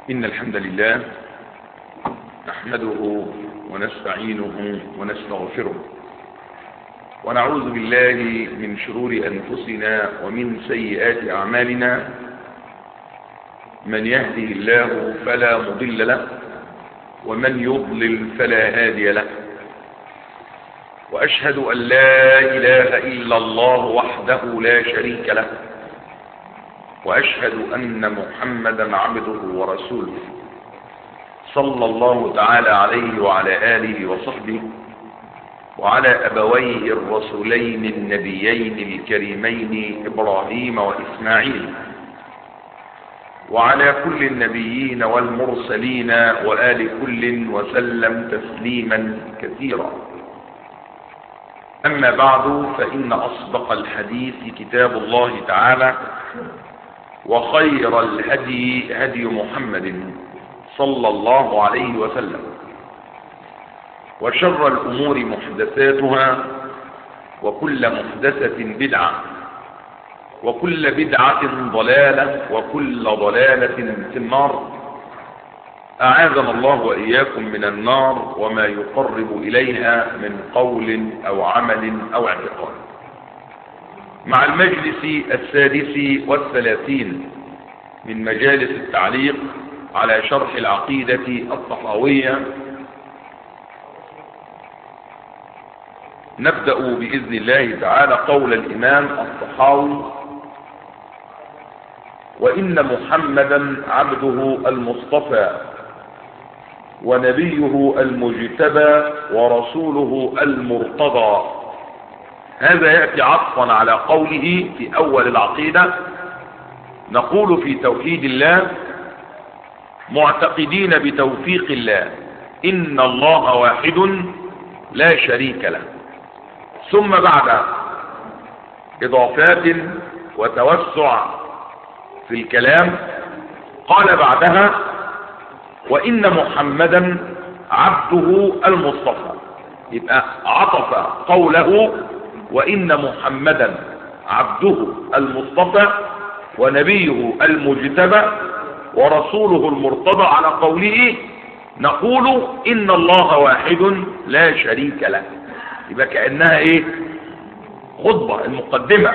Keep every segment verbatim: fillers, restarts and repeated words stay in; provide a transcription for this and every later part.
إن الحمد لله نحمده ونستعينه ونستغفره ونعوذ بالله من شرور أنفسنا ومن سيئات أعمالنا. من يهده الله فلا مضل له ومن يضلل فلا هادي له، وأشهد أن لا إله إلا الله وحده لا شريك له، وأشهد أن محمدا عبده ورسوله صلى الله تعالى عليه وعلى آله وصحبه وعلى أبويه الرسولين النبيين الكريمين إبراهيم وإسماعيل، وعلى كل النبيين والمرسلين وآل كل وسلم تسليما كثيرا. أما بعد، فإن أصدق الحديث كتاب الله تعالى، وخير الهدي هدي محمد صلى الله عليه وسلم، وشر الأمور محدثاتها، وكل محدثة بدعة، وكل بدعة ضلالة، وكل ضلالة في النار. أعاذنا الله وإياكم من النار وما يقرب إليها من قول أو عمل أو اعتقاد. مع المجلس السادس والثلاثين من مجالس التعليق على شرح العقيدة الطحاوية، نبدأ بإذن الله تعالى قول الإمام الطحاوي: وإن محمدا عبده المصطفى ونبيه المجتبى ورسوله المرتضى. هذا يأتي عطفا على قوله في أول العقيدة: نقول في توحيد الله معتقدين بتوفيق الله إن الله واحد لا شريك له. ثم بعد إضافات وتوسع في الكلام قال بعدها: وإن محمدا عبده المصطفى. يبقى عطف قوله وإن محمدا عبده المصطفى ونبيه المجتبى ورسوله المرتضى على قوله نقول إن الله واحد لا شريك له. يبقى كأنها ايه؟ خطبة المقدمة.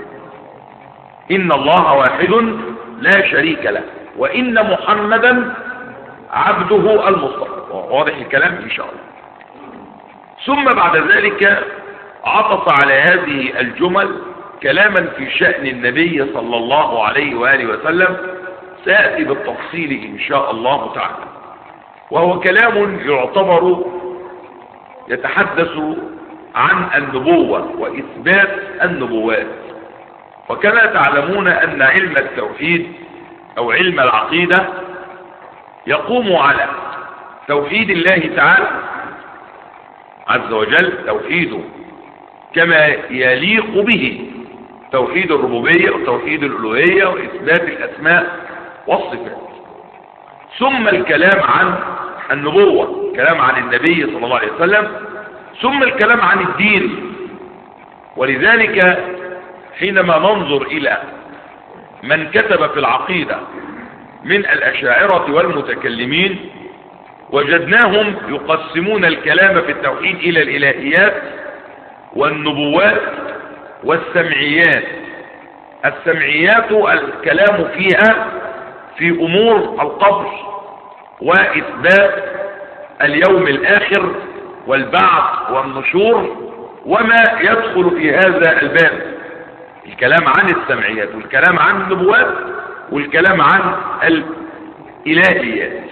إن الله واحد لا شريك له وإن محمدا عبده المصطفى. واضح الكلام إن شاء الله. ثم بعد ذلك عطف على هذه الجمل كلاما في شأن النبي صلى الله عليه وآله وسلم سيأتي بالتفصيل إن شاء الله تعالى، وهو كلام يعتبر يتحدث عن النبوة وإثبات النبوات. وكما تعلمون أن علم التوحيد أو علم العقيدة يقوم على توحيد الله تعالى عز وجل، توحيده كما يليق به، توحيد الربوبية وتوحيد الألوهية وإثبات الأسماء والصفات. ثم الكلام عن النبوة، كلام عن النبي صلى الله عليه وسلم، ثم الكلام عن الدين. ولذلك حينما ننظر إلى من كتب في العقيدة من الأشاعرة والمتكلمين وجدناهم يقسمون الكلام في التوحيد إلى الإلهيات والنبوات والسمعيات. السمعيات الكلام فيها في أمور القبر وإثبات اليوم الآخر والبعث والنشور وما يدخل في هذا الباب. الكلام عن السمعيات والكلام عن النبوات والكلام عن الإلهيات.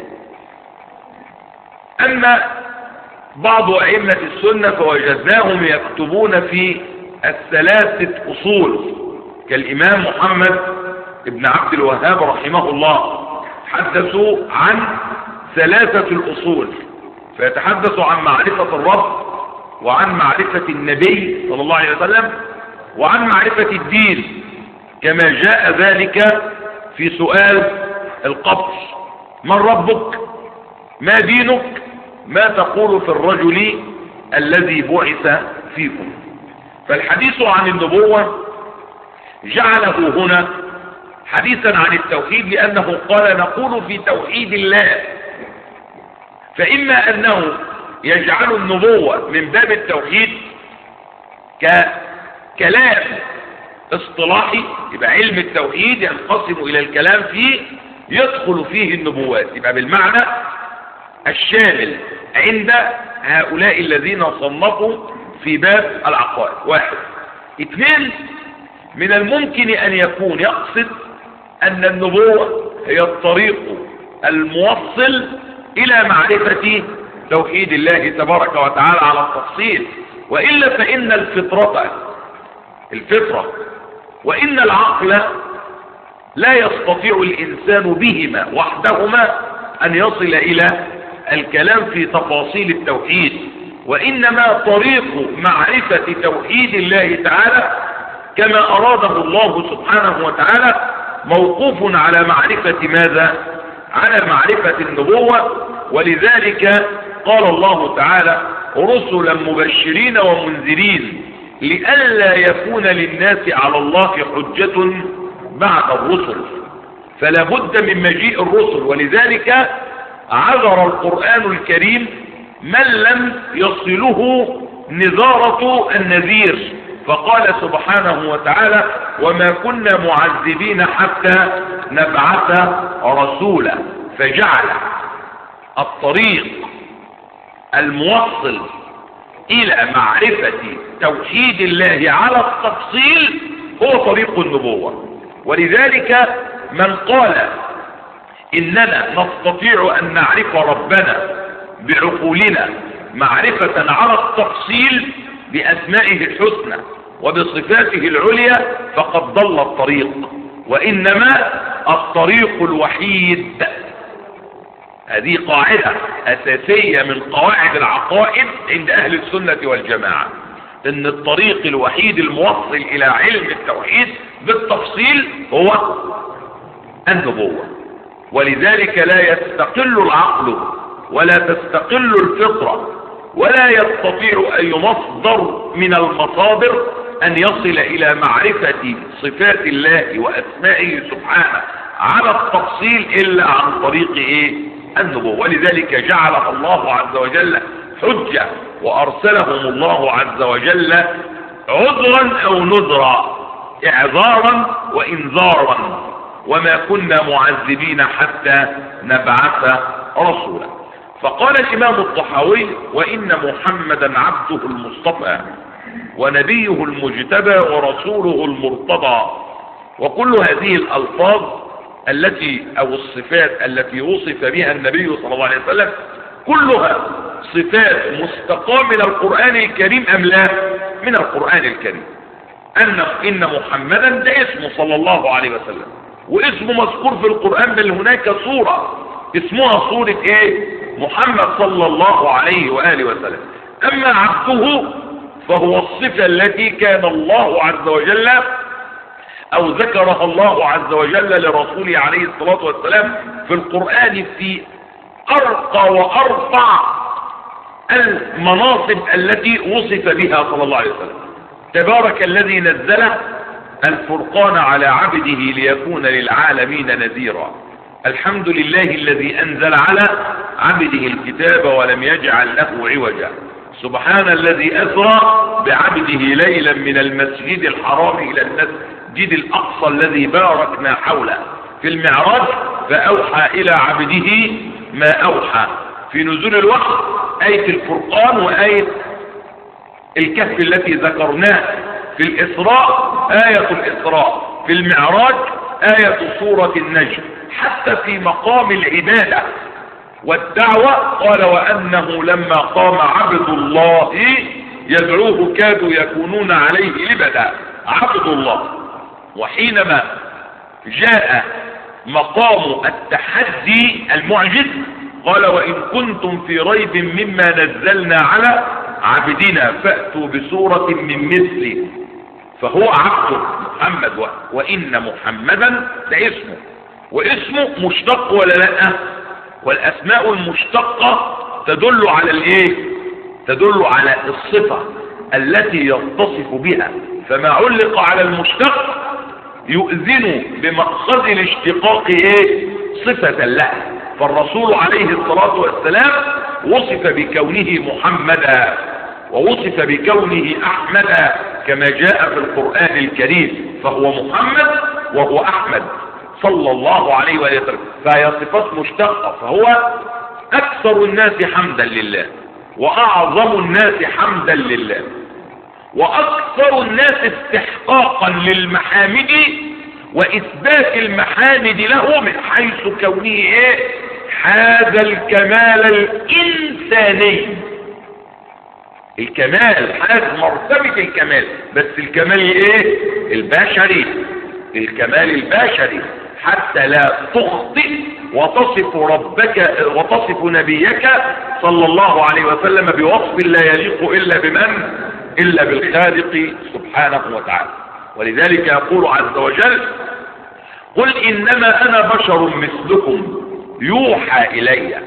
أما بعض أئمة السنة فوجدناهم يكتبون في الثلاثة أصول، كالإمام محمد ابن عبد الوهاب رحمه الله حدثوا عن ثلاثة الأصول، فيتحدث عن معرفة الرب وعن معرفة النبي صلى الله عليه وسلم وعن معرفة الدين، كما جاء ذلك في سؤال القبر: من ربك؟ ما دينك؟ ما تقول في الرجل الذي بعث فيكم؟ فالحديث عن النبوة جعله هنا حديثا عن التوحيد، لأنه قال نقول في توحيد الله. فإما أنه يجعل النبوة من باب التوحيد ككلام اصطلاحي، يبقى علم التوحيد ينقسم إلى الكلام فيه يدخل فيه النبوات، يبقى بالمعنى الشامل عند هؤلاء الذين صنفوا في باب العقائد. واحد. اثنين، من الممكن أن يكون يقصد أن النبوة هي الطريق الموصل إلى معرفة توحيد الله تبارك وتعالى على التفصيل، وإلا فإن الفطرة الفطرة وإن العقل لا يستطيع الإنسان بهما وحدهما أن يصل إلى الكلام في تفاصيل التوحيد، وإنما طريق معرفة توحيد الله تعالى كما أراده الله سبحانه وتعالى موقوف على معرفة ماذا؟ على معرفة النبوة. ولذلك قال الله تعالى رسلا مبشرين ومنذرين لئلا يكون للناس على الله حجة بعد الرسل، فلا بد من مجيء الرسل. ولذلك عذر القرآن الكريم من لم يصله نذارة النذير، فقال سبحانه وتعالى وما كنا معذبين حتى نبعث رسولا، فجعل الطريق الموصل إلى معرفة توحيد الله على التفصيل هو طريق النبوة. ولذلك من قال إننا نستطيع أن نعرف ربنا بعقولنا معرفة على التفصيل بأسمائه الحسنى وبصفاته العليا فقد ضل الطريق، وإنما الطريق الوحيد. هذه قاعدة أساسية من قواعد العقائد عند أهل السنة والجماعة، إن الطريق الوحيد الموصل إلى علم التوحيد بالتفصيل هو النبوة. ولذلك لا يستقل العقل ولا تستقل الفطرة ولا يستطيع أي مصدر من المصادر أن يصل إلى معرفة صفات الله وأسمائه سبحانه على التفصيل إلا عن طريق إيه؟ النبوة. ولذلك جعلها الله عز وجل حجة، وأرسلهم الله عز وجل عذرا أو نذرا، إعذارا وإنذارا، وما كنا معذبين حتى نبعث رسولا. فقال الإمام الطحاوي وإن محمدا عبده المصطفى ونبيه المجتبى ورسوله المرتضى. وكل هذه الألفاظ التي أو الصفات التي وصف بها النبي صلى الله عليه وسلم كلها صفات مستقاة من القرآن الكريم أم لا؟ من القرآن الكريم. أن إن محمدا ده اسمه صلى الله عليه وسلم، واسمه مذكور في القرآن، بل هناك سورة اسمها سورة ايه؟ محمد صلى الله عليه وآله وسلم. أما عبده فهو الصفة التي كان الله عز وجل أو ذكرها الله عز وجل لرسوله عليه الصلاة والسلام في القرآن في أرقى وأرفع المناصب التي وصف بها صلى الله عليه وسلم. تبارك الذي نزل الفرقان على عبده ليكون للعالمين نذيرا. الحمد لله الذي أنزل على عبده الكتاب ولم يجعل له عوجا. سبحان الذي أسرى بعبده ليلا من المسجد الحرام إلى المسجد الأقصى الذي باركنا حوله. في المعراج فأوحى إلى عبده ما أوحى. في نزول الوحي آية الفرقان وآية الكهف التي ذكرناها. في الإسراء آية الإسراء. في المعراج آية سورة النجم. حتى في مقام العبادة والدعوة قال وأنه لما قام عبد الله يدعوه كادوا يكونون عليه لبدا. عبد الله. وحينما جاء مقام التحدي المعجز قال وإن كنتم في ريب مما نزلنا على عبدنا فأتوا بسورة من مثله. فهو عبد محمد، وإن محمدا ده اسمه، واسمه مشتق ولا لا؟ والأسماء المشتقة تدل على الايه؟ تدل على الصفة التي يتصف بها، فما علق على المشتق يؤذن بمأخذ الاشتقاق ايه صفة له. فالرسول عليه الصلاة والسلام وصف بكونه محمدا ووصف بكونه احمدا كما جاء في القرآن الكريم، فهو محمد وهو احمد صلى الله عليه وسلم، فهي صفات مشتقة. فهو اكثر الناس حمدا لله واعظم الناس حمدا لله واكثر الناس استحقاقا للمحامد واثبات المحامد له من حيث كونه ايه هذا الكمال الانساني. الكمال هذا مرتبة الكمال، بس الكمال ايه البشري، الكمال البشري، حتى لا تخطئ وتصف ربك وتصف نبيك صلى الله عليه وسلم بوصف لا يليق الا بمن الا بالخالق سبحانه وتعالى. ولذلك يقول عز وجل قل انما انا بشر مثلكم يوحى الي.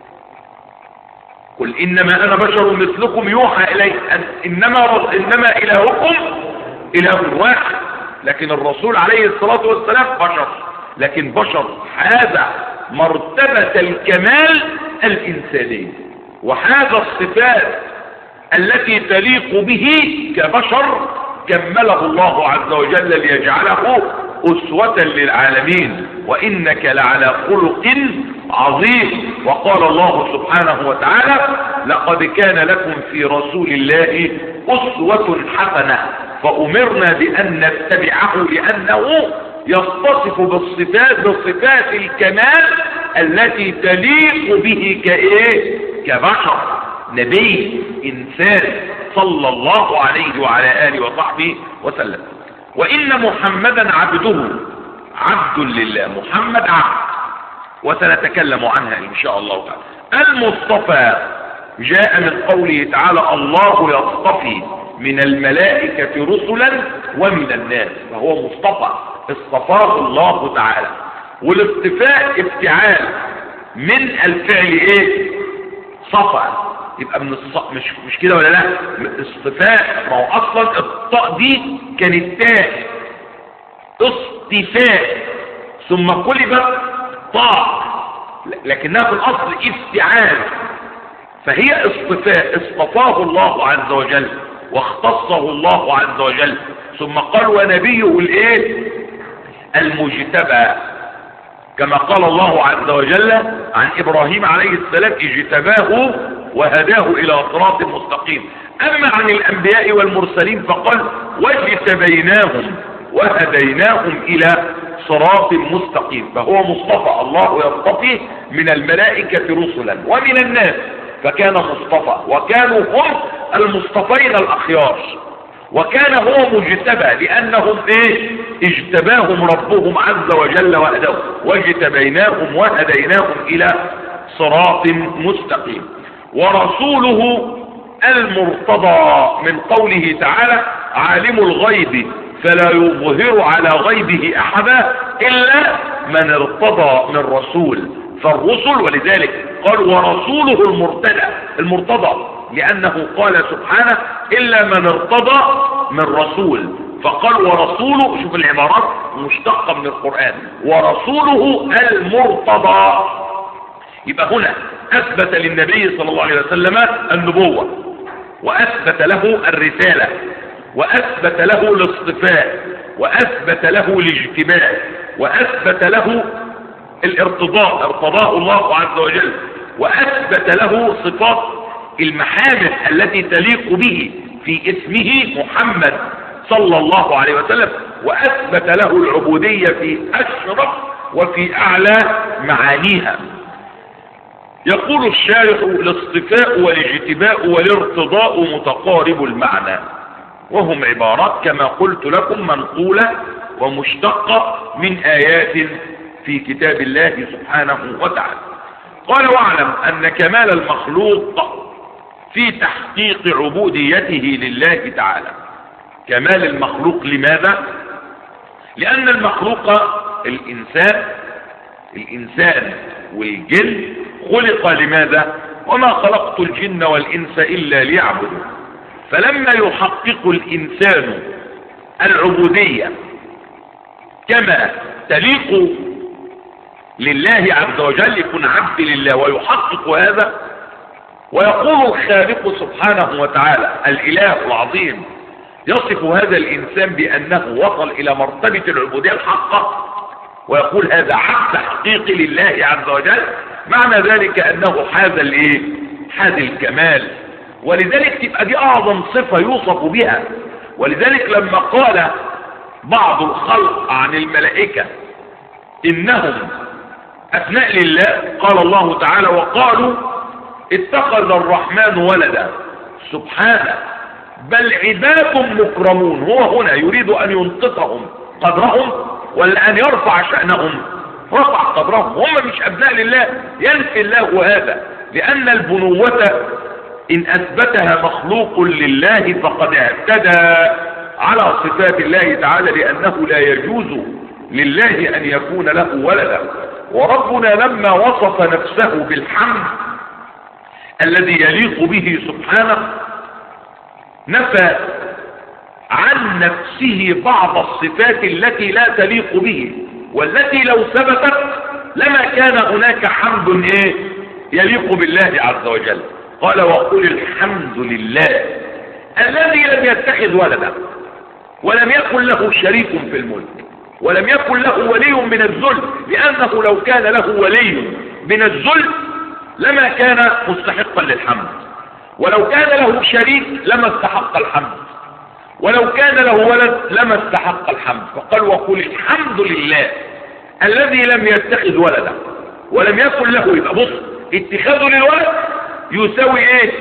قل انما انا بشر مثلكم يوحى الي انما انما الهكم اله واحد. لكن الرسول عليه الصلاة والسلام بشر، لكن بشر هذا مرتبة الكمال الانساني، وهذا الصفات التي تليق به كبشر كمله الله عز وجل ليجعله أسوة للعالمين. وإنك لعلى خلق عظيم. وقال الله سبحانه وتعالى لقد كان لكم في رسول الله أسوة حسنة فأمرنا بأن نتبعه لأنه يتصف بالصفات بصفات الكمال التي تليق به كإيه كبشر نبي إنسان صلى الله عليه وعلى آله وصحبه وسلم. وإن محمدا عبده عبد لله، محمد عبد، وسنتكلم عنها إن شاء الله تعالى. المصطفى جاء من قوله تعالى الله يصطفي من الملائكة رسلا ومن الناس، فهو مصطفى اصطفاه الله تعالى. والاصطفاء افتعال من الفعل ايه صفى، يبقى من الص... مش مش كده ولا لا؟ اصطفاء، ما هو اصلا الطاء دي كانت تاء اصطفاء ثم قلبت طاء، لكنها في الاصل افتعال، فهي اصطفاء اصطفاه الله عز وجل واختصه الله عز وجل. ثم قال ونبيه الايه المجتبى، كما قال الله عز وجل عن ابراهيم عليه السلام اجتباه وهداه الى صراط مستقيم. اما عن الانبياء والمرسلين فقال واجتبيناهم وهديناهم الى صراط مستقيم. فهو مصطفى، الله يصطفي من الملائكة رسلا ومن الناس، فكان مصطفى، وكانوا هم المصطفين الاخيار، وكان هو مجتبى لانهم ايه اجتباهم ربهم عز وجل وهداهم، واجتبيناهم وهديناهم الى صراط مستقيم. ورسوله المرتضى من قوله تعالى عالم الغيب فلا يظهر على غيبه احدا الا من ارتضى من رسول. فالرسل ولذلك قال ورسوله المرتضى المرتضى لانه قال سبحانه الا من ارتضى من رسول، فقال ورسوله، شوف العبارات مشتقة من القرآن، ورسوله المرتضى. يبقى هنا اثبت للنبي صلى الله عليه وسلم النبوة، واثبت له الرسالة، واثبت له الاصطفاء، واثبت له الاجتباء، واثبت له الارتضاء، ارتضاه الله عز وجل، واثبت له صفات المحامد التي تليق به في اسمه محمد صلى الله عليه وسلم، واثبت له العبودية في اشرف وفي اعلى معانيها. يقول الشارح الاصطفاء والاجتباء والارتضاء متقارب المعنى، وهم عبارات كما قلت لكم منقولة ومشتقة من آيات في كتاب الله سبحانه وتعالى. قال واعلم أن كمال المخلوق في تحقيق عبوديته لله تعالى. كمال المخلوق لماذا؟ لأن المخلوق الإنسان الإنسان والجن خلق لماذا؟ وما خلقت الجن والإنس إلا ليعبدون. فلما يحقق الإنسان العبودية كما تليق لله عز وجل، يكون عبد لله ويحقق هذا. ويقول الخالق سبحانه وتعالى الإله العظيم يصف هذا الإنسان بأنه وصل إلى مرتبة العبودية الحقة، ويقول هذا عبد حقيقي لله عز وجل. معنى ذلك أنه حاز الإيه؟ حاز الكمال. ولذلك تبقى دي أعظم صفة يوصف بها. ولذلك لما قال بعض الخلق عن الملائكة إنهم أثناء لله، قال الله تعالى وقالوا اتخذ الرحمن ولدا سبحانه بل عباد مكرمون. هو هنا يريد أن ينقصهم قدرهم ولا أن يرفع شأنهم؟ رفع قدرهم، هم مش أبناء لله، ينفي الله هذا، لأن البنوة إن أثبتها مخلوق لله فقد اعتدى على صفات الله تعالى، لأنه لا يجوز لله أن يكون له ولدا. وربنا لما وصف نفسه بالحمد الذي يليق به سبحانه نفى عن نفسه بعض الصفات التي لا تليق به، والتي لو ثبتت لما كان هناك حمد ايه يليق بالله عز وجل. قال وقل الحمد لله الذي لم يتخذ ولدا ولم يكن له شريك في الملك ولم يكن له ولي من الذل، لأنه لو كان له ولي من الذل لما كان مستحقا للحمد، ولو كان له شريك لما استحق الحمد، ولو كان له ولد لما استحق الحمد. فقال وقل الحمد لله الذي لم يتخذ ولدا ولم يكن له، يبقى بص اتخاذه للولد يساوي ايه؟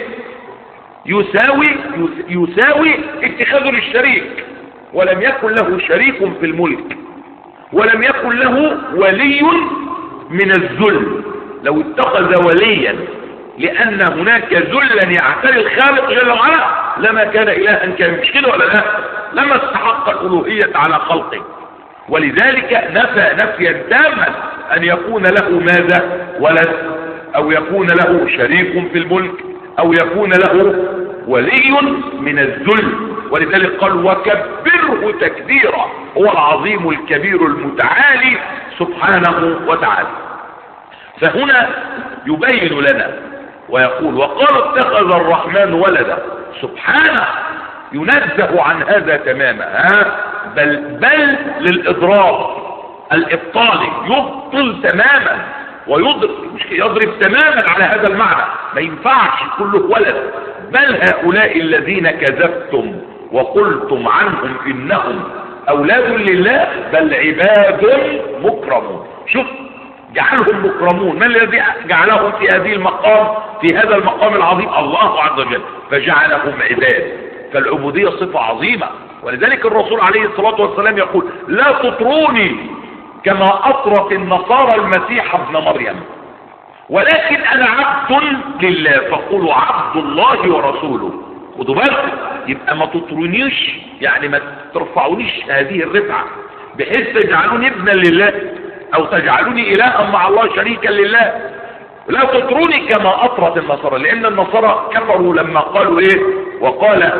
يساوي يساوي اتخاذه للشريك، ولم يكن له شريك في الملك ولم يكن له ولي من الذل. لو اتخذ وليا لأن هناك ذلا يعتري الخالق جل وعلا لما كان إلها كان، مش كده ولا لا؟ لما استحق الألوهية على خلقه. ولذلك نفى نفيا تاما أن يكون له ماذا؟ ولد، أو يكون له شريك في الملك، أو يكون له ولي من الذل. ولذلك قال وكبره تكبيرا، هو العظيم الكبير المتعالي سبحانه وتعالى. فهنا يبين لنا ويقول وقال اتخذ الرحمن ولدا سبحانه، ينزه عن هذا تماما، ها بل بل للإضراب الإبطالي، يبطل تماما ويضرب مش يضرب تماما على هذا المعنى، ما ينفعش كله ولد. بل هؤلاء الذين كذبتم وقلتم عنهم إنهم أولاد لله بل عباد مكرمون. شوف جعلهم مكرمون، من الذي جعلهم في هذه المقام في هذا المقام العظيم؟ الله عز وجل، فجعلهم عباد. فالعبودية صفة عظيمة. ولذلك الرسول عليه الصلاة والسلام يقول لا تطروني كما أطرت النصارى المسيح ابن مريم، ولكن أنا عبد لله فقولوا عبد الله ورسوله. خدوا بالكم، يبقى ما تطرونيش يعني ما ترفعونيش هذه الرفعة بحيث تجعلوني ابنا لله او تجعلوني الها مع الله شريكا لله. لا تطروني كما اطرت النصارى، لان النصارى كفروا لما قالوا ايه؟ وقال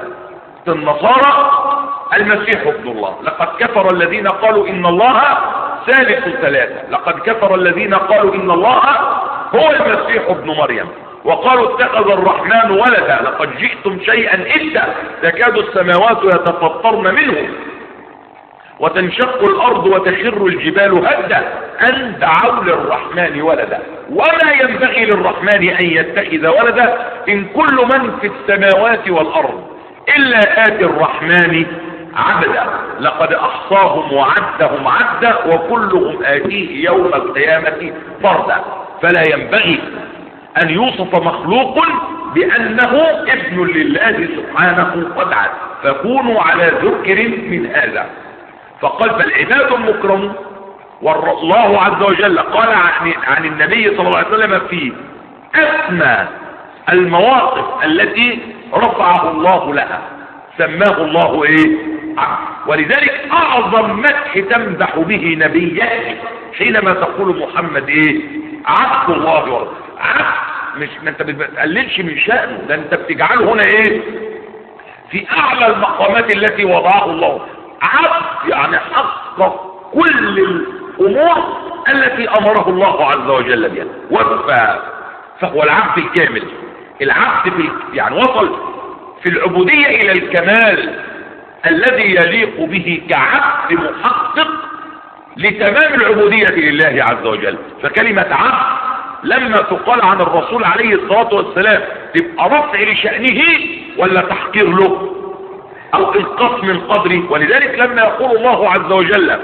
النصارى المسيح ابن الله. لقد كفر الذين قالوا ان الله ثالث ثلاثة، لقد كفر الذين قالوا ان الله هو المسيح ابن مريم. وقالوا اتخذ الرحمن ولدا لقد جئتم شيئا إدا تكاد السماوات يتفطرن منه وتنشق الأرض وتخر الجبال هدا أن دعوا للرحمن ولدا وما ينبغي للرحمن أن يتخذ ولدا إن كل من في السماوات والأرض إلا آتي الرحمن عبدا لقد أحصاهم وعدهم عدا وكلهم آتيه يوم القيامة فردا. فلا ينبغي أن يوصف مخلوق بأنه ابن لله سبحانه وتعالى، فكونوا على ذكر من هذا. فقال فالعباد مكرمون. والله عز وجل قال عن, عن النبي صلى الله عليه وسلم في أسمى المواقف التي رفعه الله لها سماه الله ايه؟ عبد. ولذلك أعظم مدح تمدح به نبيك حينما تقول محمد ايه؟ عبد الله ورسوله. عبد مش ما انت بتقللش من شأنه، ده انت بتجعله هنا ايه؟ في اعلى المقامات التي وضعه الله. عبد يعني حقق كل الامور التي امره الله عز وجل بها، وفى. فهو العبد الكامل، العبد في يعني وصل في العبودية الى الكمال الذي يليق به كعبد محقق لتمام العبودية لله عز وجل. فكلمة عبد لما تقال عن الرسول عليه الصلاة والسلام تبقى رفع لشأنه ولا تحقير له او انقاص من قدره. ولذلك لما يقول الله عز وجل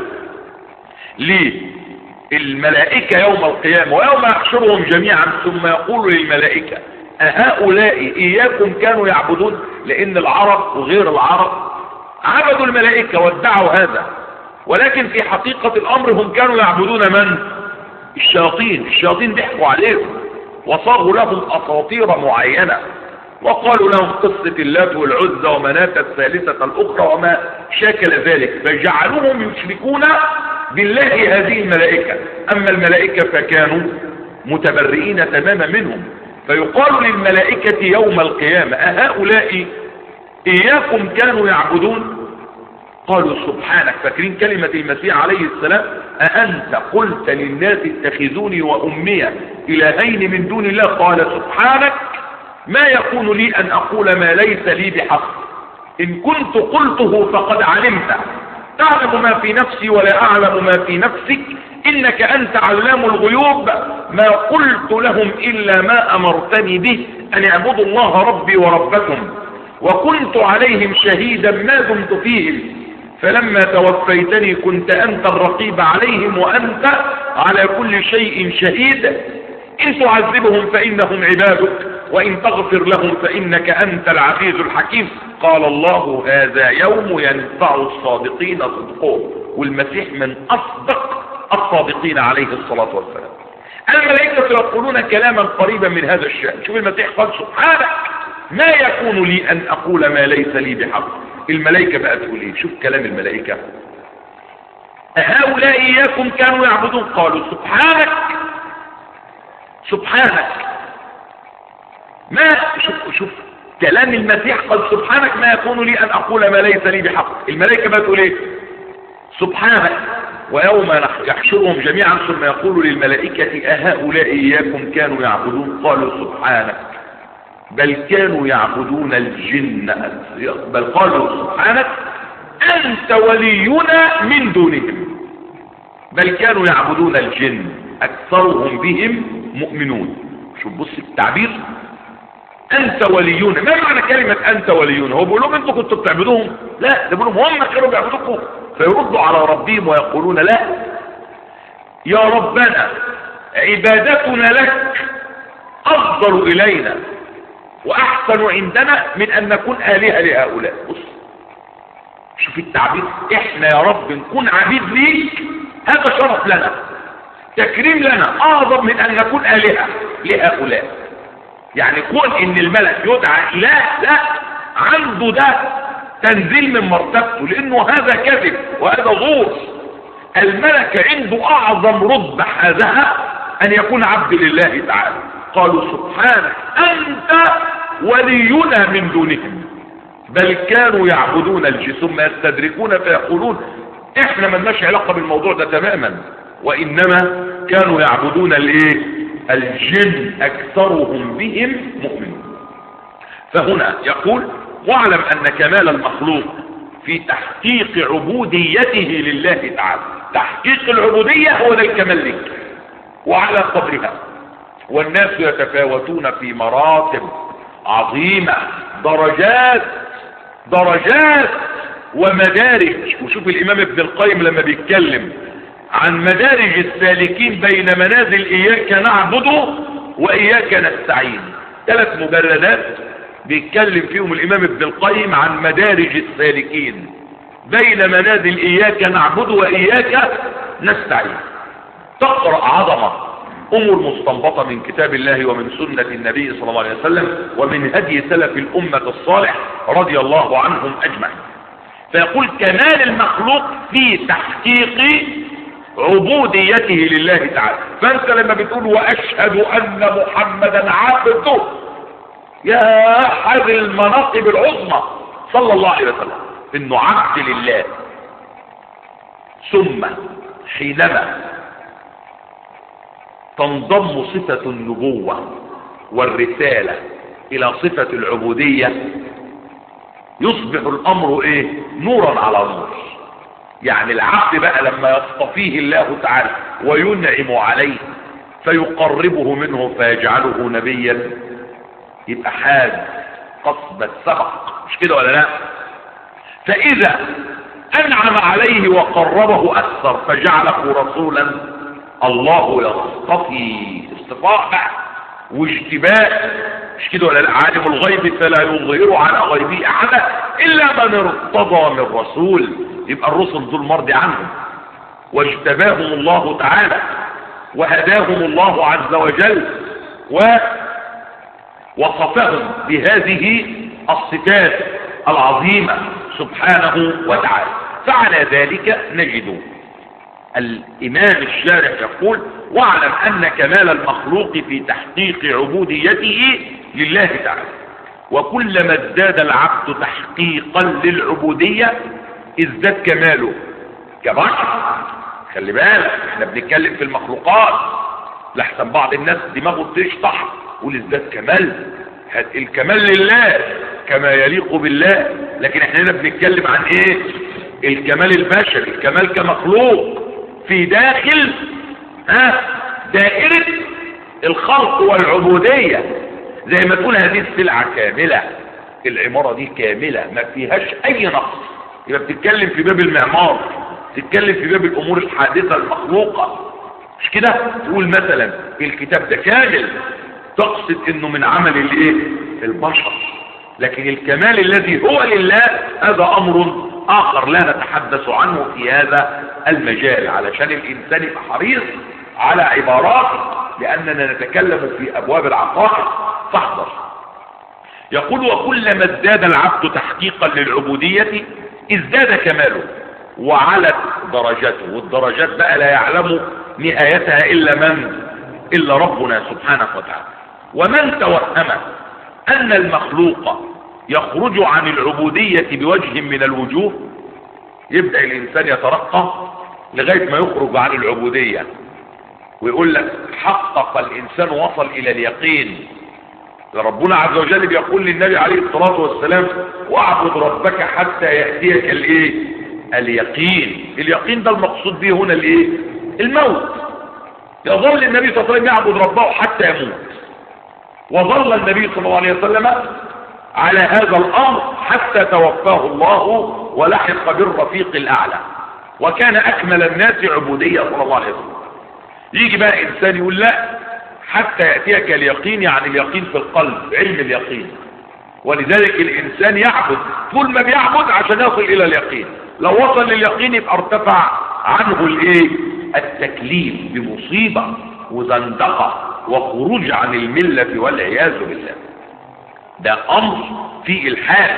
للملائكة يوم القيامة ويوم يحشرهم جميعا ثم يقول للملائكة أهؤلاء إياكم كانوا يعبدون، لأن العرب وغير العرب عبدوا الملائكة وادعوا هذا، ولكن في حقيقة الأمر هم كانوا يعبدون من؟ الشياطين. الشياطين ضحكوا عليهم وصاغوا لهم أساطير معينة وقالوا لهم قصة اللات والعزى ومناة الثالثة الأخرى وما شاكل ذلك، فجعلوهم يشركون بالله هذه الملائكة. أما الملائكة فكانوا متبرئين تماما منهم. فيقال للملائكة يوم القيامة أهؤلاء إياكم كانوا يعبدون؟ قالوا سبحانك. فاكرين كلمة المسيح عليه السلام أأنت قلت للناس اتخذوني وأمي إلهين من دون الله؟ قال سبحانك ما يكون لي أن أقول ما ليس لي بحق، إن كنت قلته فقد علمت، تعلم ما في نفسي ولا أعلم ما في نفسك، إنك أنت علام الغيوب. ما قلت لهم إلا ما أمرتني به أن اعبدوا الله ربي وربكم، وكنت عليهم شهيدا ما دمت فيهم، فلما توفيتني كنت أنت الرقيب عليهم وأنت على كل شيء شهيد، إن تعذبهم فإنهم عبادك وإن تغفر لهم فإنك أنت العزيز الحكيم. قال الله هذا يوم ينفع الصادقين صدقهم. والمسيح من أصدق الصادقين عليه الصلاة والسلام. الملائكة يقولون كلاما قريبا من هذا الشأن. شوف المسيح قال سبحانك ما يكون لي أن أقول ما ليس لي بحق. الملائكة بقى تقول ايه؟ شوف كلام الملائكة أهؤلاء إياكم كانوا يعبدون؟ قالوا سبحانك سبحانك ما شوف شوف كلام المسيح قال سبحانك ما يكون لي أن أقول ما ليس لي بحق. الملائكة بقى تقول ايه؟ سبحانك. ويوم يحشرهم جميعا ثم يقول للملائكة أهؤلاء إياكم كانوا يعبدون؟ قالوا سبحانك بل كانوا يعبدون الجن. بل قالوا سبحانك أنت ولينا من دونهم، بل كانوا يعبدون الجن أكثرهم بهم مؤمنون. شوف بص التعبير أنت ولينا. ما معنى كلمة أنت ولينا؟ هو بيقول لهم أنتوا كنتوا بتعبدوهم؟ لا، ده بيقول لهم هم كانوا بيعبدوكم. فيردوا على ربهم ويقولون لا يا ربنا عبادتنا لك أفضل إلينا وأحسن عندنا من أن نكون آلهة لهؤلاء. بص شوف التعبير، إحنا يا رب نكون عبيد ليك هذا شرف لنا، تكريم لنا، أعظم من أن نكون آلهة لهؤلاء. يعني كون إن الملك يدعى إله لا، عنده ده تنزيل من مرتبته، لأنه هذا كذب وهذا ظهور. الملك عنده أعظم رتبة هذا أن يكون عبد لله تعالى. قالوا سبحانك أنت ولينا من دونهم بل كانوا يعبدون الجن. ثم يستدركون فيقولون احنا ما لناش علاقة بالموضوع ده تماما، وإنما كانوا يعبدون الايه؟ الجن أكثرهم بهم مؤمنون. فهنا يقول واعلم أن كمال المخلوق في تحقيق عبوديته لله تعالى. تحقيق العبودية هو ده الكمال لك وعلى قدرها. والناس يتفاوتون في مراتب عظيمة، درجات درجات ومدارج. وشوف الإمام ابن القيم لما بيتكلم عن مدارج السالكين بين منازل إياك نعبد وإياك نستعين، ثلاث مجلدات بيتكلم فيهم الإمام ابن القيم عن مدارج السالكين بين منازل إياك نعبد وإياك نستعين. تقرأ عظمة أمور مستنبطة من كتاب الله ومن سنة النبي صلى الله عليه وسلم ومن هدي سلف الأمة الصالح رضي الله عنهم أجمعين. فيقول كمال المخلوق في تحقيق عبوديته لله تعالى. فأنت لما بتقول وأشهد أن محمدا عبده، يا هذه المناقب العظمى صلى الله عليه وسلم، إنه عبد لله. ثم حينما تنضم صفة النبوة والرسالة الى صفة العبودية يصبح الامر ايه؟ نورا على نور. يعني العبد بقى لما يصطفيه الله تعالى وينعم عليه فيقربه منه فيجعله نبيا، يبقى حاز قصب السبق، مش كده ولا لا؟ فاذا انعم عليه وقربه اكثر فجعله رسولا، الله يصطفي اصطفاء بقى واجتباء، مش كده ولا لا؟ عالم الغيب فلا يظهر على غيبه احدا الا من ارتضى من رسول. يبقى الرسل دول مرضي عنهم واجتباهم الله تعالى وهداهم الله عز وجل ووصفهم بهذه الصفات العظيمة سبحانه وتعالى. فعلى ذلك نجد الإمام الشارح يقول: واعلم أن كمال المخلوق في تحقيق عبوديته لله تعالى، وكلما ازداد العبد تحقيقا للعبودية ازداد كماله كبشر. خلي بالك احنا بنتكلم في المخلوقات، لحسن بعض الناس دماغه تشطح والازداد كمال، الكمال لله كما يليق بالله، لكن احنا هنا بنتكلم عن ايه؟ الكمال البشري، الكمال كمخلوق في داخل ها دائرة الخلق والعبودية. زي ما تقول هذه السلعة كاملة، العمارة دي كاملة ما فيهاش اي نقص، يبقى بتتكلم في باب المعمار، تتكلم في باب الامور الحادثة المخلوقة، مش كده؟ تقول مثلا الكتاب ده كامل، تقصد انه من عمل الايه؟ البشر. لكن الكمال الذي هو لله هذا امر اخر لا نتحدث عنه في هذا المجال، علشان الانسان يبقى حريص على عباراته، لاننا نتكلم في ابواب العقائد فاحذر. يقول: وكلما ازداد العبد تحقيقا للعبودية ازداد كماله وعلت درجته، والدرجات بقى لا يعلم نهايتها الا من؟ الا ربنا سبحانه وتعالى. ومن توهم ان المخلوق يخرج عن العبودية بوجه من الوجوه، يبدأ الانسان يترقى لغاية ما يخرج عن العبودية ويقول لك حقق الانسان وصل الى اليقين. ربنا عز وجل بيقول للنبي عليه الصلاة والسلام: واعبد ربك حتى يأتيك الايه؟ اليقين. اليقين ده المقصود به هنا الايه؟ الموت. يظل النبي صلى الله عليه وسلم يعبد ربه حتى يموت، وظل النبي صلى الله عليه وسلم على هذا الامر حتى توفاه الله ولحق بالرفيق الاعلى، وكان اكمل الناس عبودية صلى الله عليه وسلم. يجي بقى انسان يقول: لا، حتى يأتيك اليقين، يعني اليقين في القلب، علم اليقين. ولذلك الانسان يعبد طول ما بيعبد عشان يصل الى اليقين، لو وصل لليقين يبقى ارتفع عنه الايه؟ التكليف بمصيبة وزندقة وخروج عن الملة والعياذ بالله. ده امر في الحال.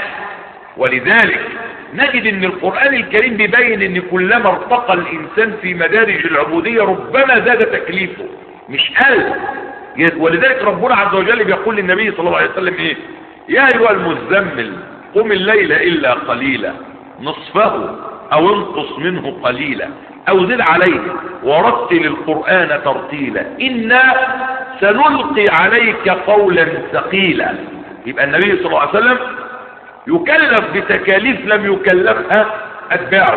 ولذلك نجد ان القرآن الكريم بيبين ان كلما ارتقى الانسان في مدارج العبودية ربما زاد تكليفه مش قل. ولذلك ربنا عز وجل بيقول للنبي صلى الله عليه وسلم ايه؟ يا ايها المزمل قم الليل الا قليلا نصفه او انقص منه قليلا او زد عليه ورتل القرآن ترتيلا انا سنلقي عليك قولا ثقيلا. يبقى النبي صلى الله عليه وسلم يكلف بتكاليف لم يكلفها اتباعه.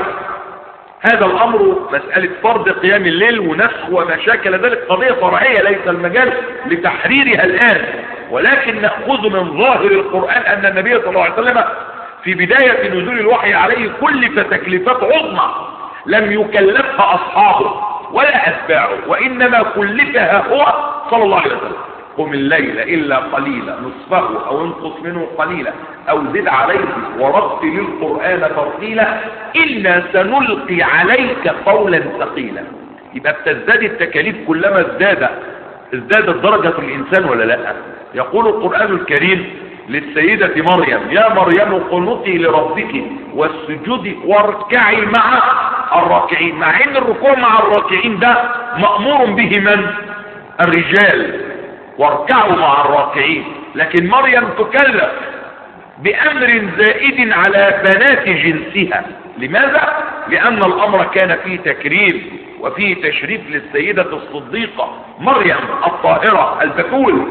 هذا الامر مسألة فرض قيام الليل ونسخ وما شاكل ذلك قضية فرعية ليس المجال لتحريرها الان، ولكن نأخذ من ظاهر القرآن ان النبي صلى الله عليه وسلم في بداية نزول الوحي عليه كلف تكليفات عظمى لم يكلفها اصحابه ولا اتباعه، وانما كلفها هو صلى الله عليه وسلم. قم الليل الا قليلا نصفه او انقص منه قليلا او زد عليه ورتل القرآن ترتيلا انا سنلقي عليك قولا ثقيلا. يبقى بتزداد التكاليف كلما ازداد ازدادت درجة الانسان ولا لا؟ يقول القرآن الكريم للسيدة مريم: يا مريم قنطي لربك واسجدي واركعي مع الراكعين. مع ان الركوع مع الراكعين ده مأمور به من؟ الرجال، واركعوا مع الراكعين، لكن مريم تكلف بأمر زائد على بنات جنسها. لماذا؟ لأن الأمر كان فيه تكريم وفيه تشريف للسيدة الصديقة مريم الطاهرة البتول،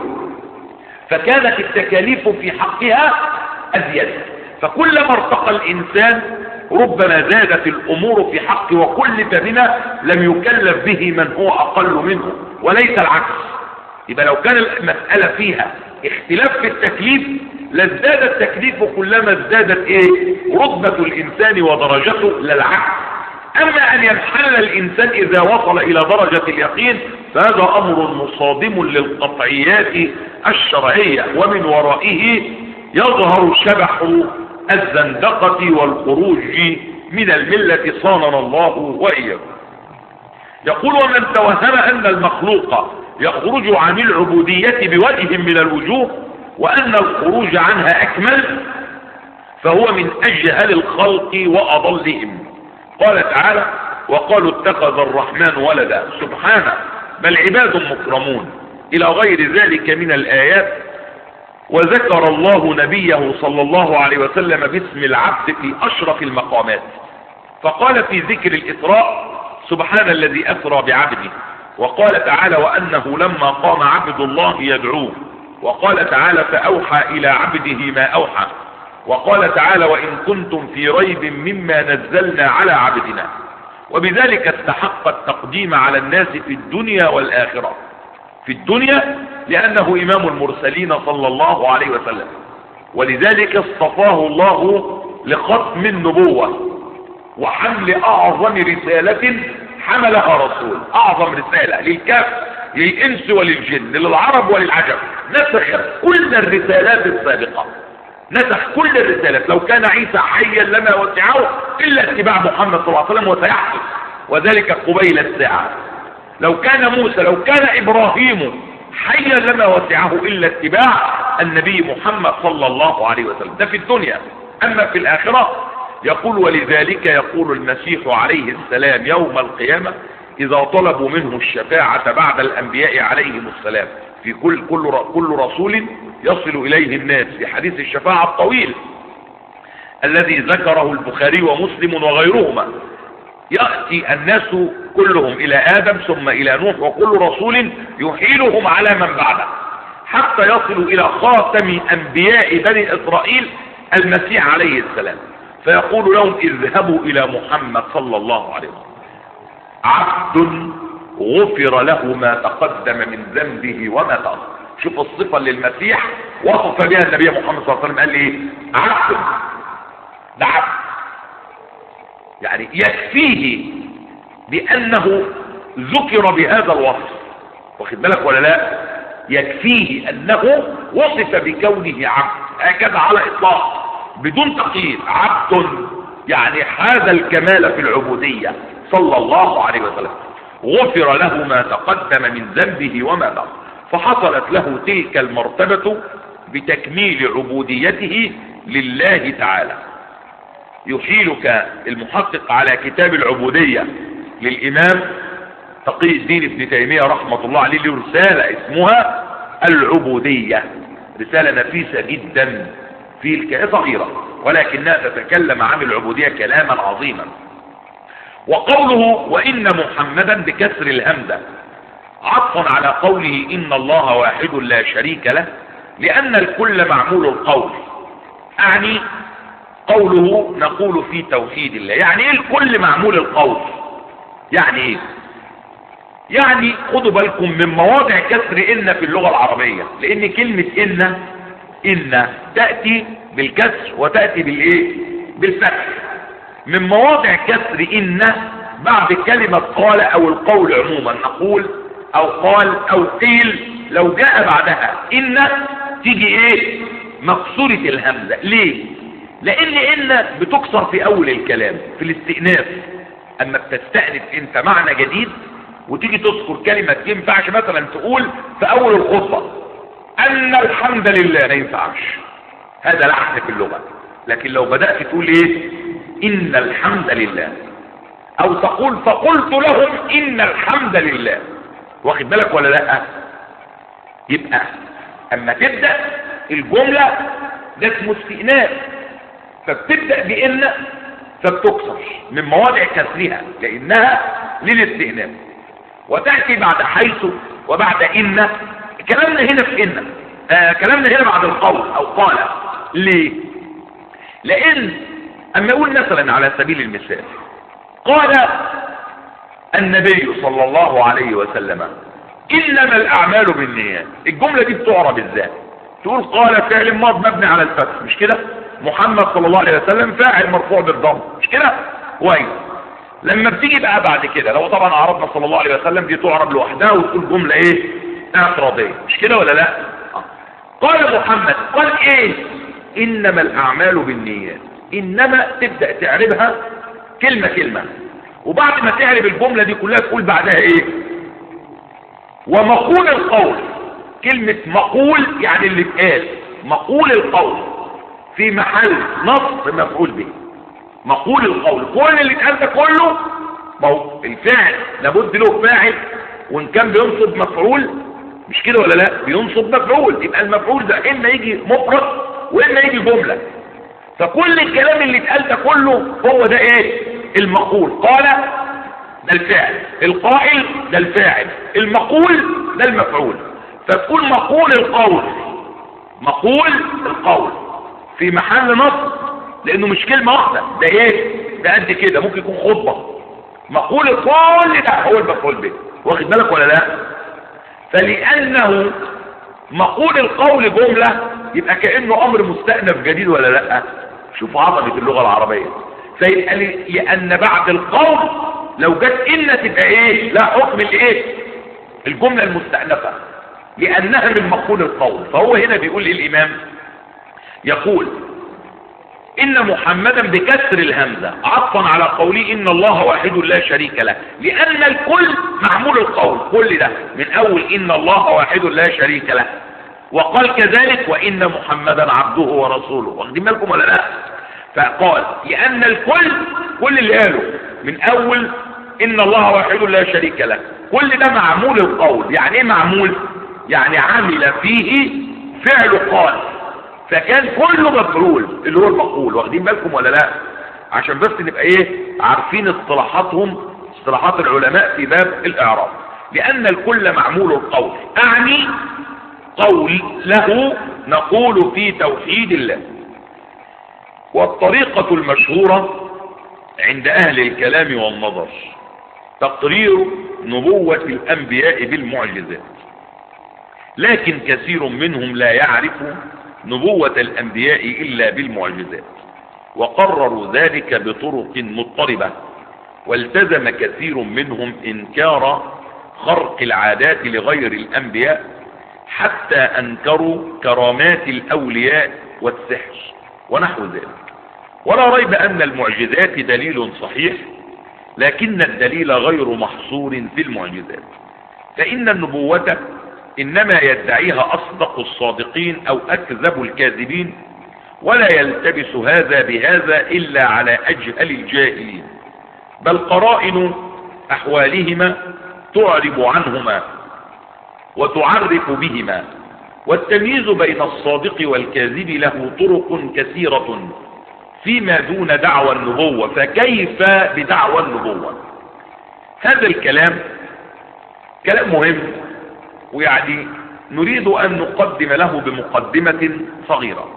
فكانت التكاليف في حقها أزيد. فكلما ارتقى الإنسان ربما زادت الأمور في حقه، وكلف بما لم يكلف به من هو أقل منه، وليس العكس. يبقى لو كان المسألة فيها اختلاف في التكليف لازداد التكليف كلما ازدادت ايه رتبة الإنسان ودرجته، لا العكس. أما أن ينحل الإنسان إذا وصل إلى درجة اليقين فهذا أمر مصادم للقطعيات الشرعية، ومن ورائه يظهر شبح الزندقة والخروج من الملة صاننا الله وإياكم. يقول: ومن توهم أن المخلوق يخرج عن العبودية بوجه من الوجوه وأن الخروج عنها أكمل فهو من أجهل الخلق وأضلهم. قال تعالى: وقالوا اتخذ الرحمن ولدا، سبحانه، بل عباد مكرمون، إلى غير ذلك من الآيات. وذكر الله نبيه صلى الله عليه وسلم باسم العبد في أشرف المقامات، فقال في ذكر الإسراء: سبحان الذي أسرى بعبده. وقال تعالى: وأنه لما قام عبد الله يدعوه. وقال تعالى: فأوحى إلى عبده ما أوحى. وقال تعالى: وإن كنتم في ريب مما نزلنا على عبدنا. وبذلك استحق التقديم على الناس في الدنيا والآخرة. في الدنيا لأنه إمام المرسلين صلى الله عليه وسلم، ولذلك اصطفاه الله لختم النبوة وحمل أعظم رسالة حملها رسول. أعظم رسالة للكافر للإنس وللجن للعرب وللعجم، نسخ كل الرسالات السابقة، نسخ كل الرسالات. لو كان عيسى حيا لما وسعه إلا اتباع محمد صلى الله عليه وسلم، وسيحدث وذلك قبيل الساعة. لو كان موسى، لو كان إبراهيم حيا لما وسعه إلا اتباع النبي محمد صلى الله عليه وسلم. ده في الدنيا. أما في الآخرة يقول: ولذلك يقول المسيح عليه السلام يوم القيامة إذا طلبوا منه الشفاعة بعد الأنبياء عليهم السلام في كل كل كل رسول يصل إليه الناس، في حديث الشفاعة الطويل الذي ذكره البخاري ومسلم وغيرهما. يأتي الناس كلهم إلى آدم ثم إلى نوح، وكل رسول يحيلهم على من بعده حتى يصلوا إلى خاتم أنبياء بني إسرائيل المسيح عليه السلام، فيقول لهم: اذهبوا إلى محمد صلى الله عليه وسلم، عبد غفر له ما تقدم من ذنبه وما تأخر. شوف الصفة للمسيح وصف بها النبي محمد صلى الله عليه وسلم، قال ايه؟ عبد. ده عبد، يعني يكفيه بأنه ذكر بهذا الوصف، واخد بالك ولا لا؟ يكفيه أنه وصف بكونه عبد، هكذا على إطلاق بدون تقييد. عبد يعني هذا الكمال في العبودية صلى الله عليه وسلم، غفر له ما تقدم من ذنبه وما بقي، فحصلت له تلك المرتبة بتكميل عبوديته لله تعالى. يحيلك المحقق على كتاب العبودية للإمام تقي الدين ابن تيمية رحمة الله عليه رسالة اسمها العبودية، رسالة نفيسة جدا في الكائن صغيرة ولكنها تتكلم عن العبودية كلاما عظيما. وقوله وإن محمدا بكسر الهمزة عطفا على قوله إن الله واحد لا شريك له، لأن الكل معمول القول. أعني قوله نقول في توحيد الله، يعني ايه الكل معمول القول؟ يعني ايه؟ يعني خدوا بالكم من مواضع كسر إن في اللغة العربية، لأن كلمة إن إن تأتي بالكسر وتأتي بالإيه؟ بالفتح. من مواضع كسر إن بعد كلمة قال أو القول عموما، نقول أو قال أو قيل، لو جاء بعدها إن تيجي إيه؟ مكسورة الهمزة. ليه؟ لأن إن بتكسر في أول الكلام في الاستئناف، أما بتستأنف أنت معنى جديد وتيجي تذكر كلمة، ينفعش مثلا تقول في أول الخطبة أن الحمد لله، ما ينفعش، هذا لحن في اللغة. لكن لو بدأت تقول إيه؟ إن الحمد لله، أو تقول فقلت لهم إن الحمد لله، واخد بالك ولا لا؟ يبقى أما تبدأ الجملة ده اسمه استئناف، فبتبدأ بإن فبتكسر من مواضع كسرها لأنها للاستئناف، وتأتي بعد حيث وبعد إن. كلامنا هنا في إن آه كلامنا هنا بعد القول أو قال. ليه؟ لأن أما يقول مثلا على سبيل المثال قال النبي صلى الله عليه وسلم إنما الأعمال بالنيات، الجملة دي بتعرب ازاي؟ تقول قال فعل ماض مبني على الفتح، مش كده؟ محمد صلى الله عليه وسلم فاعل مرفوع بالضم، مش كده؟ كويس. لما بتيجي بقى بعد كده لو طبعا عربنا صلى الله عليه وسلم دي تعرب لوحدها وتقول جملة ايه؟ اعتراضية، مش كده ولا لا؟ قال محمد، قال ايه؟ انما الاعمال بالنيات. انما تبدأ تعربها كلمة كلمة، وبعد ما تعرب الجملة دي كلها تقول بعدها ايه؟ ومقول القول. كلمة مقول يعني اللي اتقال، مقول القول في محل نصب مفعول به. مقول القول كل اللي اتقال ده كله، ما هو الفاعل لابد له فاعل، وان كان بينصب مفعول، مش كده ولا لا؟ بينصب مفعول، يبقى المفعول ده اما يجي مفرد واما يجي جملة. فكل الكلام اللي اتقال ده كله هو ده ايه؟ المقول. قال ده الفاعل، القائل ده الفاعل، المقول ده المفعول. فتقول مقول القول، مقول القول في محل نصب، لانه مش كلمة واحدة، ده ايه؟ ده قد كده، ممكن يكون خطبة. مقول القول ده هو المفعول به، واخد بالك ولا لا؟ فلانه مقول القول جملة يبقى كأنه امر مستأنف جديد ولا لا؟ شوف عظمة اللغة العربية. فيبقى لان بعد القول لو جت ان تبقى ايه؟ لا حكم الايه؟ الجملة المستأنفة، لانها من مقول القول. فهو هنا بيقول الامام يقول ان محمدا بكسر الهمزة عطفا على قوله ان الله واحد لا شريك له، لان الكل معمول القول، كل ده من اول ان الله واحد لا شريك له، وقال كذلك وان محمدا عبده ورسوله، واخدين بالكم ولا لا؟ فقال لان الكل، كل اللي قاله من اول ان الله واحد لا شريك له، كل ده معمول القول. يعني ايه معمول؟ يعني عمل فيه فعل قال، فكان كله مفعول اللي هو المقول، واخدين بالكم ولا لا؟ عشان بس نبقى ايه عارفين اصطلاحاتهم، اصطلاحات العلماء في باب الاعراب. لان الكل معمول القول، اعني قول له نقول في توحيد الله. والطريقة المشهورة عند اهل الكلام والنظر تقرير نبوة الانبياء بالمعجزات، لكن كثير منهم لا يعرف نبوة الانبياء الا بالمعجزات، وقرروا ذلك بطرق مضطربة، والتزم كثير منهم انكار خرق العادات لغير الانبياء، حتى انكروا كرامات الاولياء والسحر ونحو ذلك. ولا ريب ان المعجزات دليل صحيح، لكن الدليل غير محصور في المعجزات، فان النبوة انما يدعيها اصدق الصادقين او اكذب الكاذبين، ولا يلتبس هذا بهذا الا على اجهل الجاهلين، بل قرائن احوالهما تعرب عنهما وتعرف بهما، والتمييز بين الصادق والكاذب له طرق كثيرة فيما دون دعوى النبوة، فكيف بدعوى النبوة؟ هذا الكلام كلام مهم، ويعني نريد ان نقدم له بمقدمة صغيرة.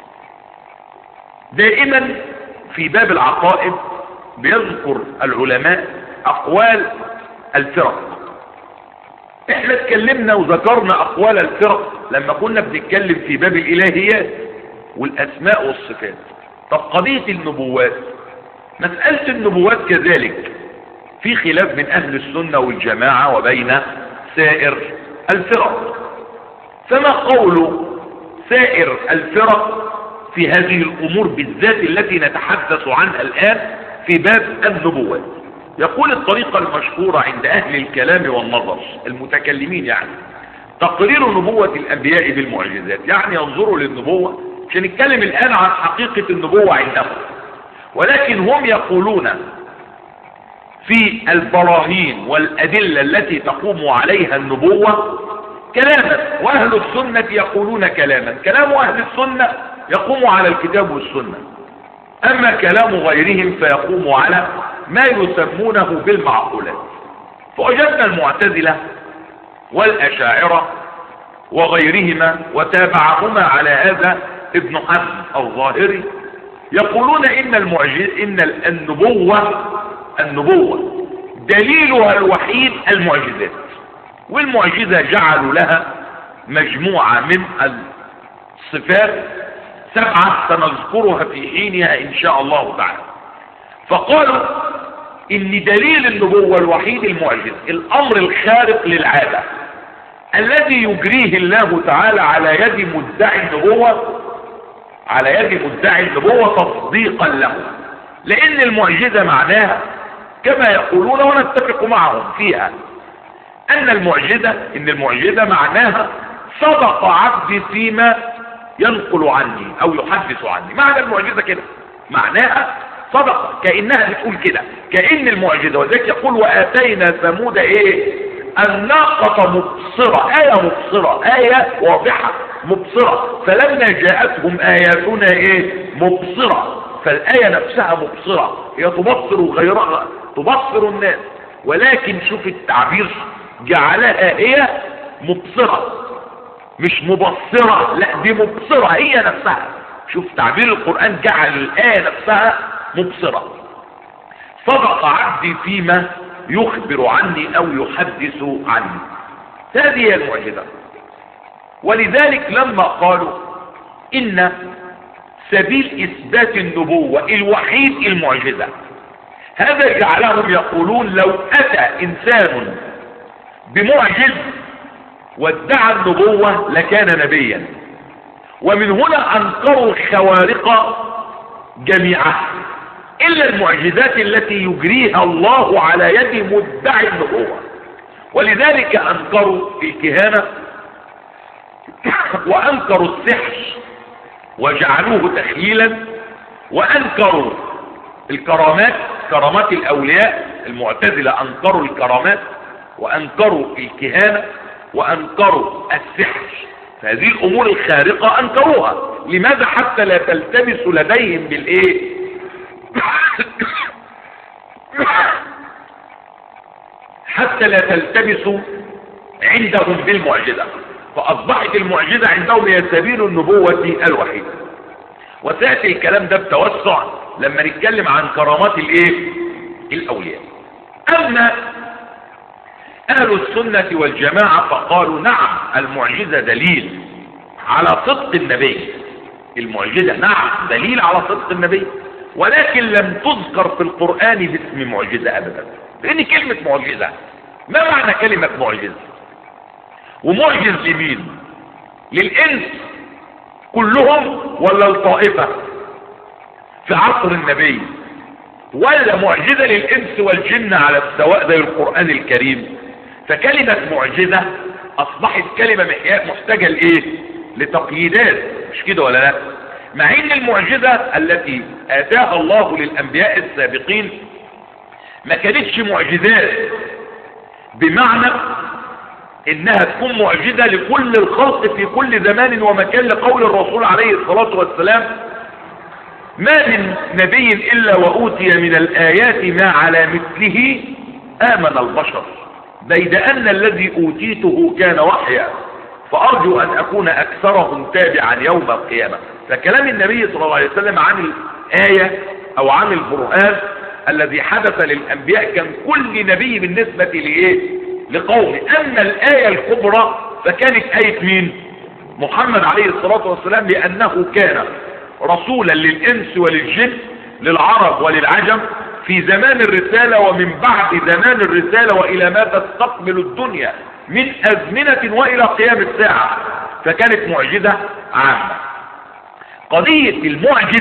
دائما في باب العقائد بيذكر العلماء اقوال الفرق. احنا اتكلمنا وذكرنا اقوال الفرق لما كنا بنتكلم في باب الالهيات والاسماء والصفات. طب قضية النبوات، مسألة النبوات كذلك في خلاف من اهل السنة والجماعة وبين سائر الفرق. فما قول سائر الفرق في هذه الامور بالذات التي نتحدث عنها الان في باب النبوات؟ يقول الطريقة المشهورة عند اهل الكلام والنظر المتكلمين يعني تقرير نبوة الانبياء بالمعجزات، يعني ينظروا للنبوة، مش هنتكلم الان عن حقيقة النبوة عندهم، ولكن هم يقولون في البراهين والادلة التي تقوم عليها النبوة كلاما، واهل السنة يقولون كلاما. كلام اهل السنة يقوم على الكتاب والسنة، اما كلام غيرهم فيقوم على ما يسمونه بالمعقولات. فوجدنا المعتزلة والاشاعرة وغيرهما وتابعهما على هذا ابن حزم الظاهري يقولون ان المعجز ان النبوة النبوة دليلها الوحيد المعجزات، والمعجزة جعلوا لها مجموعة من الصفات سبعة سنذكرها في حينها ان شاء الله تعالى. فقالوا ان دليل النبوة الوحيد المعجز، الامر الخارق للعادة الذي يجريه الله تعالى على يد مدعي النبوة على يد مدعي النبوة تصديقا له، لان المعجزة معناها كما يقولون ونتفق معهم فيها ان المعجزة ان المعجزة معناها صدق عبدي فيما ينقل عني او يحدث عني. معنى المعجزة كده، معناها صدق، كأنها بتقول كده، كأن المعجزة. وذلك يقول وآتينا ثمود ايه الناقة مبصرة، آية مبصرة، آية واضحة مبصرة، فلما جاءتهم آياتنا ايه مبصرة، فالآية نفسها مبصرة، هي تبصر غيرها، تبصر الناس، ولكن شوف التعبير جعلها هي مبصرة مش مبصرة، لا دي مبصرة هي نفسها. شوف تعبير القرآن جعل الآية نفسها مبصرة. صدق عبدي فيما يخبر عني او يحدث عني، هذه هي المعجزة. ولذلك لما قالوا ان سبيل اثبات النبوة الوحيد المعجزة، هذا جعلهم يقولون لو اتى انسان بمعجز وادعى النبوة لكان نبيا. ومن هنا انكروا الخوارق جميعها الا المعجزات التي يجريها الله على يد مدعي النبوة. ولذلك انكروا الكهانة وانكروا السحر وجعلوه تخييلا، وانكروا الكرامات، كرامات الاولياء. المعتزلة انكروا الكرامات وانكروا الكهانة وانكروا السحر، فهذه الامور الخارقة انكروها. لماذا؟ حتى لا تلتبس لديهم بالايه حتى لا تلتبس عندهم بالمعجزة، فاصبحت المعجزة عندهم هي سبيل النبوة الوحيدة. وسيأتي الكلام ده بتوسع لما نتكلم عن كرامات الايه الاولياء. اما اهل السنة والجماعة فقالوا نعم المعجزة دليل على صدق النبي، المعجزة نعم دليل على صدق النبي، ولكن لم تذكر في القرآن باسم معجزة ابدا. لان كلمة معجزة، ما معنى كلمة معجزة؟ ومعجز لمين؟ للانس كلهم ولا الطائفة في عصر النبي، ولا معجزة للانس والجن على السواء زي القرآن الكريم؟ فكلمة معجزة اصبحت كلمة محتاجة لايه؟ لتقييدات، مش كده ولا لا؟ مع ان المعجزة التي اتاها الله للانبياء السابقين ما كانتش معجزات بمعنى انها تكون معجزة لكل الخلق في كل زمان ومكان، لقول الرسول عليه الصلاة والسلام ما من نبي الا واوتي من الايات ما على مثله امن البشر، بيد ان الذي اوتيته كان وحيا فارجو ان اكون اكثرهم تابعا يوم القيامة. فكلام النبي صلى الله عليه وسلم عن الآية او عن القرآن الذي حدث للانبياء كان كل نبي بالنسبة لإيه؟ لقومه. اما الآية الكبرى فكانت آية مين؟ محمد عليه الصلاة والسلام، لانه كان رسولا للانس وللجن، للعرب وللعجم، في زمان الرسالة ومن بعد زمان الرسالة والى ما تستقبل الدنيا من ازمنة والى قيام الساعة، فكانت معجزة عامة. قضية المعجز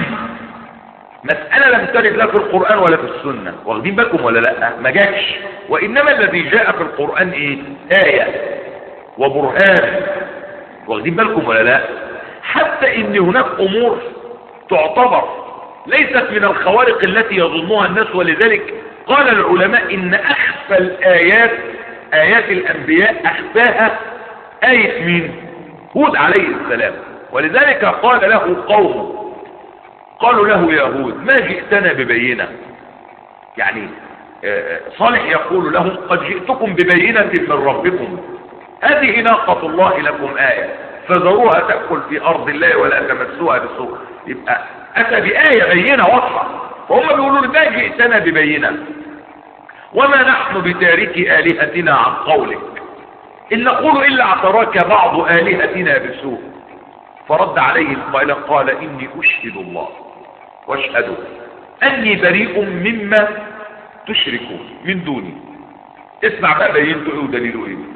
مسألة لم ترد لا في القرآن ولا في السنة، واخدين بالكم ولا لا؟ ما جاتش. وانما الذي جاء في القرآن ايه؟ آية وبرهان، واخدين بالكم ولا لا؟ حتى ان هناك امور تعتبر ليست من الخوارق التي يظنها الناس، ولذلك قال العلماء ان اخفى الايات ايات الانبياء اخفاها آية مين؟ هود عليه السلام، ولذلك قال له قوم، قالوا له يهود ما جئتنا ببينة، يعني صالح يقول لهم قد جئتكم ببينة من ربكم، هذه ناقة الله لكم آية فذروها تأكل في أرض الله ولا تمسوها بسوء. يبقى أتى بآية بينة واضحة، وهم بيقولوا ما جئتنا ببينة وما نحن بتارك آلهتنا عن قولك إن نقول إلا اعتراك بعض آلهتنا بسوء. فرد عليهم قائلا قال إني أشهد الله واشهدوا أني بريء مما تشركون من دوني. اسمع بقى بينته ايه ودليله ايه.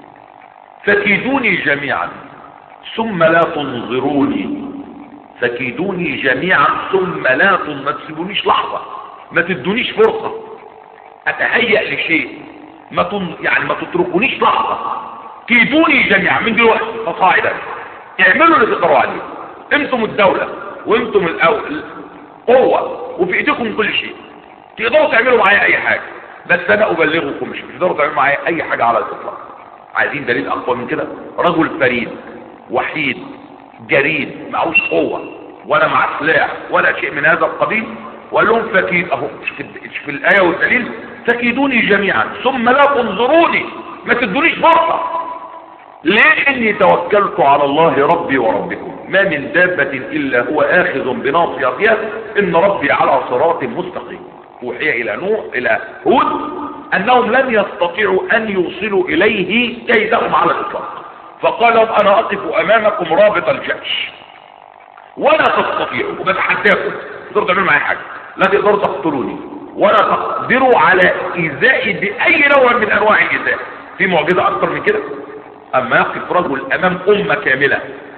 فكيدوني جميعا ثم لا تنظروني، فكيدوني جميعا ثم لا تنظروني، ما تسيبونيش لحظة، ما تدونيش فرصة اتهيأ لشيء، ما تن... يعني ما تتركونيش لحظة، كيدوني جميعا من دلوقتي فصاعدا، اعملوا اللي تقدروا عليه، انتم الدولة وانتم الأول قوة وفي ايديكم كل شيء، تقدروا تعملوا معايا اي حاجة، بس انا ابلغكم مش تقدروا تعملوا معايا اي حاجة على الاطلاق. عايزين دليل اقوى من كده؟ رجل فريد وحيد جريد معهوش قوة ولا مع سلاح ولا شيء من هذا القبيل، وقال لهم فكيد اهو في الايه والدليل فكيدوني جميعا ثم لا تنظروني، ما تدونيش فرصه، ليه؟ اني توكلت على الله ربي وربكم ما من دابه الا هو اخذ بناصيتها ان ربي على صراط مستقيم. اوحي الى نوح الى هود انهم لن يستطيعوا ان يوصلوا اليه كيدهم على الاطلاق، فقال لهم انا اقف امامكم رابط الجيش ولا تستطيعوا، وبتحداكم تقدروا تعملوا معايا حاجه، لا تقدروا تقتلوني ولا تقدروا على ايذائي باي نوع من انواع الايذاء. في معجزه اكثر من كده؟ اما يقف رجل امام امه كامله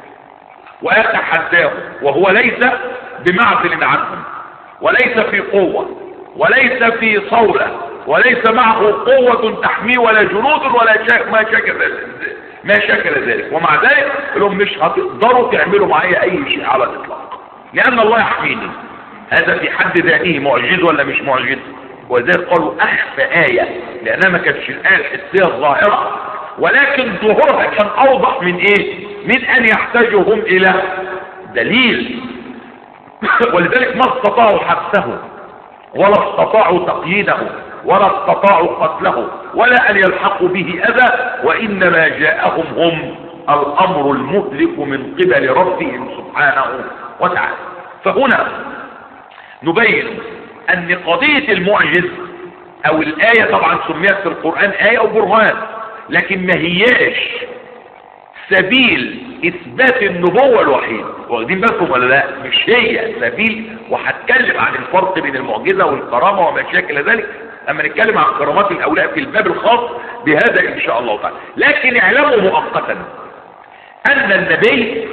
ويتحداه وهو ليس بمعزل عنهم وليس في قوه وليس في صوله وليس معه قوه تحميه ولا جنود ولا شيء ما شكل ما شكل ذلك، ومع ذلك لهم مش هتقدروا تعملوا معايا اي شيء على الاطلاق لان الله يحميني. هذا في حد ذاته معجز ولا مش معجز؟ ولذلك قالوا اخفى آية لانها ما كانتش الآية الحسية الظاهرة، ولكن ظهورها كان اوضح من ايه؟ من ان يحتاجوا هم الى دليل. ولذلك ما استطاعوا حبسه ولا استطاعوا تقييده ولا استطاعوا قتله ولا ان يلحقوا به اذى، وانما جاءهم هم الامر المهلك من قبل ربهم سبحانه وتعالى. فهنا نبين ان قضية المعجز او الآية طبعا سميت في القرآن آية او برهان، لكن ما هياش سبيل اثبات النبوة الوحيد، واخدين بالكم ولا لا؟ مش هي سبيل، وهتكلم عن الفرق بين المعجزة والكرامة وما شاكل ذلك اما نتكلم عن كرامات الاولياء في الباب الخاص بهذا ان شاء الله تعالى. لكن اعلموا مؤقتا ان النبي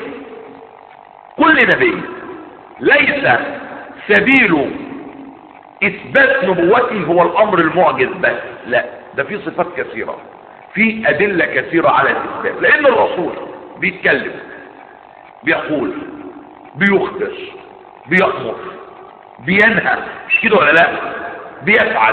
كل نبي ليس سبيل اثبات نبوته هو الامر المعجز بس، لا، ده في صفات كثيرة، في ادلة كثيرة على الاثبات، لان الرسول بيتكلم بيقول بيخبر بيأمر بينهى، مش كده ولا لا؟ بيفعل،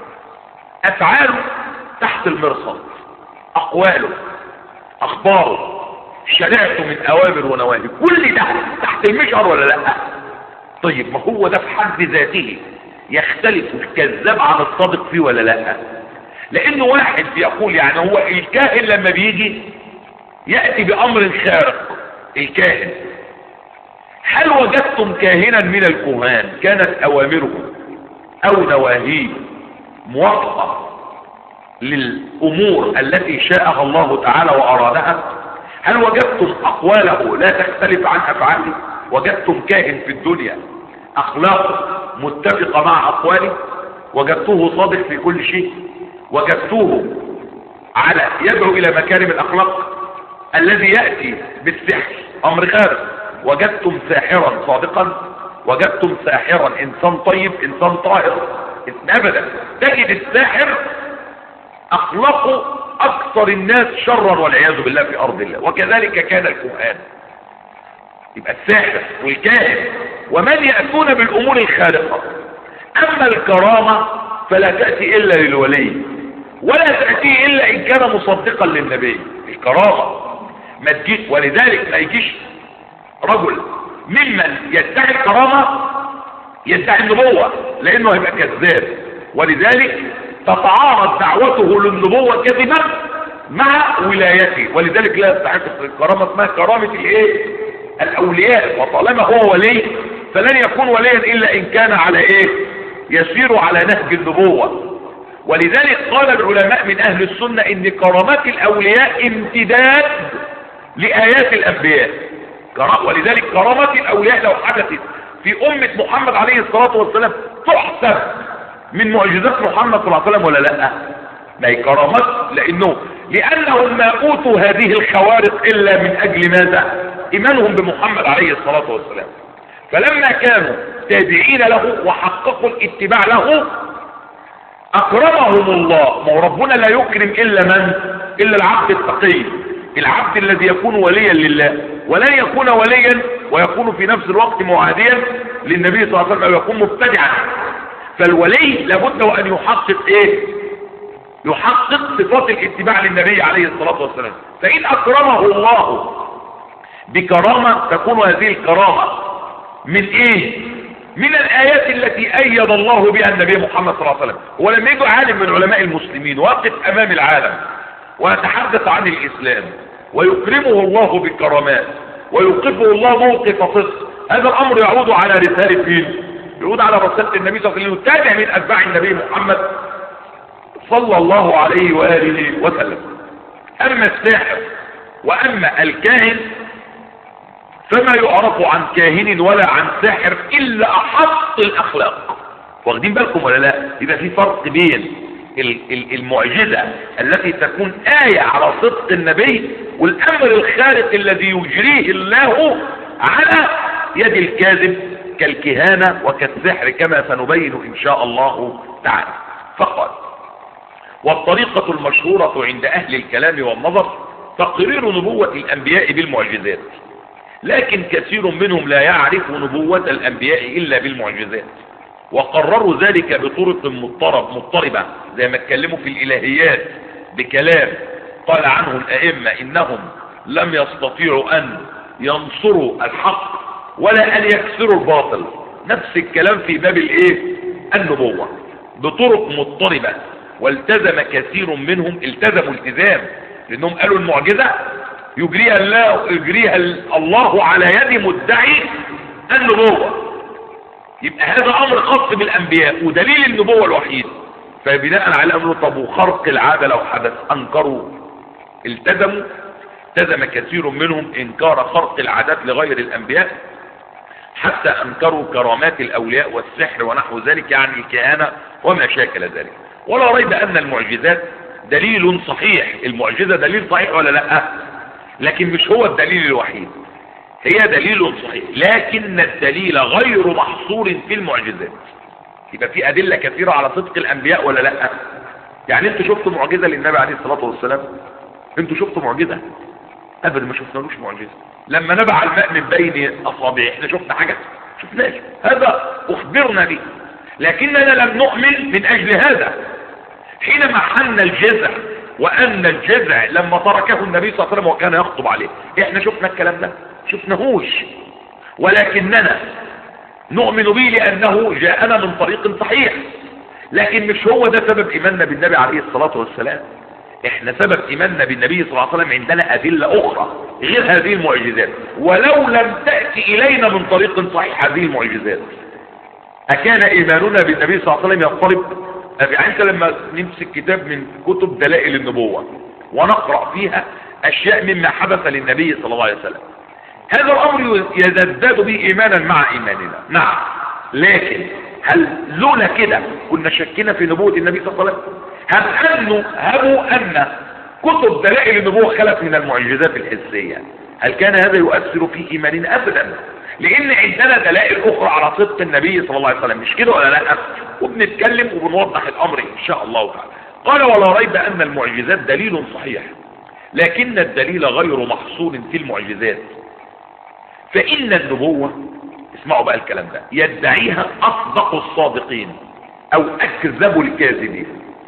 افعاله تحت المرصاد، اقواله اخباره شريعته من اوامر ونواهي، كل ده تحت المشعر ولا لا؟ طيب ما هو ده في حد ذاته يختلف الكذاب عن الصادق فيه ولا لا؟ لانه واحد بيقول يعني هو الكاهن لما بيجي يأتي بامر خارق، الكاهن هل وجدتم كاهنا من الكهان كانت اوامره او نواهيه موافقة للامور التي شاءها الله تعالى وارادها؟ هل وجدتم اقواله لا تختلف عن افعاله؟ وجدتم كاهن في الدنيا اخلاقه متفقة مع اقواله؟ وجدتوه صادق في كل شيء؟ وجدتوه على يدعو الى مكارم الاخلاق؟ الذي يأتي بالسحر امر خارق. وجدتم ساحرا صادقا؟ وجدتم ساحرا انسان طيب انسان طاهر؟ ابدا. تجد الساحر اخلاقه اكثر الناس شرا والعياذ بالله في ارض الله، وكذلك كان الكهان. يبقى الساحر والكاهن ومن يأتون بالامور الخارقة. اما الكرامة فلا تأتي الا للولي ولا تأتي الا ان كان مصدقا للنبي. الكرامة ما تجيش، ولذلك ما يجيش رجل ممن يدعي الكرامة يدعي النبوة، لانه هيبقى كذاب، ولذلك تتعارض دعوته للنبوة كذبا مع ولايته، ولذلك لا يستحق الكرامة. اسمها كرامة الايه؟ الاولياء. وطالما هو ولي فلن يكون وليا الا ان كان على ايه؟ يسير على نهج النبوة. ولذلك قال العلماء من اهل السنة ان كرامات الاولياء امتداد لايات الانبياء. ولذلك كرامات الاولياء لو حدثت في امة محمد عليه الصلاة والسلام تحسب من معجزات محمد صلى الله عليه وسلم ولا لا؟ ما هي كرامات، لانه لانهم ما اوتوا هذه الخوارق الا من اجل ماذا؟ ايمانهم بمحمد عليه الصلاة والسلام. فلما كانوا تابعين له وحققوا الاتباع له اكرمهم الله. ما هو ربنا لا يكرم الا من؟ الا العبد التقي، العبد الذي يكون وليا لله، ولن يكون وليا ويكون في نفس الوقت معاديا للنبي صلى الله عليه وسلم او يكون مبتدعا. فالولي لابد وان يحقق ايه؟ يحقق صفات الاتباع للنبي عليه الصلاة والسلام. فان اكرمه الله بكرامة تكون هذه الكرامة من ايه؟ من الايات التي ايد الله بها النبي محمد صلى الله عليه وسلم. ولما يجي عالم من علماء المسلمين واقف امام العالم ويتحدث عن الاسلام ويكرمه الله بالكرامات ويوقفه الله موقف صدق، هذا الامر يعود على رسالة مين؟ يعود على رسالة النبي صلى الله عليه وسلم، تابع من اتباع النبي محمد صلى الله عليه وآله وسلم. اما الساحر واما الكاهن فما يعرف عن كاهن ولا عن ساحر الا احط الاخلاق. واخدين بالكم ولا لا؟ يبقى في فرق بين المعجزة التي تكون آية على صدق النبي والامر الخارق الذي يجريه الله على يد الكاذب كالكهانة وكالسحر كما سنبين ان شاء الله تعالى. فقط والطريقة المشهورة عند اهل الكلام والنظر تقرير نبوة الانبياء بالمعجزات، لكن كثير منهم لا يعرف نبوة الانبياء الا بالمعجزات، وقرروا ذلك بطرق مضطرب مضطربة زي ما اتكلموا في الالهيات بكلام قال عنه الائمة انهم لم يستطيعوا ان ينصروا الحق ولا ان يكسروا الباطل. نفس الكلام في باب الايه؟ النبوة بطرق مضطربة. والتزم كثير منهم، التزموا التزام، لانهم قالوا المعجزة يجريها الله يجريها الله على يد مدعي النبوة. يبقى هذا امر خاص بالانبياء ودليل النبوة الوحيد. فبناء على امر طب وخرق العادة لو حدث انكروا التزموا. التزم كثير منهم انكار خرق العادات لغير الانبياء حتى انكروا كرامات الاولياء والسحر ونحو ذلك، يعني الكهانة وما شاكل ذلك. ولا ريب ان المعجزات دليل صحيح. المعجزة دليل صحيح ولا لا؟ لكن مش هو الدليل الوحيد، هي دليل صحيح، لكن الدليل غير محصور في المعجزات. يبقى في ادلة كثيرة على صدق الانبياء ولا لا؟ يعني انتوا شفتوا معجزة للنبي عليه الصلاة والسلام؟ انتوا شفتوا معجزة؟ ابدا ما شفنالوش معجزة. لما نبع الماء من بين اصابعه احنا شفنا حاجة؟ شفناش. هذا اخبرنا به، لكننا لم نؤمن من اجل هذا. حينما حن الجزع وان الجزع لما تركه النبي صلى الله عليه وسلم وكان يخطب عليه، احنا شفنا الكلام ده؟ شفناهوش. ولكننا نؤمن به لانه جاءنا من طريق صحيح، لكن مش هو ده سبب ايماننا بالنبي عليه الصلاة والسلام. احنا سبب ايماننا بالنبي صلى الله عليه وسلم عندنا ادلة اخرى غير هذه المعجزات، ولو لم تأتي الينا من طريق صحيح هذه المعجزات اكان ايماننا بالنبي صلى الله عليه وسلم يضطرب؟ يعني لما نمسك كتاب من كتب دلائل النبوة ونقرأ فيها اشياء مما حدث للنبي صلى الله عليه وسلم، هذا الامر يزداد به ايمانا مع ايماننا. نعم، لكن هل لولا كده كنا شكينا في نبوة النبي صلى الله عليه وسلم؟ هل انه هبوا ان كتب دلائل النبوة خلت من المعجزات الحسية، هل كان هذا يؤثر في ايماننا؟ ابدا، لان عندنا دلائل اخرى على صدق النبي صلى الله عليه وسلم، مش كده ولا لا؟ وبنتكلم وبنوضح الامر ان شاء الله تعالى. قال ولا ريب ان المعجزات دليل صحيح، لكن الدليل غير محصور في المعجزات. فان النبوة، اسمعوا بقى الكلام ده، يدعيها اصدق الصادقين او اكذب الكاذبين.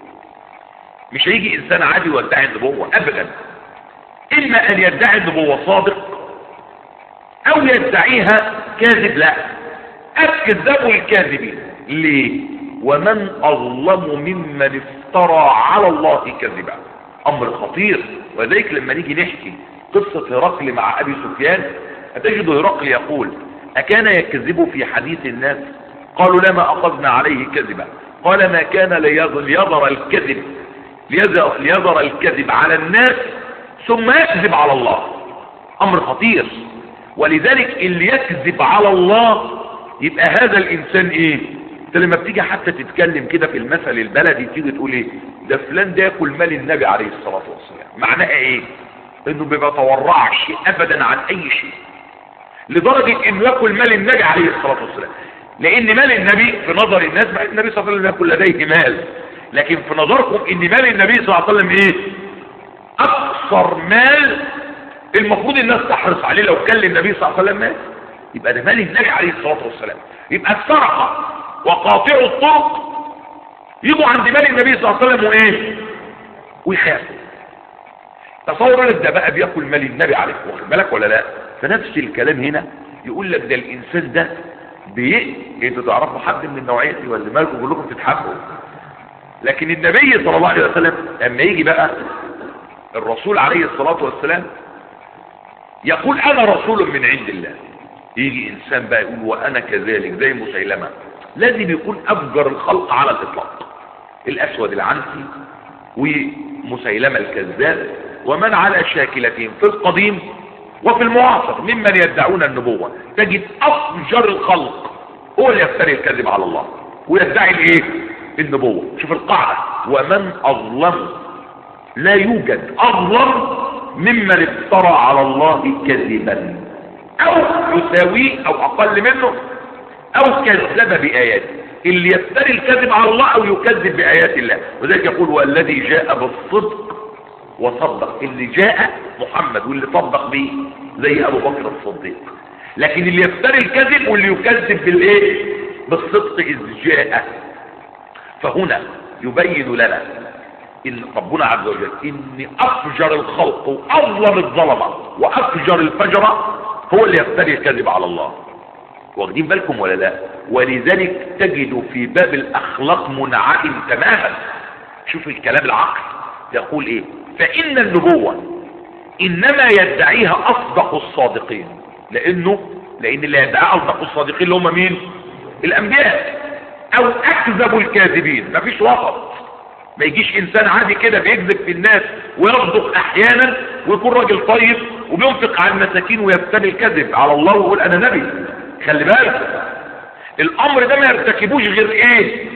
مش هيجي انسان عادي ويدعي النبوة ابدا، اما ان يدعي النبوة صادق او يدعيها كاذب، لا، الكذاب الكاذبين. ليه؟ ومن اظلم ممن افترى على الله كذبا. امر خطير. وذلك لما نيجي نحكي قصة هرقل مع ابي سفيان هتجد هرقل يقول: اكان يكذب في حديث الناس؟ قالوا: لما اخذنا عليه كذبا. قال: ما كان ليظهر الكذب ليظهر الكذب على الناس ثم يكذب على الله. امر خطير. ولذلك اللي يكذب على الله يبقى هذا الانسان ايه؟ انت لما بتيجي حتى تتكلم كده في المثل البلدي تيجي تقول ايه؟ ده فلان ده ياكل مال النبي عليه الصلاه والسلام. معناها ايه؟ انه ما بيتورعش ابدا عن اي شيء، لدرجه انه ياكل مال النبي عليه الصلاه والسلام. لان مال النبي في نظر الناس، مع النبي صلى الله عليه وسلم ياكل لديه مال، لكن في نظركم ان مال النبي صلى الله عليه وسلم ايه؟ اكثر مال المفروض الناس تحرص عليه. لو كان النبي صلى الله عليه وسلم مال يبقى ده مال النبي عليه الصلاه والسلام. يبقى السرقه وقاطع الطرق يجوا عند مال النبي صلى الله عليه وسلم وايه؟ ويخافوا. تصور ده بقى بياكل مال النبي عليه، واخد بالك ولا لا؟ فنفس الكلام هنا يقول لك ده الانسان ده بي انتوا تعرفوا حد من النوعيه دي ولا مالكم كلكم تتحبوا؟ لكن النبي صلى الله عليه وسلم لما يجي بقى الرسول عليه الصلاه والسلام يقول: انا رسول من عند الله. يجي انسان بقى يقول: وانا كذلك، زي مسيلمه. لازم يكون افجر الخلق على الاطلاق، الاسود العنسي ومسيلمه الكذاب، ومن على شاكلتهم في القديم وفي المعاصر ممن يدعون النبوه. تجد افجر الخلق هو اللي يفتري الكذب على الله ويدعي الايه؟ النبوه. شوف القاعده: ومن اظلم، لا يوجد اظلم ممن افترى على الله كذبا او يساويه او اقل منه او كذب باياته. اللي يفتري الكذب على الله او يكذب بايات الله. وذلك يقول: والذي جاء بالصدق وصدق. اللي جاء محمد واللي صدق به زي ابو بكر الصديق. لكن اللي يفتري الكذب واللي يكذب بالايه؟ بالصدق اذ جاء. فهنا يبين لنا ان ربنا عز وجل ان افجر الخلق واظلم الظلمه وافجر الفجره هو اللي يفتري الكذب على الله. واخدين بالكم ولا لا؟ ولذلك تجد في باب الاخلاق منعدم تماما. شوف الكلام العقل يقول ايه: فان النبوه انما يدعيها اصدق الصادقين. لانه لان اللي يدعيها اصدق الصادقين اللي هم مين؟ الانبياء. او اكذب الكاذبين. مفيش وسط. ما يجيش انسان عادي كده بيكذب في الناس ويصدق احيانا ويكون راجل طيب وبينفق على المساكين ويفتري الكذب على الله ويقول انا نبي. خلي بالك الامر ده ما يرتكبوش غير ايه؟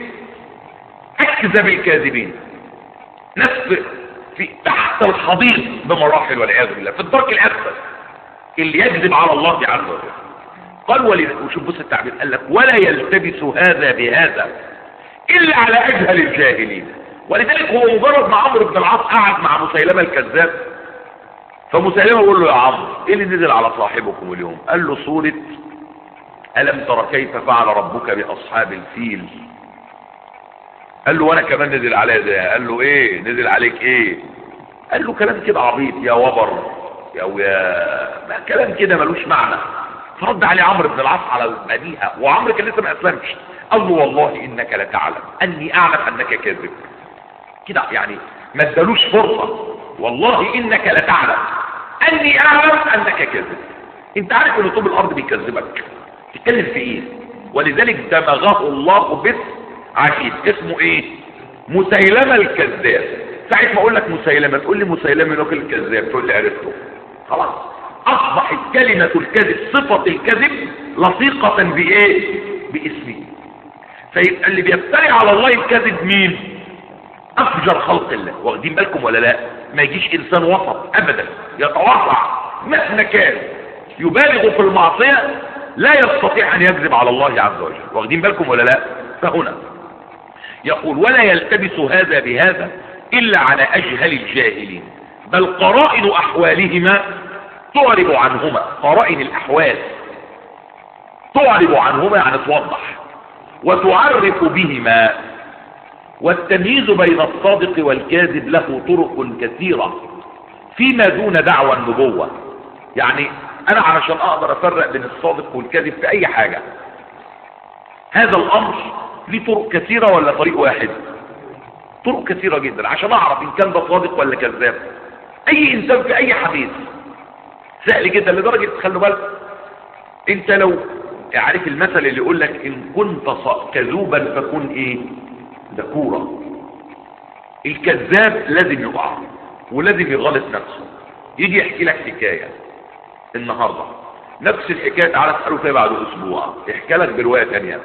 اكذب الكاذبين. ناس في تحت الحضيض بمراحل والعياذ بالله، في الدرك الاسفل، اللي يكذب على الله عز وجل. قال ولي وشوف بص التعبير، قال لك: ولا يلتبس هذا بهذا الا على اجهل الجاهلين. ولذلك هو مجرد ما عمرو بن العاص قعد مع مسيلمه الكذاب، فمسيلمه يقول له: يا عمرو ايه اللي نزل على صاحبكم اليوم؟ قال له: سوره الم تر كيف فعل ربك باصحاب الفيل. قال له: وانا كمان نزل عليا ده. قال له: ايه نزل عليك ايه؟ قال له كلام كده عبيط، يا وبر يا ويا ما كلام كده ملوش معنى. فرد عليه عمرو بن العاص على البديهه، وعمرو كان لسه ما اسلمش. قال له: والله انك لتعلم اني اعلم انك كاذب. كده يعني ما ادالوش فرصه. والله انك لتعلم اني اعلم انك كاذب. انت عارف ان طوب الارض بيكذبك، تتكلم في ايه؟ ولذلك دمغه الله بس عجيب اسمه ايه؟ مسيلمه الكذاب. ساعه ما اقول لك مسيلمه تقول لي مسيلمه لوك الكذاب، تقول لي عرفته. خلاص اصبحت كلمه الكذب صفه الكذب لصيقه بايه؟ باسمه. فيبقى اللي بيفتري على الله الكذب مين؟ افجر خلق الله. واخدين بالكم ولا لا؟ ما يجيش انسان وسط ابدا يتواضع مهما كان يبالغ في المعصيه لا يستطيع ان يكذب على الله عز وجل. واخدين بالكم ولا لا؟ فهنا يقول: ولا يلتبس هذا بهذا الا على اجهل الجاهلين، بل قرائن احوالهما تعرب عنهما. قرائن الاحوال تعرب عنهما يعني توضح وتعرف بهما. والتمييز بين الصادق والكاذب له طرق كثيرة فيما دون دعوى النبوة. يعني انا علشان اقدر افرق بين الصادق والكذب في اي حاجة، هذا الامر ليه طرق كثيرة ولا طريق واحد؟ طرق كثيرة جدا عشان اعرف ان كان ده صادق ولا كذاب. اي انسان في اي حديث سهل جدا، لدرجة خلوا بالك انت لو عارف المثل اللي يقول لك ان كنت كذوبا فكن ايه؟ ذكورا. الكذاب لازم يقع ولازم يغلط نفسه. يجي يحكي لك حكاية النهاردة نفس الحكاية، تعالى تسأله فيها بعد اسبوع يحكي لك برواية تانية،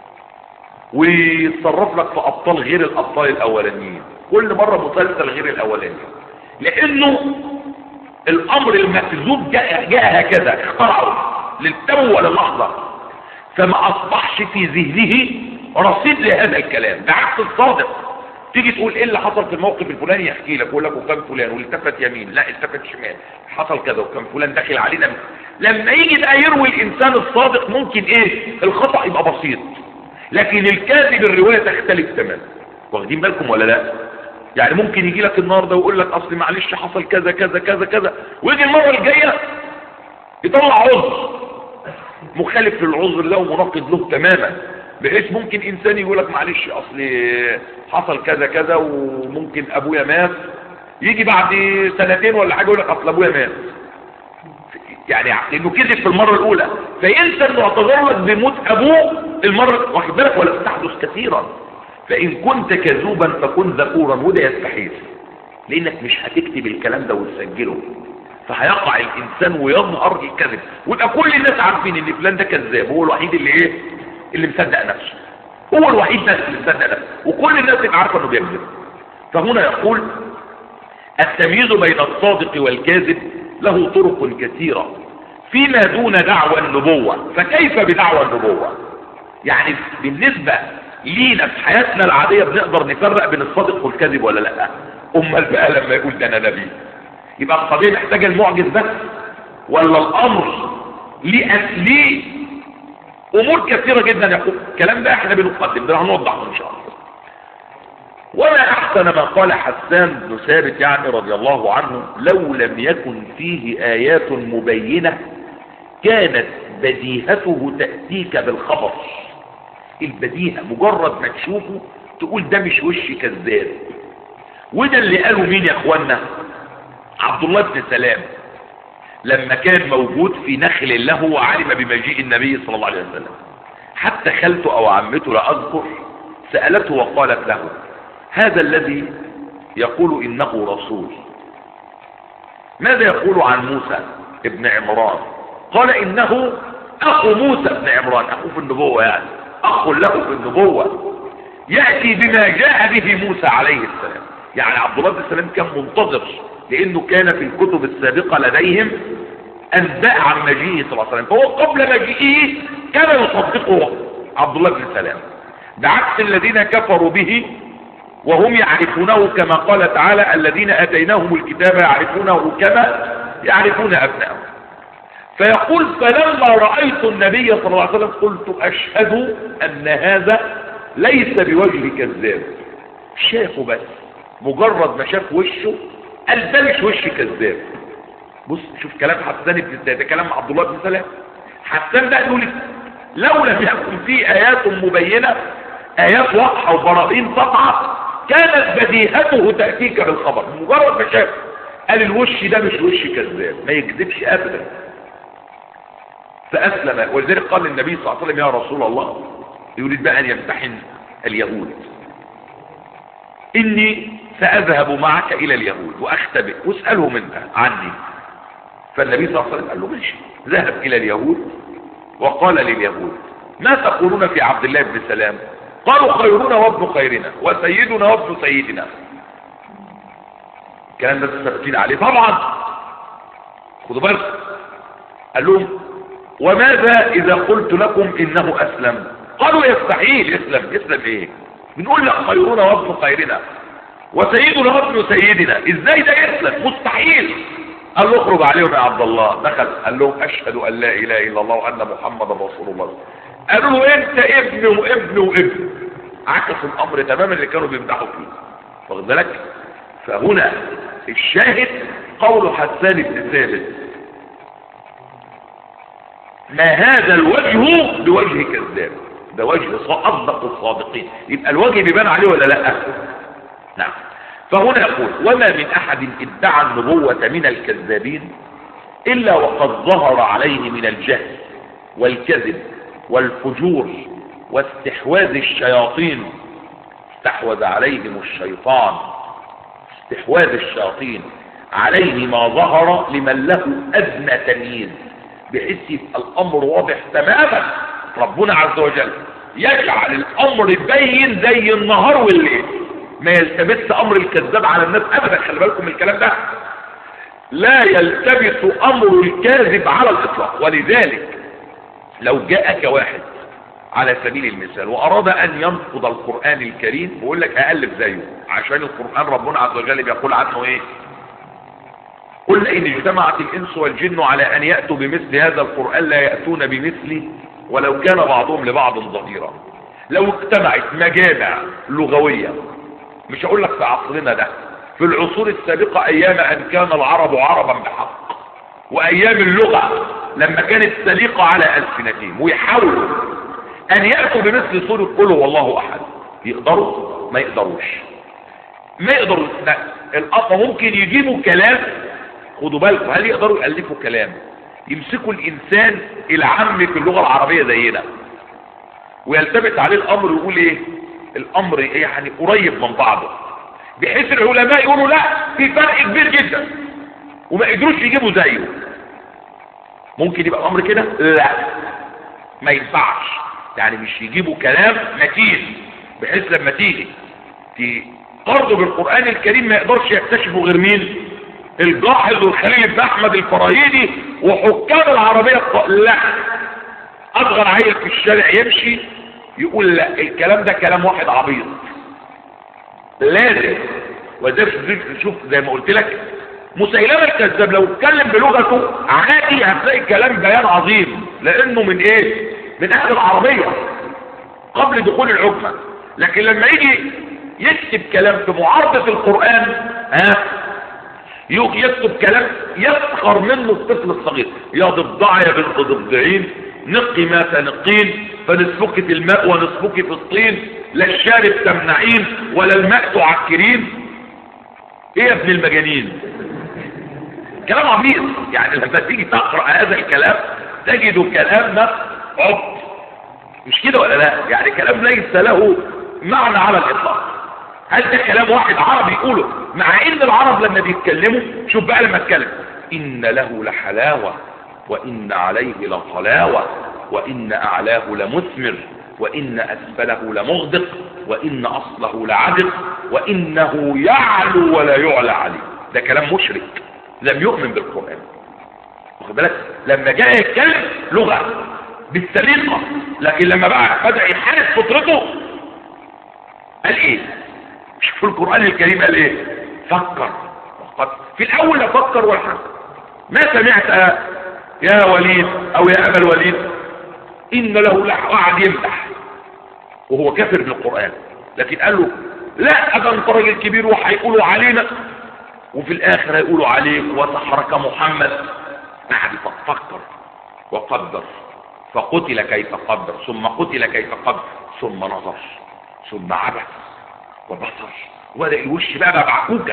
ويتصرف لك في ابطال غير الابطال الاولانيين، كل مرة مسلسل غير الاولاني، لانه الامر المكذوب جاء, جاء هكذا اخترعه للتو وللحظة، فما اصبحش في ذهنه رصيد لهذا الكلام. بعكس الصادق تيجي تقول ايه اللي حصل في الموقف الفلاني، يحكي لك يقول لك وكان فلان والتفت يمين لا التفت شمال حصل كذا وكان فلان داخل علينا. لما يجي بقى يروي الانسان الصادق ممكن ايه الخطأ يبقى بسيط، لكن الكاذب الرواية تختلف تماما. واخدين بالكم ولا لا؟ يعني ممكن يجي لك النهارده ويقول لك اصل معلش حصل كذا كذا كذا كذا، ويجي المره الجايه يطلع عذر مخالف للعذر ده ومناقض له تماما، بحيث ممكن انسان يقول لك معلش اصل حصل كذا كذا وممكن ابويا مات، يجي بعد سنتين ولا حاجه يقول لك اصل ابويا مات، يعني انه كذب في المره الاولى فينسى انه اعتذر لك بموت ابوه المره، واخد بالك؟ ولا تحدث كثيرا. فان كنت كذوبا فكن ذكورا، وده يستحيل لانك مش هتكتب الكلام ده وتسجله، فهيقع الانسان ويظهر الكذب، ويبقى كل الناس عارفين ان فلان ده كذاب، هو الوحيد اللي ايه اللي مصدق نفسه، هو الوحيد بس اللي مصدق نفسه، وكل الناس تبقى عارفه انه بيكذب. فهنا يقول التمييز بين الصادق والكاذب له طرق كثيرة فيما دون دعوى النبوة. فكيف بدعوى النبوة؟ يعني بالنسبة لينا في حياتنا العادية بنقدر نفرق بين الصادق والكاذب ولا لا؟ امال بقى لما يقول ده انا نبي، يبقى القضية محتاجة المعجز بس، ولا الامر ليه ليه امور كثيرة جدا يقول الكلام ده احنا بنقدم ده هنوضحه ان شاء الله. وما احسن ما قال حسان بن ثابت يعني رضي الله عنه: لو لم يكن فيه ايات مبينة كانت بديهته تأتيك بالخبر. البديهة مجرد ما تشوفه تقول ده مش وش كذاب. وده اللي قالوا مين يا اخوانا؟ عبد الله بن سلام لما كان موجود في نخل له وعلم بمجيء النبي صلى الله عليه وسلم، حتى خالته او عمته لا اذكر سألته وقالت له: هذا الذي يقول انه رسول ماذا يقول عن موسى ابن عمران؟ قال انه اخو موسى ابن عمران، اخو في النبوة، يعني اخو له في النبوة، يأتي بما جاء به موسى عليه السلام. يعني عبد الله بن سلام كان منتظر، لانه كان في الكتب السابقة لديهم انباء عن مجيئه صلى الله عليه وسلم، فهو قبل مجيئه كان يصدقه عبد الله بن سلام، بعكس الذين كفروا به وهم يعرفونه كما قال تعالى: الذين اتيناهم الكتاب يعرفونه كما يعرفون ابنائهم. فيقول: فلما رأيت النبي صلى الله عليه وسلم قلت اشهد ان هذا ليس بوجه كذاب. شافه بس، مجرد ما شاف وشه قال ده مش وش كذاب. بص شوف كلام حسان بن ثابت، ده كلام عبد الله بن سلام. حسان ده يقول لو لم يكن فيه ايات مبينة، ايات واضحة وبراهين قطعة، كانت بديهته تأتيك بالخبر. مجرد ما شاف قال الوش ده مش وش كذاب، ما يكذبش ابدا. فاسلم، ولذلك قال النبي صلى الله عليه وسلم: يا رسول الله، يريد بقى ان يمتحن اليهود، اني ساذهب معك الى اليهود واختبئ واسالهم انت عني. فالنبي صلى الله عليه وسلم قال له: ماشي. ذهب الى اليهود وقال لليهود: ما تقولون في عبد الله بن سلام؟ قالوا: خيرنا وابن خيرنا وسيدنا وابن سيدنا. الكلام ده ثابتين عليه طبعا، خدوا بالكم. قال لهم: وماذا اذا قلت لكم انه اسلم؟ قالوا: يستحيل يسلم. يسلم ايه؟ بنقول لك خيرنا وابن خيرنا وسيدنا وابن سيدنا، ازاي ده يسلم؟ مستحيل. قال له: اخرج عليهم يا عبد الله. دخل قال لهم: اشهد ان لا اله الا الله وان محمدا رسول الله. قالوا له: انت ابن وابن وابن. عكس الامر تماما اللي كانوا بيمدحوا فيه، واخد بالك؟ فهنا الشاهد قول حسان بن ثابت: ما هذا الوجه بوجه كذاب، ده وجه أصدق الصادقين، يبقى الوجه بيبان عليه ولا لا؟ نعم. فهنا يقول وما من أحد ادعى النبوة من الكذابين إلا وقد ظهر عليه من الجهل والكذب والفجور واستحواذ الشياطين، استحوذ عليهم الشيطان، استحواذ الشياطين عليه ما ظهر لمن له أدنى تمييز، بحيث يبقى الأمر واضح تماما. ربنا عز وجل يجعل الأمر يبين زي النهار والليل، ما يلتبس أمر الكذاب على الناس أبدا. خلي بالكم من الكلام ده، لا يلتبس أمر الكاذب على الإطلاق. ولذلك لو جاءك واحد على سبيل المثال وأراد أن ينقض القرآن الكريم ويقول لك أألف زيه، عشان القرآن ربنا عز وجل بيقول عنه إيه؟ قل إن اجتمعت الإنس والجن على أن يأتوا بمثل هذا القرآن لا يأتون بمثله ولو كان بعضهم لبعض ظهيرا. لو اجتمعت مجامع لغوية، مش هقول لك في عصرنا ده، في العصور السابقة أيام أن كان العرب عربا بحق، وأيام اللغة لما كانت سليقة على ألسنتهم، ويحاولوا أن يأتوا بمثل سورة قل هو الله أحد، يقدروا؟ ما يقدروش، ما يقدروا. الأخ ممكن يجيبوا كلام، خدوا بالكم، هل يقدروا يألفوا كلام يمسكوا الإنسان العام في اللغة العربية زينا ويلتبس عليه الأمر ويقول إيه؟ الأمر إيه يعني قريب من بعضه، بحيث العلماء يقولوا لا في فرق كبير جدا وما قدروش يجيبوا زيه. ممكن يبقى الأمر كده؟ لا، ما ينفعش. يعني مش يجيبوا كلام متين بحيث لما تيجي تقارنه بالقرآن الكريم ما يقدرش يكتشفه غير مين؟ الجاحظ والخليل بن احمد الفراهيدي وحكام العربية. لا، اصغر عيل في الشارع يمشي يقول لا، الكلام ده كلام واحد عبيط. لازم. وده شوف زي ما قلت لك، مسيلمة الكذاب لو اتكلم بلغته عادي هتلاقي كلام بيان عظيم، لانه من ايه؟ من اهل العربية قبل دخول العجمة. لكن لما يجي يكتب كلام في معارضة القرآن، ها يكتب كلام يسخر منه الطفل الصغير، يا ضفدع يا بنت ضفدعين، نقي ما تنقين، فنسفك في الماء ونسفك في الطين، لا الشارب تمنعين ولا الماء تعكرين. ايه يا ابن المجانين؟ كلام عبيط. يعني لما تيجي تقرأ هذا الكلام تجد كلام عبط، مش كده ولا لا؟ يعني كلام ليس له معنى على الإطلاق. هل ده كلام واحد عربي يقوله؟ مع ان العرب لما بيتكلموا، شوف بقى لما اتكلم، ان له لحلاوة وان عليه لطلاوة وان اعلاه لمثمر وان اسفله لمغدق وان اصله لعدق وانه يعلو ولا يعلى عليه. ده كلام مشرك لم يؤمن بالقرآن. واخد بالك؟ لما جاء يتكلم لغة بالسليقة، لكن لما بقى بدأ يحارب فطرته قال ايه؟ شوف القرآن الكريم قال ايه؟ فكر. في الاول لا فكر ولا حاجة. ما سمعت يا وليد او يا ابا الوليد ان له لحن، قعد يمدح وهو كافر بالقرآن، لكن قال له لا، ده انت راجل كبير وهيقولوا علينا، وفي الاخر هيقولوا عليك وسحرك محمد. قعد يفكر وقدر، فقتل كيف قدر، ثم قتل كيف قدر، ثم نظر، ثم عبث وبصر، وبدأ الوش بقى بقى بعكوكة،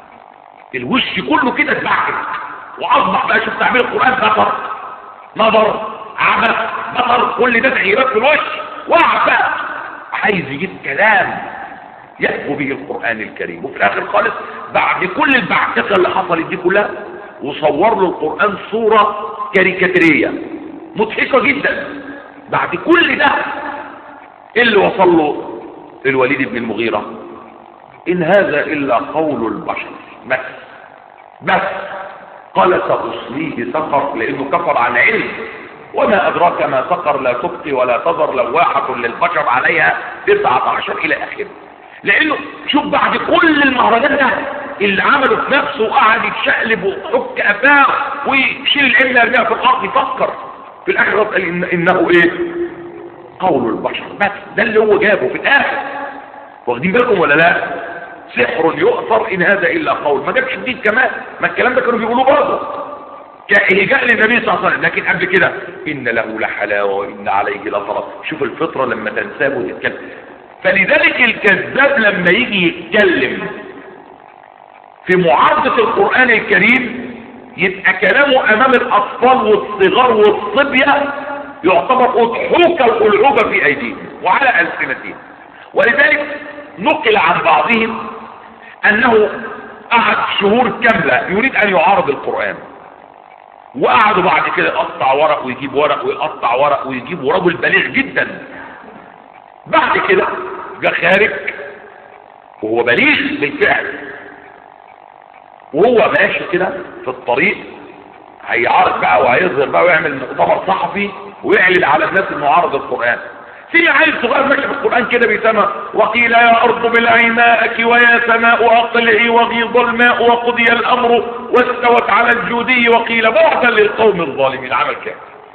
الوش كله كده اتبعكك، واصبح بقى شوف تعبير القرآن، بصر نظر عبث بصر، كل ده تغييرات في الوش. وقع بقى عايز يجيب كلام يحكوا به القرآن الكريم، وفي الاخر خالص بعد كل البعكسة اللي حصلت دي كلها وصور له القرآن صورة كاريكاتيرية مضحكة جدا. بعد كل ده ايه اللي وصل له الوليد بن المغيرة؟ ان هذا الا قول البشر بس بس قال سأصليه سقر، لانه كفر عن علم. وما ادراك ما سقر، لا تبقي ولا تذر لواحة للبشر عليها تسعة عشر الى اخره. لانه شوف بعد كل المهرجان ده اللي عمله في نفسه وقعد يتشقلب ويحك افاه ويشيل العلم يرميها في الارض، يفكر في الاخر قال إن انه ايه؟ قول البشر بس. ده اللي هو جابه في الاخر. واخدين بالكم ولا لا؟ سحر يؤثر ان هذا الا قول. ما جابش جديد كمان، ما الكلام ده كانوا بيقولوه برضه. كإهجاء للنبي صلى الله عليه وسلم. لكن قبل كده إن له لحلاوة وإن عليه لطرف. شوف الفطرة لما تنساب وتتكلم. فلذلك الكذاب لما يجي يتكلم في معارضة القرآن الكريم يبقى كلامه أمام الأطفال والصغار والصبية يعتبر أضحوكة والألعوبة في أيديهم وعلى ألسنتهم. ولذلك نقل عن بعضهم أنه قعد شهور كاملة يريد أن يعارض القرآن، وقعدوا بعد كده يقطع ورق ويجيب ورق ويقطع ورق ويجيب، ورجل بليغ جدا. بعد كده جاء خارج وهو بليغ بالفعل، وهو ماشي كده في الطريق هيعارض بقى وهيظهر بقى ويعمل مؤتمر صحفي ويعلن على الناس انه عارض القرآن. في عيل صغير ماشي في القرآن كده بيسمع وقيل يا أرض ابلعي ماءك ويا سماء أقلعي وغيض الماء وقضي الأمر واستوت على الجودي وقيل بعدا للقوم الظالمين. عمل كده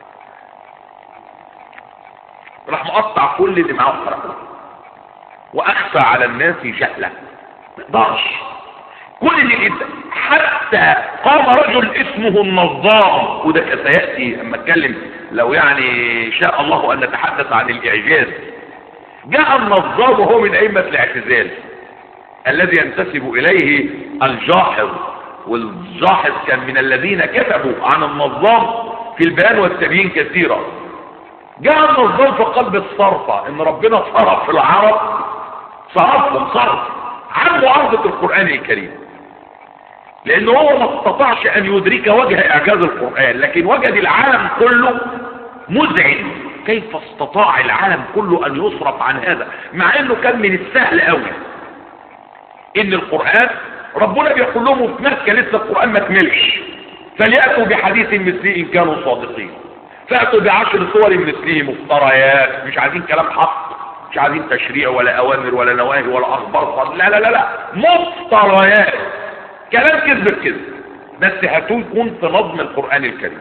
راح مقطع كل اللي معاه فرقه وأخفى على الناس جهله، ما يقدرش كل اللي جدا. حتى قام رجل اسمه النظام، وده سيأتي اما اتكلم لو يعني شاء الله ان نتحدث عن الاعجاز. جاء النظام وهو من ائمة الاعتزال الذي ينتسب اليه الجاحظ، والجاحظ كان من الذين كتبوا عن النظام في البيان والتبيين كثيرا. جاء النظام في قلب الصرفة ان ربنا صرف في العرب، صرفهم صرف عن معارضة القرآن الكريم، لانه هو ما استطاعش ان يدرك وجه اعجاز القرآن، لكن وجد العالم كله مزعج. كيف استطاع العالم كله ان يصرف عن هذا، مع انه كان من السهل قوي ان القرآن ربنا بيقول لهم في مكة لسه القرآن ما كملش، فليأتوا بحديث مثله ان كانوا صادقين، فأتوا بعشر صور مثله مفتريات، مش عايزين كلام حق، مش عايزين تشريع ولا اوامر ولا نواهي ولا اخبار، لا لا لا لا مفتريات، كلام كذب كذب، بس هاتوا يكون في نظم القرآن الكريم.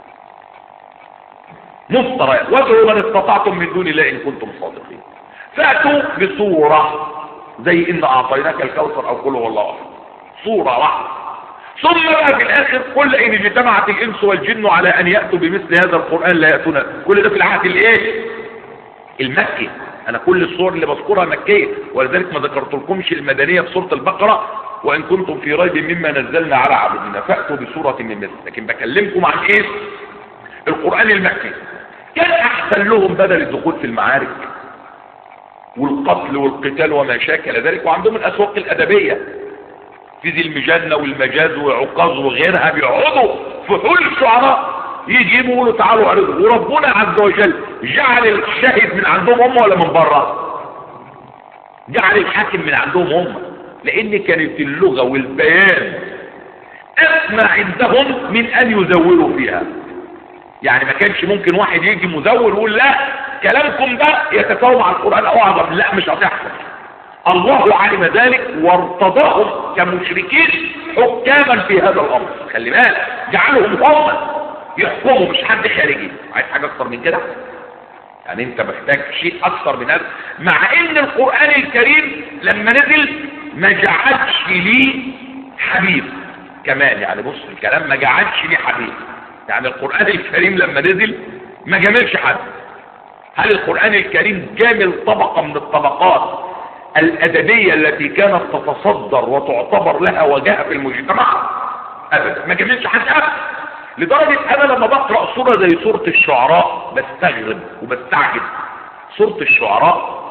مفتريات وادعوا من استطعتم من دون الله ان كنتم صادقين. فأتوا بصورة زي ان اعطيناك الكوثر او قل هو الله احد، صورة واحدة. ثم بقى في الاخر قل ان اجتمعت الانس والجن على ان يأتوا بمثل هذا القرآن لا يأتون. كل ده في العهد الايه المكي. انا كل الصور اللي بذكرها مكية، ولذلك ما ذكرتلكمش المدنية في سورة البقرة وان كنتم في ريب مما نزلنا على عبدنا فأتوا بسورة من مثل. لكن بكلمكم عن ايه القرآن المكي. كان احسن لهم بدل الدخول في المعارك والقتل والقتال وما شاكل ذلك، وعندهم الاسواق الادبية في ذي المجنة والمجاز وعكاظ وغيرها، بيقعدوا في حول الشعراء يجيبوا يقولوا تعالوا اعرضوا. وربنا عز وجل جعل الشاهد من عندهم هم ولا من بره؟ جعل الحاكم من عندهم هم، لان كانت اللغة والبيان اسمى عندهم من ان يزوروا فيها. يعني ما كانش ممكن واحد يجي مزور ويقول لا كلامكم ده يتساوى مع القرآن او اعظم، لا مش هتحصل. الله علم ذلك وارتضاهم كمشركين حكاما في هذا الامر. خلي بالك جعلهم هم يحكموا مش حد خارجي. عايز حاجة اكتر من كده؟ يعني انت محتاج شيء اكتر من هذا، مع ان القرآن الكريم لما نزل ما جعلش ليه حبيب كمان. يعني بص الكلام ما جعلش ليه حبيب، يعني القرآن الكريم لما نزل ما جاملش حد. هل القرآن الكريم جامل طبقة من الطبقات الأدبية التي كانت تتصدر وتعتبر لها وجهة في المجتمع؟ أبدا ما جاملش حد أبدا. لدرجة أنا لما بقرأ سورة زي سورة الشعراء بستغرب وبستعجب. سورة الشعراء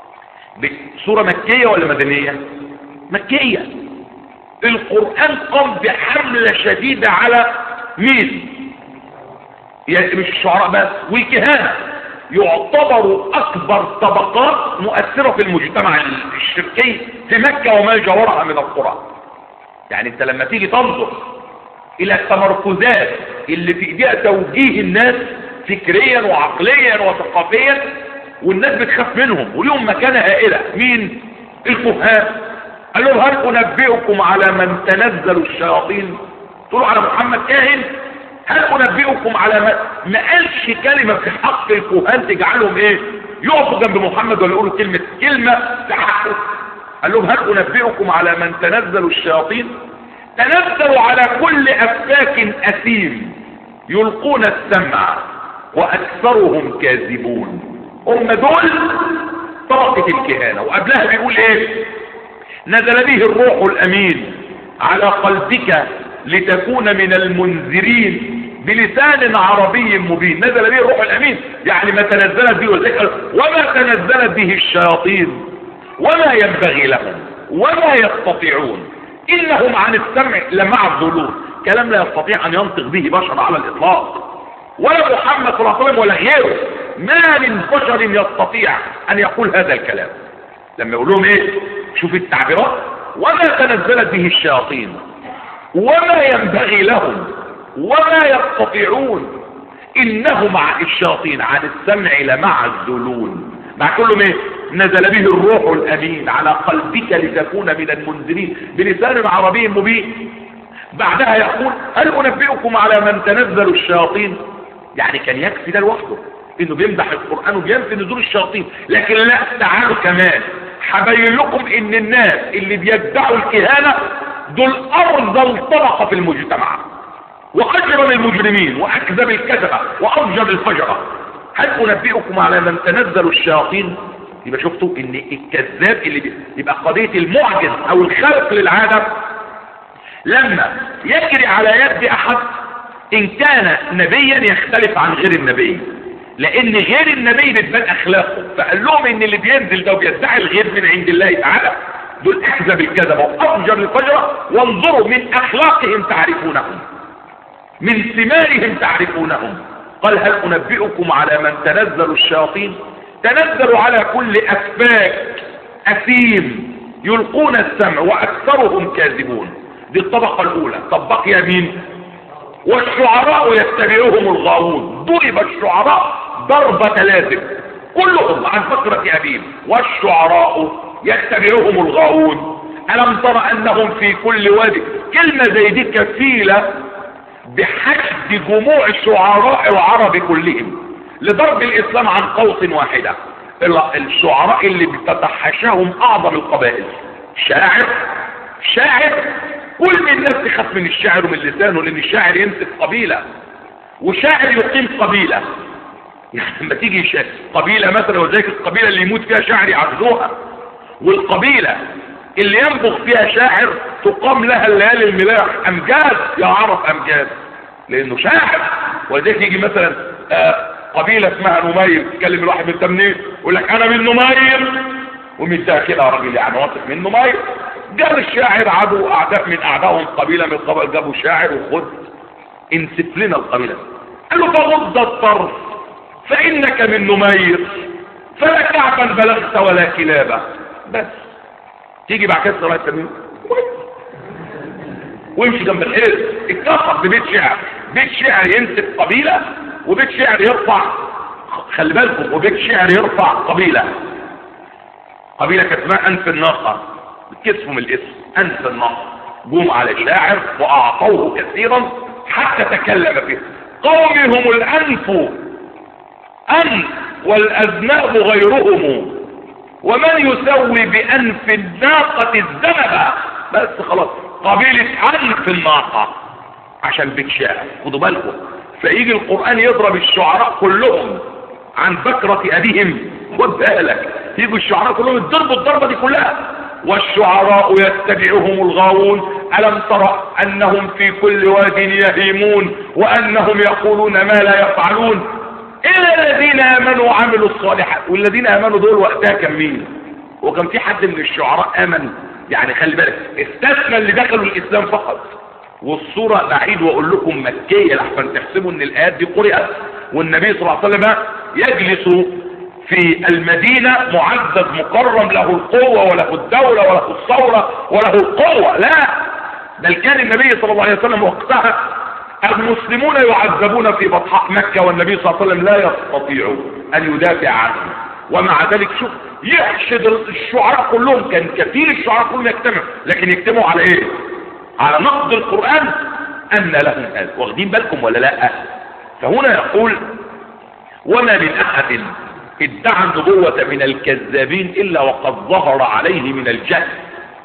سورة مكية ولا مدنية؟ مكية. القرآن قام بحملة شديدة على مين؟ يعني مش الشعراء بس، والكهنة يعتبروا أكبر طبقات مؤثرة في المجتمع الشركي في مكة وما جاورها من القرى. يعني انت لما تيجي تنظر الى التمركزات اللي في ايديها توجيه الناس فكريا وعقليا وثقافيا، والناس بتخاف منهم وليهم مكانة هائلة. مين؟ الكهان. قال لهم هل انبئكم على من تنزل الشياطين؟ تقولوا على محمد كاهن؟ هل انبئكم على من؟ ما قالش كلمة في حق الكهان تجعلهم ايه يقفوا جنب محمد ولا يقولوا كلمة كلمة في حقه. قال لهم هل انبئكم على من تنزل الشياطين تنزلوا على كل أفاك أثيم يلقون السمع وأكثرهم كاذبون. هم دول طبقة الكهانة. وقبلها بيقول ايه؟ نزل به الروح الأمين على قلبك لتكون من المنذرين بلسان عربي مبين. نزل به الروح الأمين يعني ما تنزلت به والذكر وما تنزلت به الشياطين وما ينبغي لهم وما يستطيعون إنهم عن السمع لمعزولون. كلام لا يستطيع أن ينطق به بشر على الإطلاق، ولا محمد صلى الله عليه وسلم ولا غيره. ما من بشر يستطيع أن يقول هذا الكلام. لما يقول لهم ايه؟ شوف التعبيرات، وما تنزلت به الشياطين وما ينبغي لهم وما يستطيعون إنهم عن الشياطين عن السمع لمعزولون. مع كلهم ايه؟ نزل به الروح الأمين على قلبك لتكون من المنذرين بلسان عربي مبين. بعدها يقول هل أنبئكم على من تنزل الشياطين؟ يعني كان يكفي ده لوحده انه بيمدح القرآن وبينفي نزول الشياطين، لكن لا، تعالوا كمان هبين لكم ان الناس اللي بيدعوا الكهانة دول ارذل طبقة في المجتمع واجرم المجرمين واكذب الكذبة وافجر الفجرة. هل انبئكم على من تنزل الشياطين؟ يبقى شفتوا ان الكذاب اللي بي... يبقى قضية المعجز او الخارق للعادة لما يجري على يد احد ان كان نبيا يختلف عن غير النبي، لان غير النبي بتبان اخلاقه. فقال لهم ان اللي بينزل ده وبيدعي الغيب من عند الله تعالى دول اكذب الكذبة وافجر الفجرة، وانظروا من اخلاقهم تعرفونهم من ثمارهم تعرفونهم. قال هل انبئكم على من تنزل الشياطين؟ تنزلوا على كل افاك اثيم يلقون السمع واكثرهم كاذبون. دي الطبقة الاولى. طب بقي مين؟ والشعراء يتبعهم الغاوون. ضرب الشعراء ضربة لازم كلهم عن فكرة أبيهم. والشعراء يتبعهم الغاوون ألم تر أنهم في كل وادي. كلمة زي دي كفيلة بحشد جموع الشعراء العرب كلهم لضرب الإسلام عن قوس واحدة. الشعراء اللي بتتحشاهم أعظم القبائل. شاعر شاعر كل الناس تخاف من الشاعر ومن لسانه، لان الشاعر يمسك قبيلة وشاعر يقيم قبيلة. يعني لما تيجي قبيلة مثلا وذلك القبيلة اللي يموت فيها شاعر يعزوها، والقبيلة اللي ينبغ فيها شاعر تقام لها الليالي الملاح امجاد يعرف امجاد لانه شاعر. وذلك يجي مثلا آه قبيلة اسمها نمير، تكلم الواحد من منين يقول لك انا من نمير ومدها كده راجل يعني واثق من نمير. جاب الشاعر عدو اعداء من اعدائهم قبيلة من القبائل، جابوا شاعر وخد انسف لنا القبيلة. قال له فغض الطرف فانك من نمير فلا كعبا بلغت ولا كلابة. بس تيجي بعد كده صلاة تميم ويمشي جنب الحيط. اتكسر ببيت شعر، بيت شعر ينسف قبيلة وبيت شعر يرفع، خلي بالكم، وبيت شعر يرفع قبيلة. قبيلة كانت اسمها انف الناقة، كسفهم الاسم انف الناقة. قوم على شاعر واعطوه كثيرا حتى تكلم فيه. قومي هم الانف انف والاذناب غيرهم ومن يسوي بانف الناقة الذنب. بس خلاص قبيلة انف الناقة عشان بيت شعر. خدوا بالكم، فيجي القرآن يضرب الشعراء كلهم عن بكرة ابيهم. خد بالك، يجوا الشعراء كلهم يضربوا الضربة دي كلها. والشعراء يتبعهم الغاوون ألم ترى أنهم في كل واد يهيمون وأنهم يقولون ما لا يفعلون إلا الذين آمنوا وعملوا الصالحات. والذين آمنوا دول وقتها كان مين؟ وكان في حد من الشعراء آمن؟ يعني خلي بالك، استثنى اللي دخلوا الإسلام فقط. والصورة بعيد وأقول لكم مكية لحسن تحسبوا أن الآيات دي قرأت والنبي صلى الله عليه وسلم يجلس في المدينة معزز مكرم، له القوة وله الدولة وله الثورة وله القوة. لا، بل كان النبي صلى الله عليه وسلم وقتها المسلمون يعذبون في بطحاء مكة والنبي صلى الله عليه وسلم لا يستطيع أن يدافع عنهم. ومع ذلك شوف يحشد الشعراء كلهم، كان كثير الشعراء كلهم يجتمعوا، لكن يجتمعوا على ايه؟ على نقد القرآن أن لهم هذا. واخدين بالكم ولا لا؟ فهنا يقول وما من أحد ادعى النبوة من الكذابين إلا وقد ظهر عليه من الجهل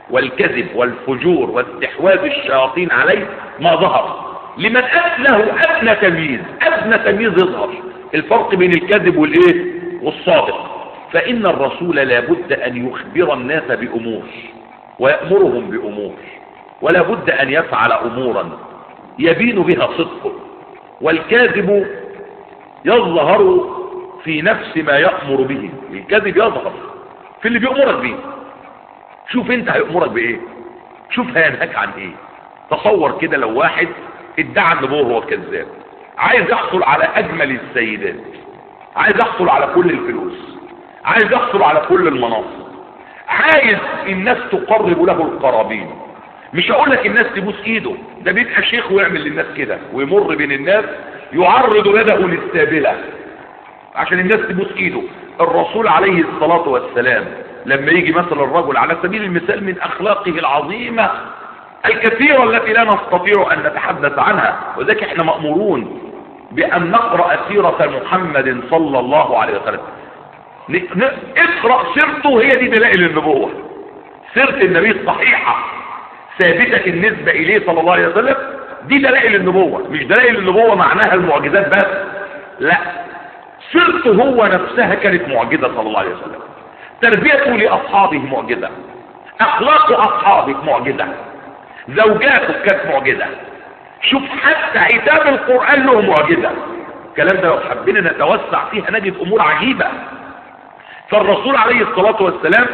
والكذب والفجور واستحواذ الشياطين عليه ما ظهر لمن له أدنى تمييز، أدنى تمييز يظهر الفرق بين الكذب والإيه والصادق. فإن الرسول لابد أن يخبر الناس بأمور ويأمرهم بأمور، ولا بد أن يفعل أمورا يبين بها صدقه. والكاذب يظهر في نفس ما يأمر به، الكذب يظهر في اللي بيأمرك به. شوف انت هيأمرك بإيه، شوف هينهك عن إيه. تصور كده لو واحد ادعى النبوة وهو كذاب، عايز يحصل على أجمل السيدات، عايز يحصل على كل الفلوس، عايز يحصل على كل المناصب، عايز الناس تقرب له القرابين. مش هقول لك الناس تبوس ايده، ده بيبقى شيخ ويعمل للناس كده ويمر بين الناس يعرض يده للسابلة عشان الناس تبوس ايده. الرسول عليه الصلاة والسلام لما يجي مثلا الرجل على سبيل المثال من اخلاقه العظيمة الكثيرة التي لا نستطيع ان نتحدث عنها، وذلك احنا مأمورون بان نقرأ سيرة محمد صلى الله عليه وسلم. اقرأ سيرته، هي دي دلائل النبوة. سيرة النبي الصحيحة ثابتة النسبة اليه صلى الله عليه وسلم، دي دلائل النبوة. مش دلائل النبوة معناها المعجزات بس، لا، سيرته هو نفسها كانت معجزة صلى الله عليه وسلم. تربيته لأصحابه معجزة، أخلاق أصحابه معجزة، زوجاته كانت معجزة. شوف حتى عتاب القرآن له معجزة. الكلام ده لو حبينا نتوسع فيها نجد أمور عجيبة. فالرسول عليه الصلاة والسلام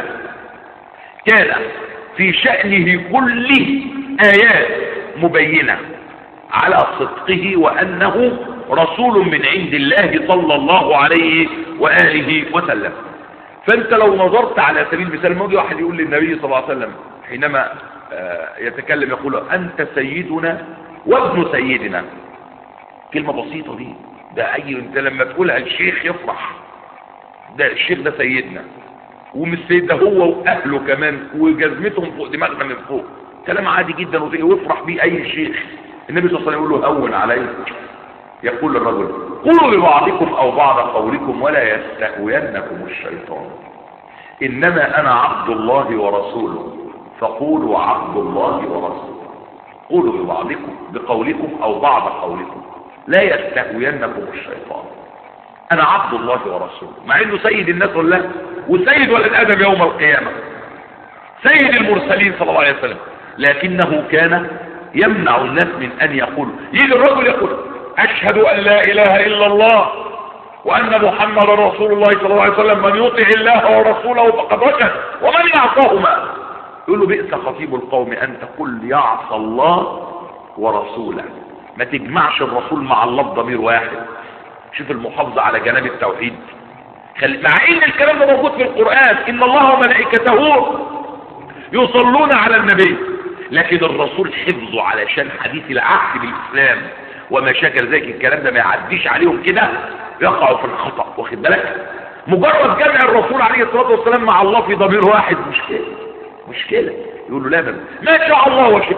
كان في شأنه كله آيات مبينة على صدقه وأنه رسول من عند الله صلى الله عليه وآله وسلم. فأنت لو نظرت على سبيل المثال، موجود واحد يقول للنبي صلى الله عليه وسلم حينما يتكلم يقول أنت سيدنا وابن سيدنا. كلمة بسيطة دي، ده أي أنت لما تقولها الشيخ يفرح، ده الشيخ ده سيدنا، ومش سيد ده هو وأهله كمان وجزمتهم فوق دماغنا من فوق. كلام عادي جدا ويفرح بيه أي شيخ. النبي صلى الله عليه وسلم يقول له هون عليك. يقول للرجل قولوا لبعضكم أو بعض قولكم ولا يستهوينكم الشيطان، إنما أنا عبد الله ورسوله فقولوا عبد الله ورسوله. قولوا ببعضكم بقولكم أو بعض قولكم لا يستهوينكم الشيطان، أنا عبد الله ورسوله. مع إنه سيد الناس ولا وسيد ولد آدم يوم القيامة، سيد المرسلين صلى الله عليه وسلم، لكنه كان يمنع الناس من أن يقولوا. يجي الرجل يقول أشهد أن لا إله إلا الله وأن محمد رسول الله صلى الله عليه وسلم، من يطع الله ورسوله فقد رشد ومن يعصاهما. يقول له بئس خطيب القوم أن تقول يعصى الله ورسوله. ما تجمعش الرسول مع الله بضمير واحد. شوف المحافظة على جناب التوحيد، مع ان الكلام ده موجود في القرآن، ان الله وملائكته يصلون على النبي، لكن الرسول حفظه علشان حديث العهد بالاسلام وما شاكل ذلك. الكلام ده ما يعديش عليهم كده، يقعوا في الخطأ. واخد بالك؟ مجرد جمع الرسول عليه الصلاة والسلام مع الله في ضمير واحد مشكلة مشكلة. يقول له لا بل ما شاء الله وشئت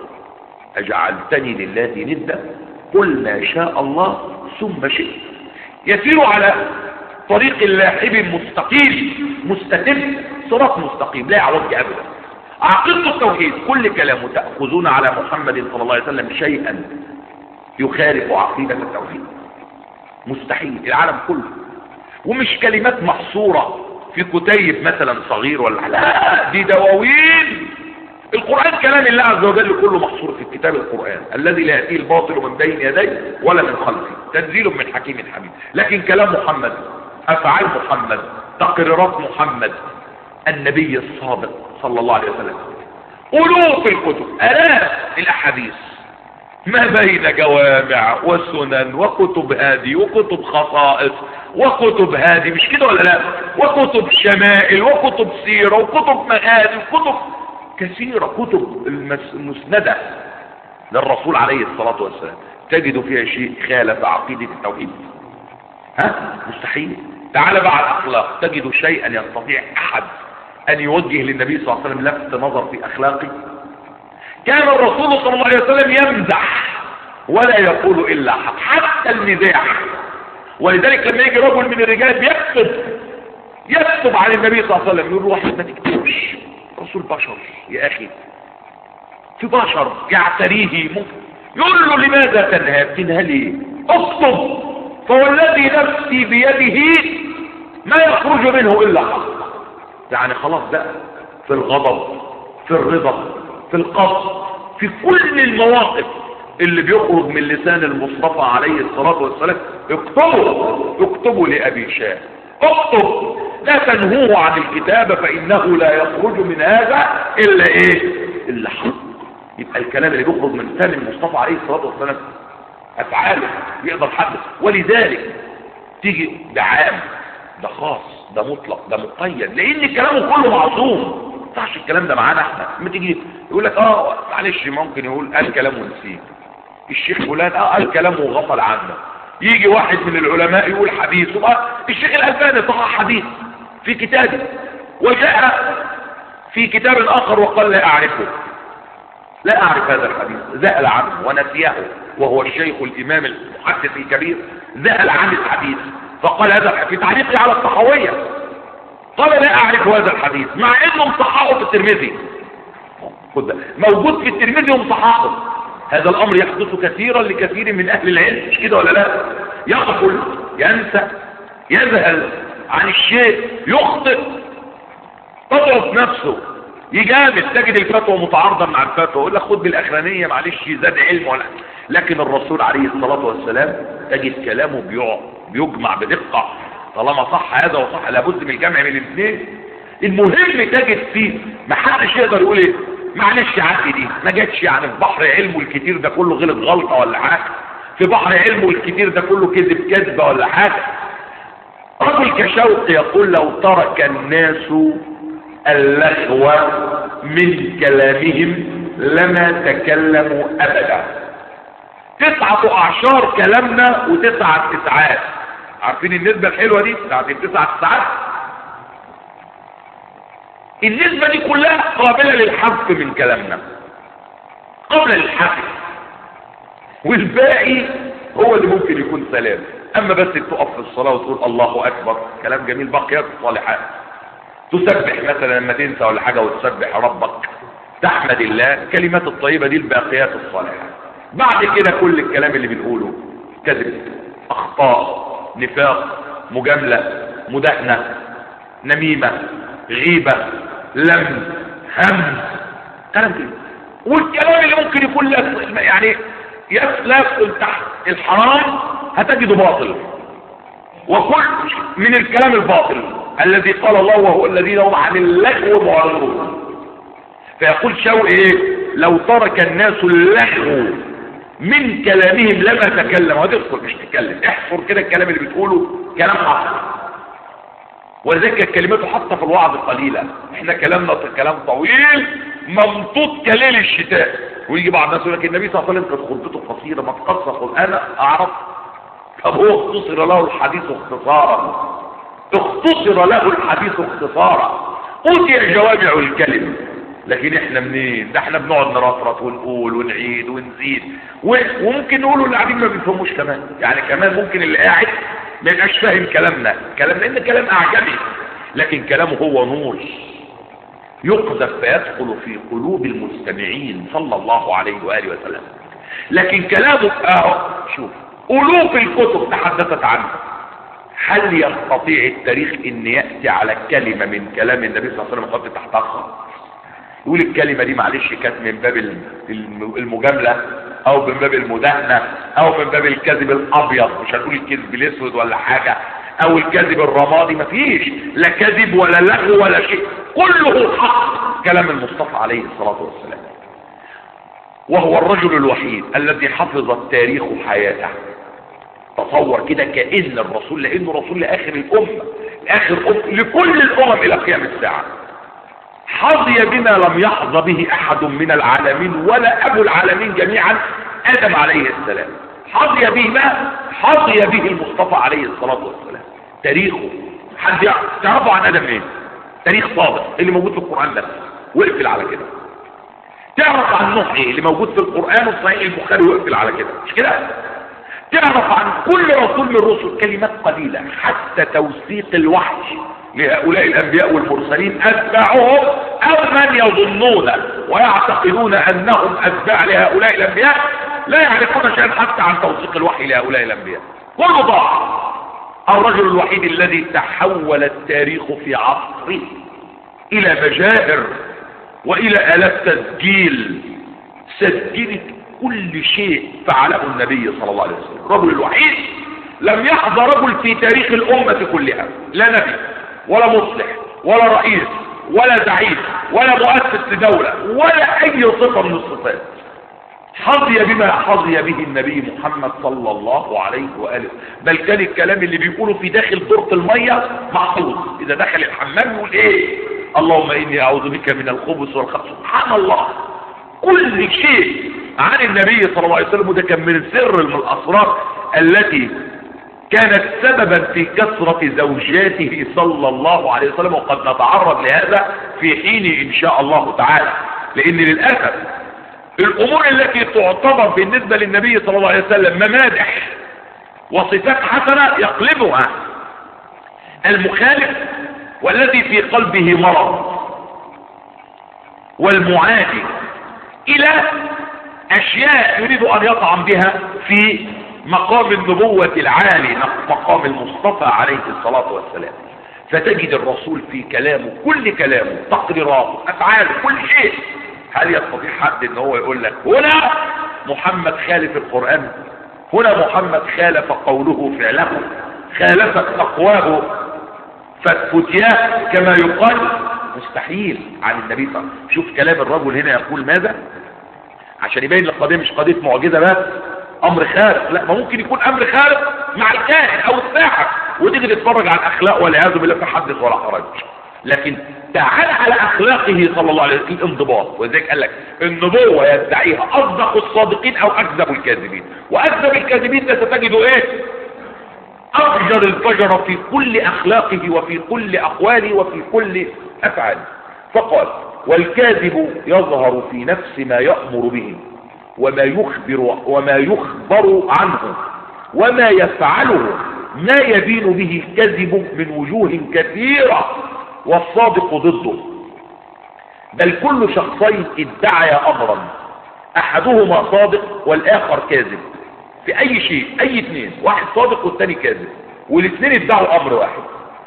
أجعلتني لله ندا قل ما شاء الله ثم شئت. يسير على طريق لاحب مستقيم مستتم، صراط مستقيم لا يعوج أبدا. عقيدة التوحيد كل كلامه تأخذون على محمد صلى الله عليه وسلم شيئا يخالف عقيدة التوحيد، مستحيل. العالم كله، ومش كلمات محصورة في كتيب مثلا صغير ولا لا، دي دواوين. القرآن كلام الله عز وجل كله محصور في الكتاب القرآن الذي لا يأتيه الباطل من بين يديه ولا من خلفه، تنزيل من حكيم حميد. لكن كلام محمد، أفعال محمد، تقريرات محمد النبي الصادق صلى الله عليه وسلم، ألوف الكتب، آلاف الأحاديث ما بين جوامع وسنن وكتب هادي وكتب خصائص وكتب هادي، مش كده ولا لا؟ وكتب شمائل وكتب سيرة وكتب مغازي وكتب كثيرة، كتب المسندة للرسول عليه الصلاة والسلام. تجد فيها شيء خالف عقيدة التوحيد؟ ها؟ مستحيل. تعال بقى على الأخلاق، تجد شيئا يستطيع أحد أن يوجه للنبي صلى الله عليه وسلم لفت نظر في أخلاقه؟ كان الرسول صلى الله عليه وسلم يمزح ولا يقول إلا حق، حتى المزاح. ولذلك لما يجي رجل من الرجال بيكتب يكتب عن النبي صلى الله عليه وسلم، يقول له واحد ما تكتبش، رسول بشر يا اخي، في بشر يعتريه ممكن يقول له لماذا تنهى؟ تنهى ليه؟ اكتب، فوالذي نفسي بيده ما يخرج منه الا حق. يعني خلاص بقى في الغضب، في الرضا، في القصد، في كل المواقف اللي بيخرج من لسان المصطفى عليه الصلاة والسلام اكتبوا، اكتبوا لأبي شاه، اكتب، لا تنهوه عن الكتابة فإنه لا يخرج من هذا إلا إيه؟ إلا حق. يبقى الكلام اللي بيخرج من لسان المصطفى عليه الصلاة والسلام أفعاله يقدر حدث. ولذلك تيجي ده عام، ده خاص، ده مطلق، ده مقيد، لأن كلامه كله معصوم. ما ينفعش الكلام ده معانا احنا. لما تيجي يقول لك اه معلش ممكن يقول قال كلام ونسيه، الشيخ فلان اه قال كلام وغفل عنه، يجي واحد من العلماء يقول حديث وبقى الشيخ الألباني صحح حديث في كتابه، وجاء في كتاب آخر وقال لا أعرفه، لا أعرف هذا الحديث، ذهل عنه ونسيه، وهو الشيخ الإمام المحدث الكبير ذهل عن الحديث فقال هذا في تعليقه على الطحاوية، قال لا أعرف هذا الحديث مع إنه مصححه في الترمذي، موجود في الترمذي ومصححه. هذا الأمر يحدث كثيرا لكثير من أهل العلم، مش كده ولا لا؟ يغفل، ينسى، يذهل عن الشيء، يخطئ، تضعف نفسه، يجامل، تجد الفتوى متعارضة مع الفتوى، يقول لك خد بالاخرانيه معلش زاد علم ولا. لكن الرسول عليه الصلاه والسلام تجد كلامه بيع بيجمع بدقه، طالما صح هذا وصح لابد من الجمع من الاثنين. المهم تجد فيه ما حدش يقدر يقول ايه معلش عادي دي ما جاتش، يعني في بحر علمه الكتير ده كله غلط غلطه ولا حاجه، في بحر علمه الكتير ده كله كذب كذبه ولا حاجه. رجل كشوقي يقول لو ترك الناس اللغو من كلامهم لما تكلموا ابدا. تسعة اعشار كلامنا وتسعة تسعات، عارفين النسبة الحلوة دي بتاعت التسعة تسعات؟ النسبة دي كلها قابلة للحذف من كلامنا، قابلة للحذف، والباقي هو اللي ممكن يكون سلام. اما بس تقف في الصلاة وتقول الله اكبر، كلام جميل، بقيات الصالحات، تسبح مثلا لما تنسى ولا حاجة وتسبح ربك، تحمد الله، كلمات الطيبة دي الباقيات الصالحات. بعد كده كل الكلام اللي بنقوله كذب، اخطاء، نفاق، مجاملة، مداهنة، نميمة، غيبة، لم، هم، كلام كده. والكلام اللي ممكن يكون لك يعني يسلك تحت الحرام هتجده باطل، وكل من الكلام الباطل الذي قال الله وهو الذين هم عن اللغو معرضون. فيقول شوقي ايه؟ لو ترك الناس اللغو من كلامهم لما تكلم. هتذكر مش تتكلم، احفر كده الكلام اللي بتقوله كلام حق، وذلك كلمته حتى في الوعظ قليلة. احنا كلامنا كلام طويل ممطوط كليل الشتاء، ويجي بعض الناس يقول لك النبي صلى الله عليه وسلم كانت خطبته قصيرة ما تقصر. انا اعرف، طب هو اختصر له الحديث اختصارا، اختصر له الحديث اختصارا، اوتي جوامع الكلم. لكن احنا منين؟ ده احنا بنقعد نرطرط ونقول ونعيد ونزيد، وممكن نقوله اللي قاعدين ما بيفهموش كمان، يعني كمان ممكن اللي قاعد ما يبقاش فاهم كلامنا، كلامنا ان كلام اعجمي، لكن كلامه هو نور يقذف فيدخل في قلوب المستمعين صلى الله عليه واله وسلم. لكن كلامه اهو شوف الوف الكتب تحدثت عنه، هل يستطيع التاريخ ان ياتي على كلمه من كلام النبي صلى الله عليه وسلم ويحط تحتها خط يقول الكلمه دي معلش كانت من باب المجامله او من باب المداهنه او من باب الكذب الابيض، مش هنقول الكذب الاسود ولا حاجه، او الكذب الرمادي، مفيش لا كذب ولا لغو ولا شيء، كله حق كلام المصطفى عليه الصلاه والسلام. وهو الرجل الوحيد الذي حفظ التاريخ حياته. تصور كده كأن الرسول، لانه رسول لاخر الامه، لاخر أمة، لكل الامم الى قيام الساعه، حظي بما لم يحظى به احد من العالمين ولا ابو العالمين جميعا ادم عليه السلام. حظي به ما حظي به المصطفى عليه الصلاه والسلام. تاريخه حد تعرفوا عن ادم ايه؟ تاريخ صادق اللي موجود في القران بس، واقفل على كده. تعرف عن نوح ايه اللي موجود في القران وصحيح البخاري، واقفل على كده، مش كده؟ تعرف عن كل رسول من الرسل كلمات قليله، حتى توثيق الوحي لهؤلاء الانبياء والمرسلين اتباعهم او من يظنون ويعتقدون انهم اتباع لهؤلاء الانبياء لا يعرفون شيئا حتى عن توثيق الوحي لهؤلاء الانبياء. كله ضاع. الرجل الوحيد الذي تحول التاريخ في عصره الى مجاهر والى الات تسجيل سجلت كل شيء فعله النبي صلى الله عليه وسلم. الرجل الوحيد لم يحظى رجل في تاريخ الامة كلها، لا نبي ولا مصلح ولا رئيس ولا زعيم ولا مؤسس لدولة ولا اي صفة من الصفات حظي بما حظي به النبي محمد صلى الله عليه وآله. بل كان الكلام اللي بيقوله في داخل دورة المية محفوظ. اذا دخل الحمام يقول ايه؟ اللهم اني اعوذ بك من الخبث والخبث. سبحان الله، كل شيء عن النبي صلى الله عليه وسلم. ده كان من سر من الاسرار التي كانت سببا في كثرة زوجاته صلى الله عليه وسلم، وقد نتعرض لهذا في حين ان شاء الله تعالى. لان للأسف الامور التي تعتبر بالنسبة للنبي صلى الله عليه وسلم ممادح وصفات حسنة يقلبها المخالف والذي في قلبه مرض والمعادي الى اشياء يريد ان يطعن بها في مقام النبوة العالي، مقام المصطفى عليه الصلاة والسلام. فتجد الرسول في كلامه، كل كلامه، تقريراته، افعاله، كل شيء. هل يستطيع حد ان هو يقول لك هنا محمد خالف القرآن؟ هنا محمد خالف قوله فعله، خالفت تقواه فتفتياه كما يقال؟ مستحيل عن النبي صلى الله عليه وسلم. شوف كلام الرجل هنا يقول ماذا عشان يبين القضية مش قضية معجزة بس امر خارق، لا، ما ممكن يكون امر خارق مع الكاهن او الساحر وتيجي تتفرج على الاخلاق والعياذ بالله تحدث ولا حرج. لكن تعال على اخلاقه صلى الله عليه وسلم الانضباط. ولذلك قال لك النبوة يدعيها اصدق الصادقين او اكذب الكاذبين، واكذب الكاذبين ده ستجده ايه؟ افجر الفجر في كل اخلاقه وفي كل اقواله وفي كل افعاله. فقال والكاذب يظهر في نفس ما يأمر به وما يخبر وما يخبر عنه وما يفعله ما يبين به الكذب من وجوه كثيرة والصادق ضده. بل كل شخصين ادعي امرا احدهما صادق والاخر كاذب في اي شيء. اي اثنين، واحد صادق والثاني كاذب، والاثنين ادعوا امر واحد،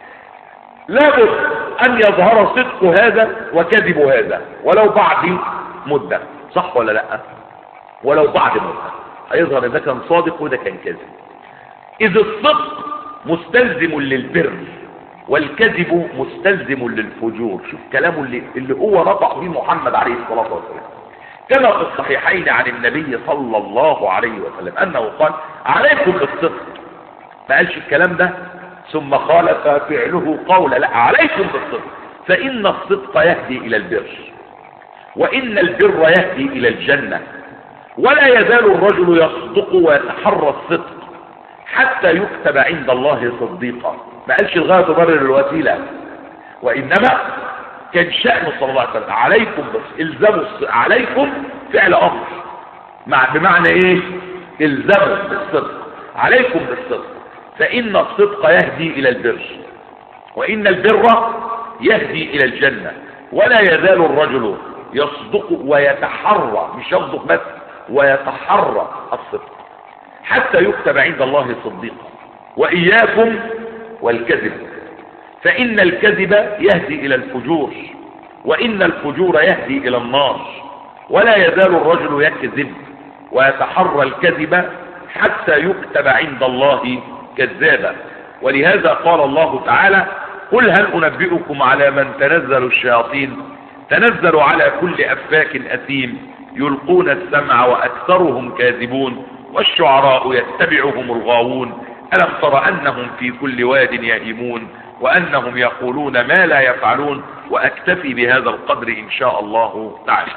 لابد ان يظهر صدق هذا وكذب هذا ولو بعد مدة. صح ولا لا؟ ولو بعد مدة هيظهر اذا كان صادق وده كان كاذب. اذ الصدق مستلزم للبر والكذب مستلزم للفجور. شوف كلامه اللي, اللي هو نطق به محمد عليه الصلاة والسلام. كما في الصحيحين عن النبي صلى الله عليه وسلم انه قال عليكم بالصدق. ما قالش الكلام ده ثم خالف فعله قولا، لا، عليكم بالصدق فان الصدق يهدي الى البر وان البر يهدي الى الجنة. ولا يزال الرجل يصدق ويتحرى الصدق حتى يكتب عند الله صديقا. ما قالش الغاية تبرر الوسيلة، وانما كان شأنه صلى الله عليه وسلم عليكم بس الزموا عليكم فعل امر مع بمعنى ايه؟ الزموا بالصدق، عليكم بالصدق فان الصدق يهدي الى البر وان البر يهدي الى الجنة. ولا يزال الرجل يصدق ويتحرى، مش يصدق بس، ويتحرى الصدق حتى يكتب عند الله صديقا. وإياكم والكذب فإن الكذب يهدي إلى الفجور وإن الفجور يهدي إلى النار. ولا يزال الرجل يكذب ويتحرى الكذب حتى يكتب عند الله كذابا. ولهذا قال الله تعالى قل هل أنبئكم على من تنزل الشياطين تنزل على كل أفاك أثيم يلقون السمع وأكثرهم كاذبون والشعراء يتبعهم الغاوون ألم تر أنهم في كل واد يهيمون وأنهم يقولون ما لا يفعلون. وأكتفي بهذا القدر إن شاء الله تعالى.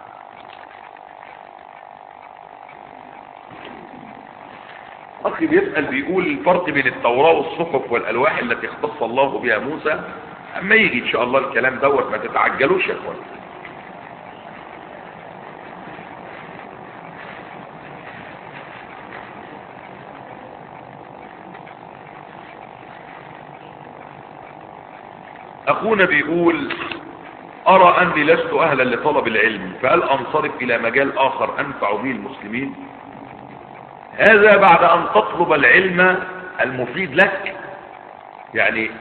أخي بيسأل بيقول الفرق بين التوراة والصحف والألواح التي اختص الله بها موسى. أما يجي إن شاء الله الكلام دوت، ما تتعجلوش يا اخوان. أخونا بيقول أرى أني لست أهلا لطلب العلم، فهل أنصرف إلى مجال آخر أنفع به المسلمين؟ هذا بعد أن تطلب العلم المفيد لك، يعني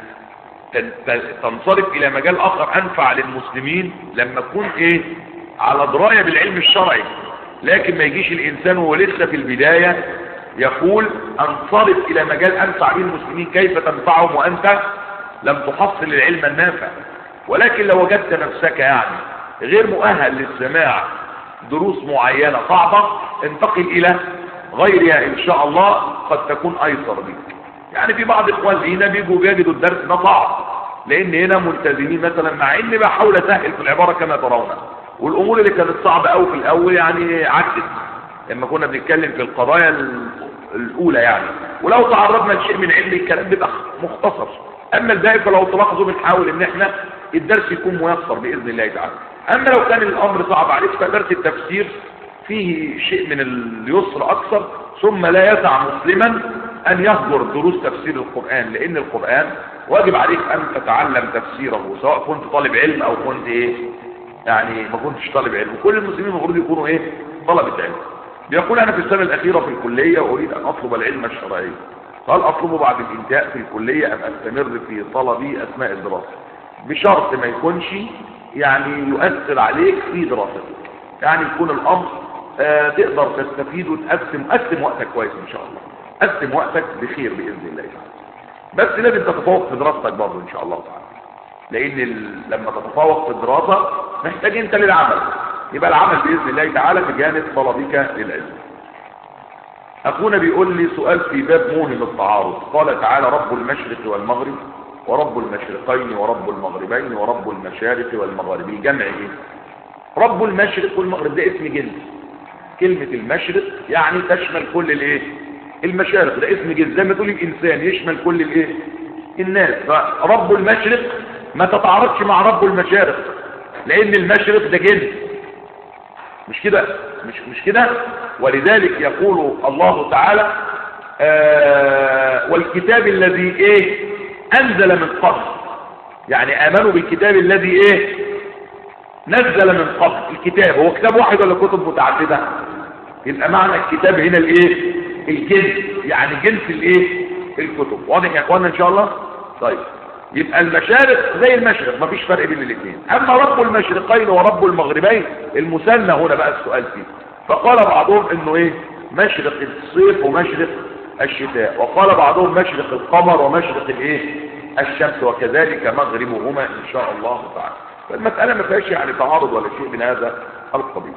تنصرف إلى مجال آخر أنفع للمسلمين لما تكون إيه على دراية بالعلم الشرعي. لكن ما يجيش الإنسان وهو لسه في البداية يقول أنصرف إلى مجال أنفع به المسلمين، كيف تنفعهم وأنت لم تحصل العلم النافع. ولكن لو وجدت نفسك يعني غير مؤهل للسماع دروس معينة صعبة، انتقل إلى غيرها إن شاء الله، قد تكون أيسر بك. يعني في بعض إخوان هنا بيجوا بيجدوا الدرس ده صعب، لأن هنا ملتزمين مثلا، مع إني بحاول أسهل في العبارة كما ترون، والأمور اللي كانت صعبة أوي في الأول يعني عدت لما كنا بنتكلم في القضايا الأولى يعني، ولو تعرضنا لشيء من علم الكلام بيبقى مختصر. أما الباقي فلو تلاحظوا بنحاول إن إحنا الدرس يكون ميسر بإذن الله تعالى. أما لو كان الأمر صعب عليك فدرس التفسير فيه شيء من اليسر أكثر. ثم لا يسع مسلما أن يهجر دروس تفسير القرآن، لأن القرآن واجب عليك أن تتعلم تفسيره، سواء كنت طالب علم أو كنت إيه يعني ما كنتش طالب علم. كل المسلمين المفروض يكونوا إيه طلبة علم. بيقول أنا في السنة الأخيرة في الكلية وأريد أن أطلب العلم الشرعي، هل أطلبه بعد الانتهاء في الكلية أم أستمر في طلبي أثناء الدراسة؟ بشرط ما يكونش يعني يؤثر عليك في دراستك، يعني يكون الأمر آه تقدر تستفيد وتقسم قسم وقتك كويس إن شاء الله، قسم وقتك بخير بإذن الله تعالى. بس لازم تتفوق في دراستك برضه إن شاء الله تعالى، لأن ال... لما تتفوق في الدراسة محتاج أنت للعمل، يبقى العمل بإذن الله تعالى بجانب طلبك للعلم. أخونا بيقول لي سؤال في باب موهم التعارض. قال تعالى رب المشرق والمغرب ورب المشرقين ورب المغربين ورب المشارق والمغارب، الجمع ايه؟ رب المشرق والمغرب ده اسم جنس. كلمة المشرق يعني تشمل كل الايه المشارق، ده اسم جنس زي ما تقول الانسان يشمل كل الايه الناس. فرب المشرق ما تتعارضش مع رب المشارق، لان المشرق ده جنس، مش كده مش مش كده. ولذلك يقول الله تعالى آه والكتاب الذي ايه انزل من قبل، يعني امنوا بالكتاب الذي ايه نزل من قبل. الكتاب هو كتاب واحد ولا كتب متعدده؟ يبقى معنى الكتاب هنا الايه الجنس، يعني جنس الايه الكتب. واضح يا اخوانا ان شاء الله؟ طيب يبقى المشارق زي المشرق مفيش فرق بين الاثنين. اما رب المشرقين ورب المغربين المثنى هنا بقى السؤال فيه. فقال بعضهم انه ايه مشرق الصيف ومشرق الشتاء، وقال بعضهم مشرق القمر ومشرق الايه الشمس، وكذلك مغربهما ان شاء الله تعالى. فالمسألة ما فيهاش يعني تعارض ولا شيء من هذا القبيل.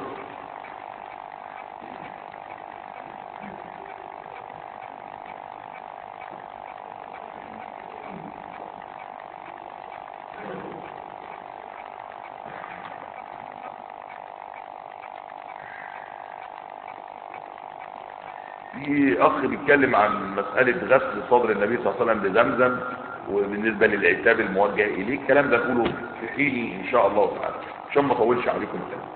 في اخ بيتكلم عن مسألة غسل صدر النبي صلى الله عليه وسلم بزمزم، وبالنسبة للعتاب الموجه اليه الكلام ده كله في حينه ان شاء الله تعالى عشان ما اطولش عليكم الكلام.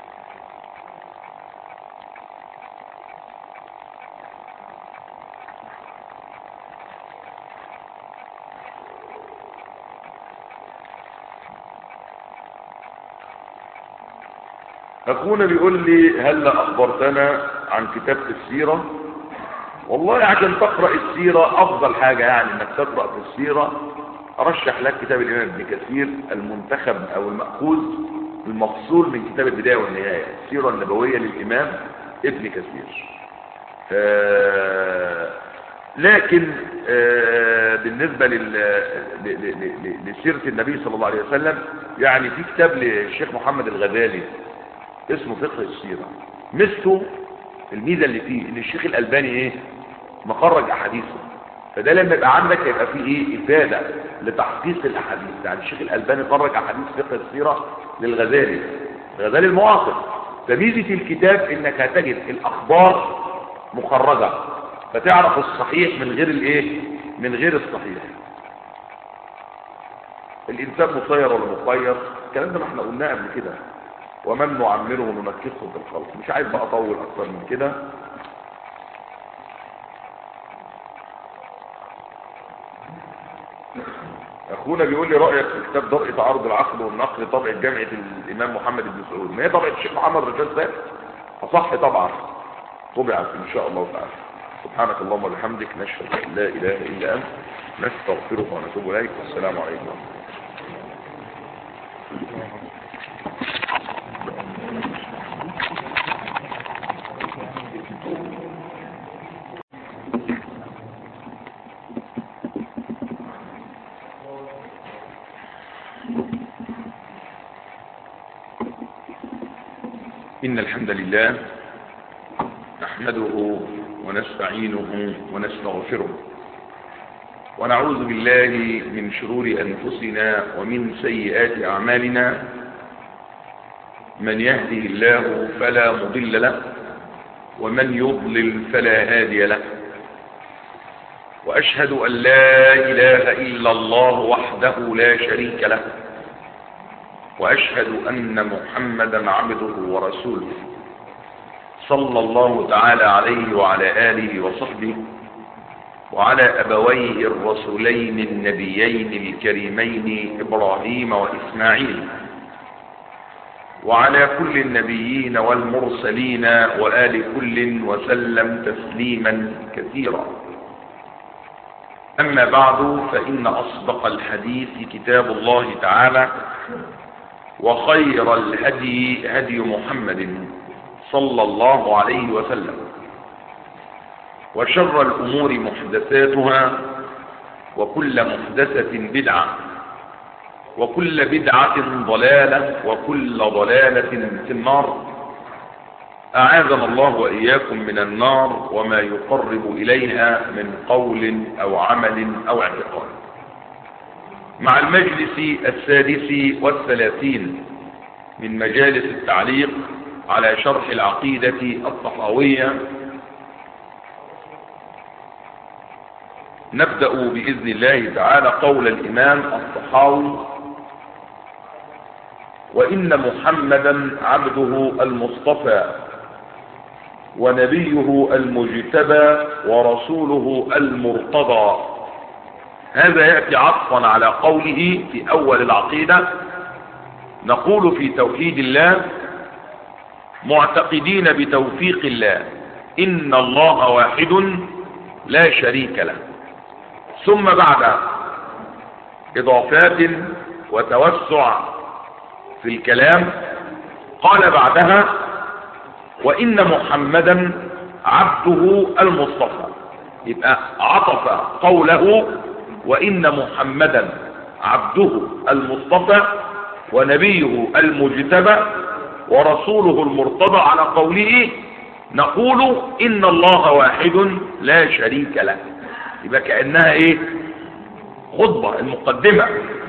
اخونا بيقول لي هل اخبرتنا عن كتابة السيرة؟ والله عشان تقرأ السيرة افضل حاجة يعني انك تقرأ في السيرة، ارشح لك كتاب الامام ابن كثير المنتخب او المأخوذ المفصول من كتاب البداية والنهاية، السيرة النبوية للامام ابن كثير. آه لكن آه بالنسبة لسيرة النبي صلى الله عليه وسلم يعني في كتاب للشيخ محمد الغزالي اسمه فقه السيرة. ميزته الميزة اللي فيه ان الشيخ الألباني ايه مخرج احاديثه، فده لما يبقى عندك يبقى فيه ايه افادة لتحقيق الاحاديث. يعني الشيخ الألباني خرج احاديث فقه السيرة للغزالي، الغزالي المعاصر. فميزة الكتاب انك هتجد الاخبار مخرجة، فتعرف الصحيح من غير الايه من غير الصحيح. الانسان مسير ولا مخير، الكلام ده ما احنا قلناه قبل كده، ومن نعمره وننكسه في الخلق. مش عايز بقى اطول اكتر من كده. اخونا بيقول لي رايك في كتاب درء تعارض العقل والنقل طبعه جامعه الامام محمد بن سعود. ما هي طبعه الشيخ محمد رشاد ثابت اصح طبعا، طبعت ان شاء الله تعالى. سبحانك اللهم وبحمدك، نشهد ان لا اله الا انت، نستغفرك ونتوب اليك، والسلام عليكم. إن الحمد لله نحمده ونستعينه ونستغفره، ونعوذ بالله من شرور أنفسنا ومن سيئات أعمالنا. من يهده الله فلا مضل له، ومن يضلل فلا هادي له. وأشهد أن لا إله إلا الله وحده لا شريك له، وأشهد أن محمدا عبده ورسوله صلى الله تعالى عليه وعلى آله وصحبه وعلى أبويه الرسولين النبيين الكريمين إبراهيم وإسماعيل، وعلى كل النبيين والمرسلين وآل كل وسلم تسليما كثيرا. أما بعد، فإن أصدق الحديث كتاب الله تعالى، وخير الهدي هدي محمد صلى الله عليه وسلم، وشر الأمور محدثاتها، وكل محدثة بدعة، وكل بدعة ضلالة، وكل ضلالة في النار. أعاذنا الله وإياكم من النار وما يقرب إليها من قول أو عمل أو اعتقاد. مع المجلس السادس والثلاثين من مجالس التعليق على شرح العقيدة الطحاوية، نبدأ بإذن الله تعالى قول الإمام الطحاوي: وإن محمدا عبده المصطفى ونبيه المجتبى ورسوله المرتضى. هذا يأتي عطفا على قوله في أول العقيدة: نقول في توحيد الله معتقدين بتوفيق الله إن الله واحد لا شريك له. ثم بعد إضافات وتوسع في الكلام قال بعدها: وإن محمدا عبده المصطفى. يبقى عطف قوله وإن محمدا عبده المصطفى ونبيه المجتبى ورسوله المرتضى على قوله: نقول إن الله واحد لا شريك له. يبقى كأنها ايه؟ خطبة المقدمة.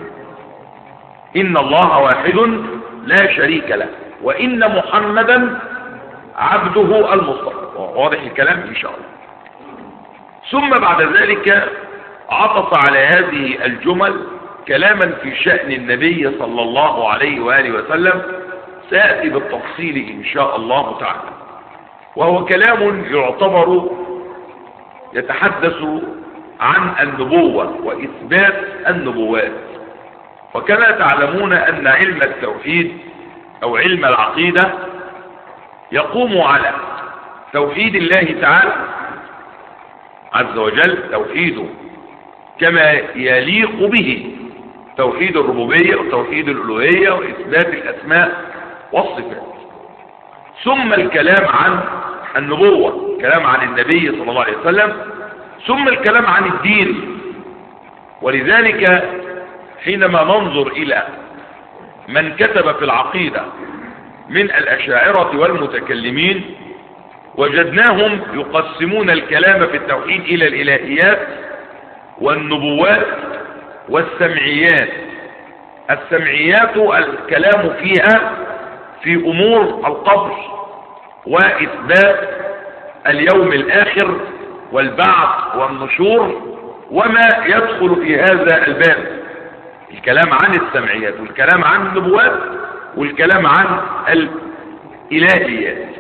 إن الله واحد لا شريك له، وإن محمدا عبده المصطفى. واضح الكلام إن شاء الله. ثم بعد ذلك عطف على هذه الجمل كلاما في شأن النبي صلى الله عليه وآله وسلم، سيأتي بالتفصيل إن شاء الله تعالى، وهو كلام يعتبر يتحدث عن النبوة وإثبات النبوات. وكما تعلمون أن علم التوحيد أو علم العقيدة يقوم على توحيد الله تعالى عز وجل، توحيده كما يليق به، توحيد الربوبية وتوحيد الألوهية وإثبات الأسماء والصفات. ثم الكلام عن النبوة، كلام عن النبي صلى الله عليه وسلم، ثم الكلام عن الدين. ولذلك حينما ننظر إلى من كتب في العقيدة من الأشاعرة والمتكلمين، وجدناهم يقسمون الكلام في التوحيد إلى الإلهيات والنبوات والسمعيات. السمعيات الكلام فيها في أمور القبر وإثبات اليوم الآخر والبعث والنشور وما يدخل في هذا الباب. الكلام عن السمعيات والكلام عن النبوات والكلام عن الإلهيات.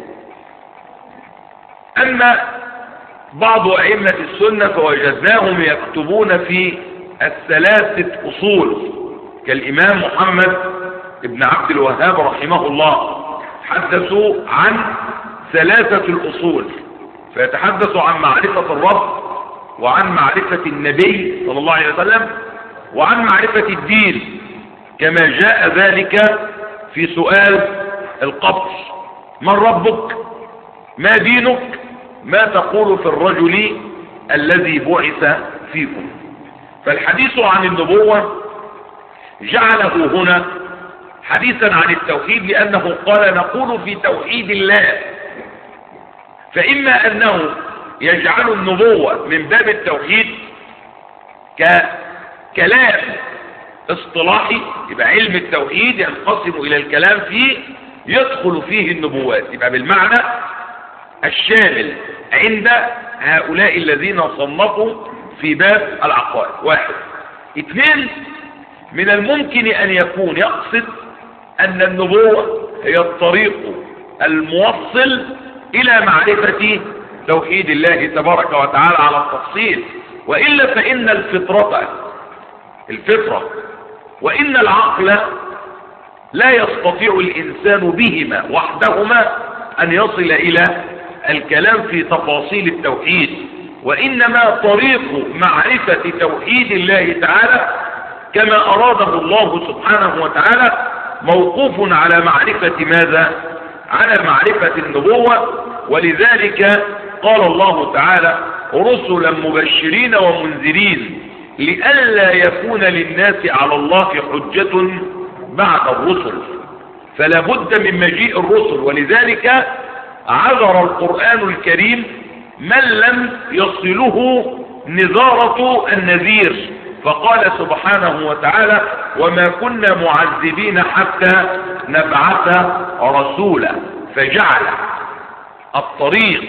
أما بعض أئمة السنة فوجدناهم يكتبون في الثلاثة أصول كالإمام محمد ابن عبد الوهاب رحمه الله حدثوا عن ثلاثة الأصول، فيتحدثوا عن معرفة الرب وعن معرفة النبي صلى الله عليه وسلم وعن معرفة الدين، كما جاء ذلك في سؤال القبر: من ربك؟ ما دينك؟ ما تقول في الرجل الذي بعث فيكم؟ فالحديث عن النبوة جعله هنا حديثا عن التوحيد، لأنه قال: نقول في توحيد الله. فإما أنه يجعل النبوة من باب التوحيد ككلام اصطلاحي، يبقى علم التوحيد ينقسم إلى الكلام فيه يدخل فيه النبوات، يبقى بالمعنى الشامل عند هؤلاء الذين صنفوا في باب العقائد. واحد. اثنين، من الممكن أن يكون يقصد أن النبوة هي الطريق الموصل إلى معرفة توحيد الله تبارك وتعالى على التفصيل، وإلا فإن الفطرة الفطرة وإن العقل لا يستطيع الإنسان بهما وحدهما أن يصل إلى الكلام في تفاصيل التوحيد، وإنما طريق معرفة توحيد الله تعالى كما أراده الله سبحانه وتعالى موقوف على معرفة ماذا؟ على معرفة النبوة. ولذلك قال الله تعالى: رسلا مبشرين ومنذرين لئلا يكون للناس على الله حجة بعد الرسل. فلا بد من مجيء الرسل، ولذلك عذر القرآن الكريم من لم يصله نذارة النذير، فقال سبحانه وتعالى: وما كنا معذبين حتى نبعث رسولا. فجعل الطريق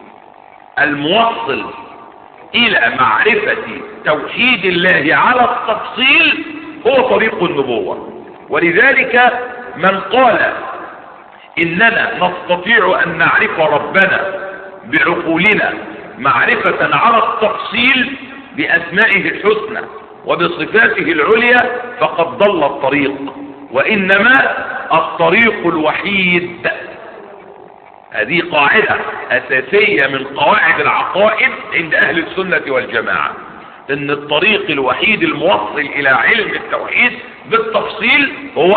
الموصل إلى معرفة توحيد الله على التفصيل هو طريق النبوة. ولذلك من قال إننا نستطيع أن نعرف ربنا بعقولنا معرفة على التفصيل بأسمائه الحسنى وبصفاته العليا فقد ضل الطريق، وإنما الطريق الوحيد. هذه قاعدة أساسية من قواعد العقائد عند أهل السنة والجماعة، إن الطريق الوحيد الموصل إلى علم التوحيد بالتفصيل هو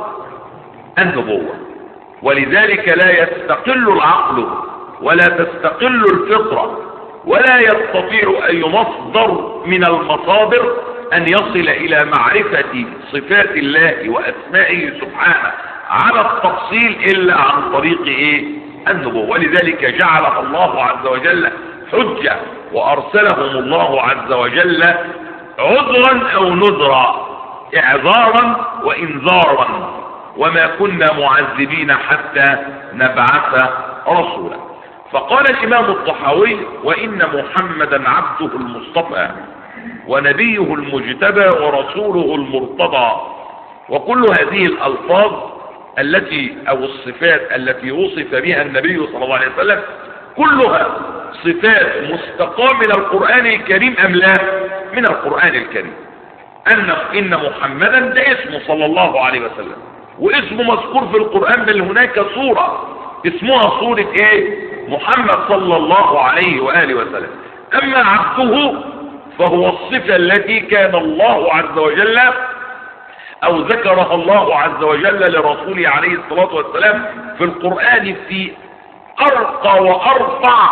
النبوة. ولذلك لا يستقل العقل ولا تستقل الفطرة ولا يستطيع أي مصدر من المصادر أن يصل إلى معرفة صفات الله وأسمائه سبحانه على التفصيل إلا عن طريق إيه؟ النبوة. ولذلك جعلها الله عز وجل حجة، وأرسلهم الله عز وجل عذرا أو نذرا، إعذارا وإنذارا، وما كنا معذبين حتى نبعث رسولا. فقال الإمام الطحاوي: وإن محمدا عبده المصطفى ونبيه المجتبى ورسوله المرتضى. وكل هذه الألفاظ التي أو الصفات التي وصف بها النبي صلى الله عليه وسلم كلها صفات مستقاة من القرآن الكريم أم لا؟ من القرآن الكريم. أن إن محمدا ده اسمه صلى الله عليه وسلم، واسمه مذكور في القرآن، بل هناك سورة اسمها سورة ايه؟ محمد صلى الله عليه وآله وسلم. أما عبده فهو الصفة التي كان الله عز وجل أو ذكرها الله عز وجل لرسوله عليه الصلاة والسلام في القرآن في أرقى وأرفع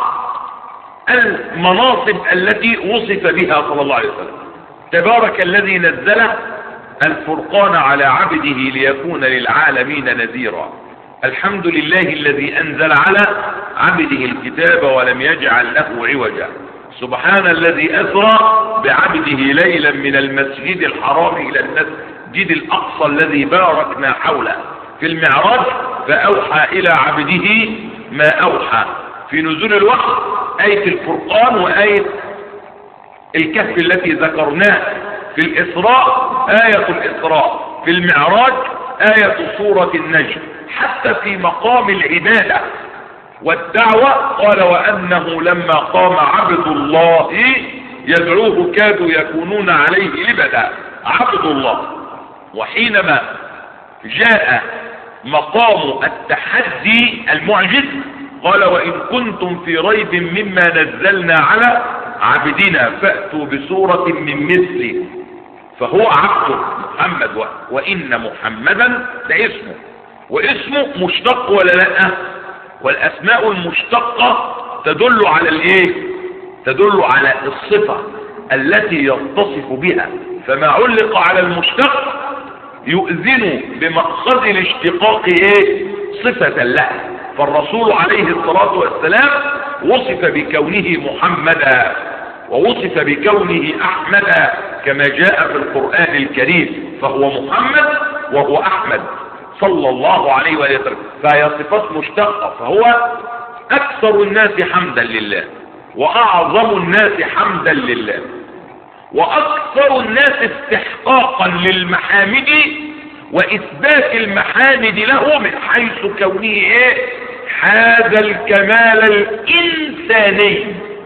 المناصب التي وصف بها صلى الله عليه وسلم. تبارك الذي نزل الفرقان على عبده ليكون للعالمين نذيرا. الحمد لله الذي أنزل على عبده الكتاب ولم يجعل له عوجا. سبحان الذي أسرى بعبده ليلا من المسجد الحرام إلى المسجد الأقصى الذي باركنا حوله. في المعراج فأوحى إلى عبده ما أوحى. في نزول الوحي آية الفرقان وآية الكهف التي ذكرناها. في الإسراء آية الإسراء. في المعراج آية سورة النجم. حتى في مقام العبادة والدعوة قال: وأنه لما قام عبد الله يدعوه كادوا يكونون عليه لبدا، عبد الله. وحينما جاء مقام التحدي المعجز قال وإن كنتم في ريب مما نزلنا على عبدنا فأتوا بسورة من مثله، فهو عبد محمد. وإن محمدا ده اسمه، واسمه مشتق ولا لا؟ والأسماء المشتقة تدل على الايه؟ تدل على الصفة التي يتصف بها، فما علق على المشتق يؤذن بمأخذ الاشتقاق ايه؟ صفة له. فالرسول عليه الصلاة والسلام وصف بكونه محمدا، ووصف بكونه أحمدا كما جاء في القرآن الكريم، فهو محمد وهو أحمد صلى الله عليه وسلم، فهي صفات مشتقة. فهو أكثر الناس حمدا لله، وأعظم الناس حمدا لله، وأكثر الناس استحقاقا للمحامد وإثبات المحامد له من حيث كونه إيه؟ هذا الكمال الإنساني.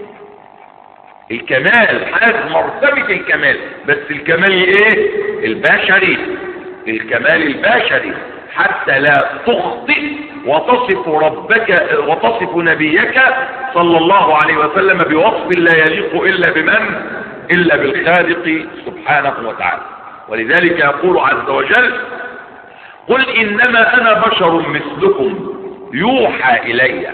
الكمال هذا مرتبة الكمال، بس الكمال إيه؟ البشري، الكمال البشري، حتى لا تخطئ وتصف ربك وتصف نبيك صلى الله عليه وسلم بوصف لا يليق إلا بمن؟ إلا بالخالق سبحانه وتعالى. ولذلك يقول عز وجل قل إنما أنا بشر مثلكم يوحى إلي.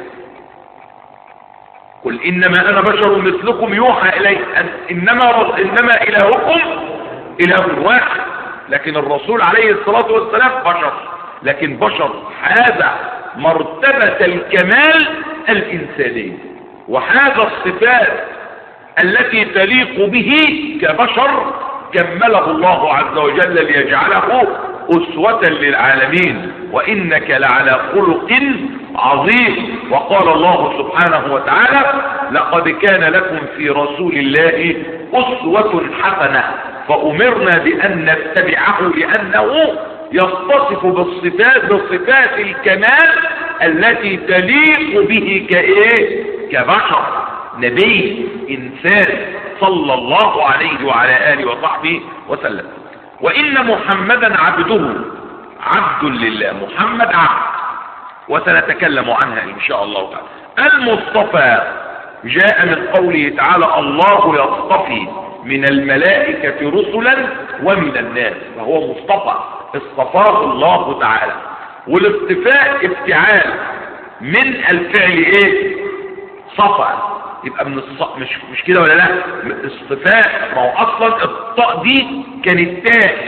قل إنما أنا بشر مثلكم يوحى إلي إنما, إنما إلهكم إله واحد. لكن الرسول عليه الصلاة والسلام بشر، لكن بشر هذا مرتبة الكمال الإنساني، وهذا الصفات التي تليق به كبشر كمله الله عز وجل ليجعله أسوة للعالمين. وإنك لعلى خلق عظيم. وقال الله سبحانه وتعالى لقد كان لكم في رسول الله أسوة حسنة، فأمرنا بأن نتبعه لأنه يتصف بالصفات بصفات الكمال التي تليق به كإيه؟ كبشر، نبي، إنسان صلى الله عليه وعلى آله وصحبه وسلم. وإن محمدا عبده، عبد لله، محمد عبد، وسنتكلم عنها إن شاء الله تعالى. المصطفى جاء من قوله تعالى الله يصطفي من الملائكة رسلا ومن الناس، فهو مصطفى اصطفاه الله تعالى. والاصطفاء افتعال من الفعل ايه؟ صفى، يبقى من الص... مش مش كده ولا لا؟ اصطفاء، ما هو اصلا الطاء دي كانت تاء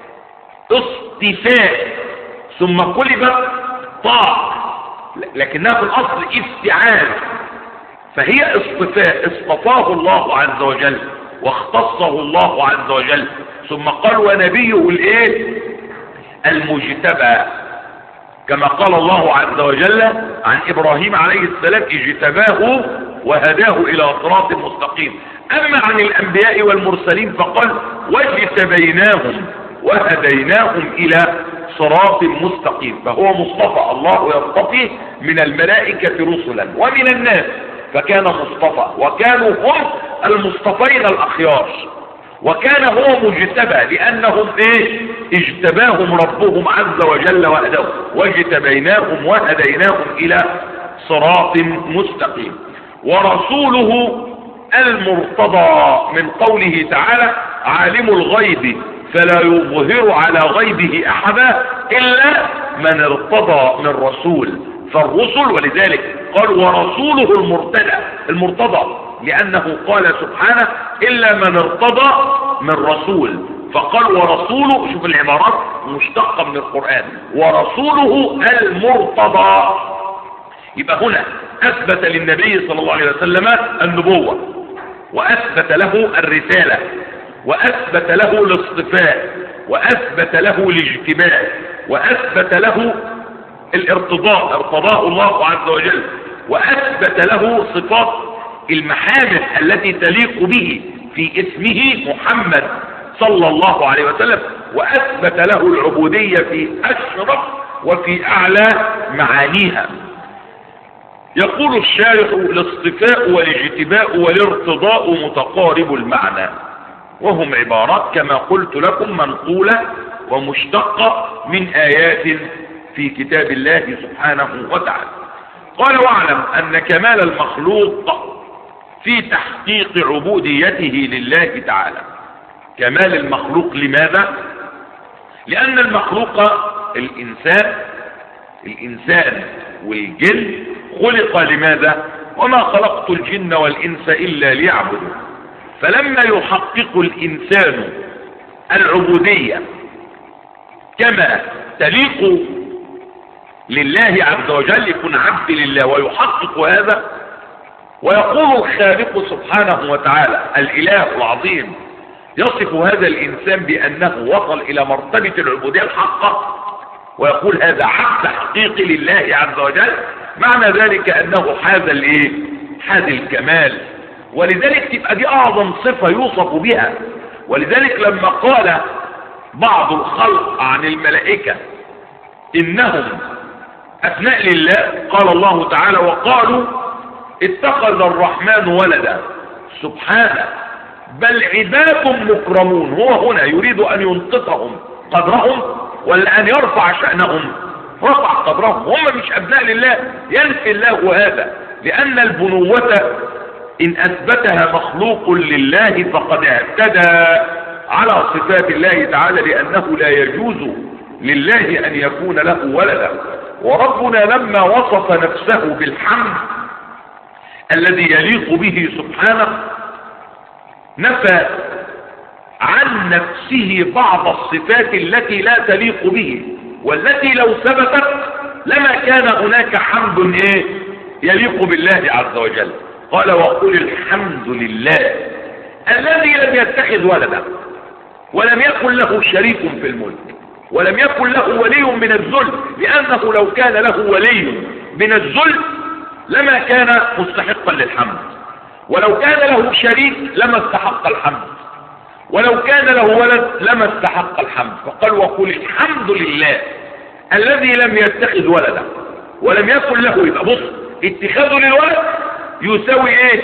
اصطفاء ثم قلبت طاء، لكنها في الاصل افتعال، فهي اصطفاء اصطفاه الله عز وجل واختصه الله عز وجل. ثم قال ونبيه الايه؟ المجتبى، كما قال الله عز وجل عن ابراهيم عليه السلام اجتباه وهداه الى صراط مستقيم. اما عن الانبياء والمرسلين فقال واجتبيناهم وهديناهم الى صراط مستقيم. فهو مصطفى، الله يصطفي من الملائكة رسلا ومن الناس، فكان مصطفى، وكانوا هم المصطفين الاخيار، وكان هو مجتبى لانهم ايه؟ اجتباهم ربهم عز وجل وهداهم، واجتبيناهم وهديناهم الى صراط مستقيم. ورسوله المرتضى من قوله تعالى عالم الغيب فلا يظهر على غيبه احدا الا من ارتضى من رسول. فالرسل، ولذلك قال ورسوله المرتضى المرتضى لانه قال سبحانه الا من ارتضى من رسول، فقال ورسوله، شوف العبارات مشتقة من القرآن، ورسوله المرتضى. يبقى هنا اثبت للنبي صلى الله عليه وسلم النبوة، واثبت له الرسالة، واثبت له الاصطفاء، واثبت له الاجتباء، واثبت له الارتضاء، ارتضاه الله عز وجل، واثبت له صفات المحامد التي تليق به في اسمه محمد صلى الله عليه وسلم، واثبت له العبودية في اشرف وفي اعلى معانيها. يقول الشارح: الاصطفاء والاجتباء والارتضاء متقارب المعنى، وهم عبارات كما قلت لكم منقولة ومشتقة من آيات في كتاب الله سبحانه وتعالى. قال: واعلم أن كمال المخلوق في تحقيق عبوديته لله تعالى. كمال المخلوق لماذا؟ لأن المخلوق الإنسان الإنسان والجن خلق لماذا؟ وما خلقت الجن والإنس إلا ليعبدون. فلما يحقق الإنسان العبودية كما تليق لله عز وجل، يكون عبد لله ويحقق هذا، ويقول الخالق سبحانه وتعالى الإله العظيم يصف هذا الإنسان بأنه وصل إلى مرتبة العبودية الحقة، ويقول هذا عبد حقيقي لله عز وجل، معنى ذلك أنه حاز الإيه؟ حاز الكمال. ولذلك تبقى دي أعظم صفة يوصف بها. ولذلك لما قال بعض الخلق عن الملائكة إنهم أثناء لله، قال الله تعالى: وقالوا اتخذ الرحمن ولدا سبحانه بل عباد مكرمون. هو هنا يريد أن ينقصهم قدرهم ولا أن يرفع شأنهم؟ رفع قدرهم، هم مش أبناء لله، ينفي الله هذا، لأن البنوة إن أثبتها مخلوق لله فقد اعتدى على صفات الله تعالى، لأنه لا يجوز لله أن يكون له ولدا. وربنا لما وصف نفسه بالحمد الذي يليق به سبحانه نفى عن نفسه بعض الصفات التي لا تليق به، والتي لو ثبتت لما كان هناك حمد ايه يليق بالله عز وجل. قال: وقل الحمد لله الذي لم يتخذ ولدا ولم يكن له شريك في الملك ولم يكن له ولي من الذل، لأنه لو كان له ولي من الذل لما كان مستحقا للحمد، ولو كان له شريك لما استحق الحمد، ولو كان له ولد لما استحق الحمد. فقال: وقل الحمد لله الذي لم يتخذ ولدا ولم يكن له. يبقى بص، اتخاذه للولد يساوي ايه؟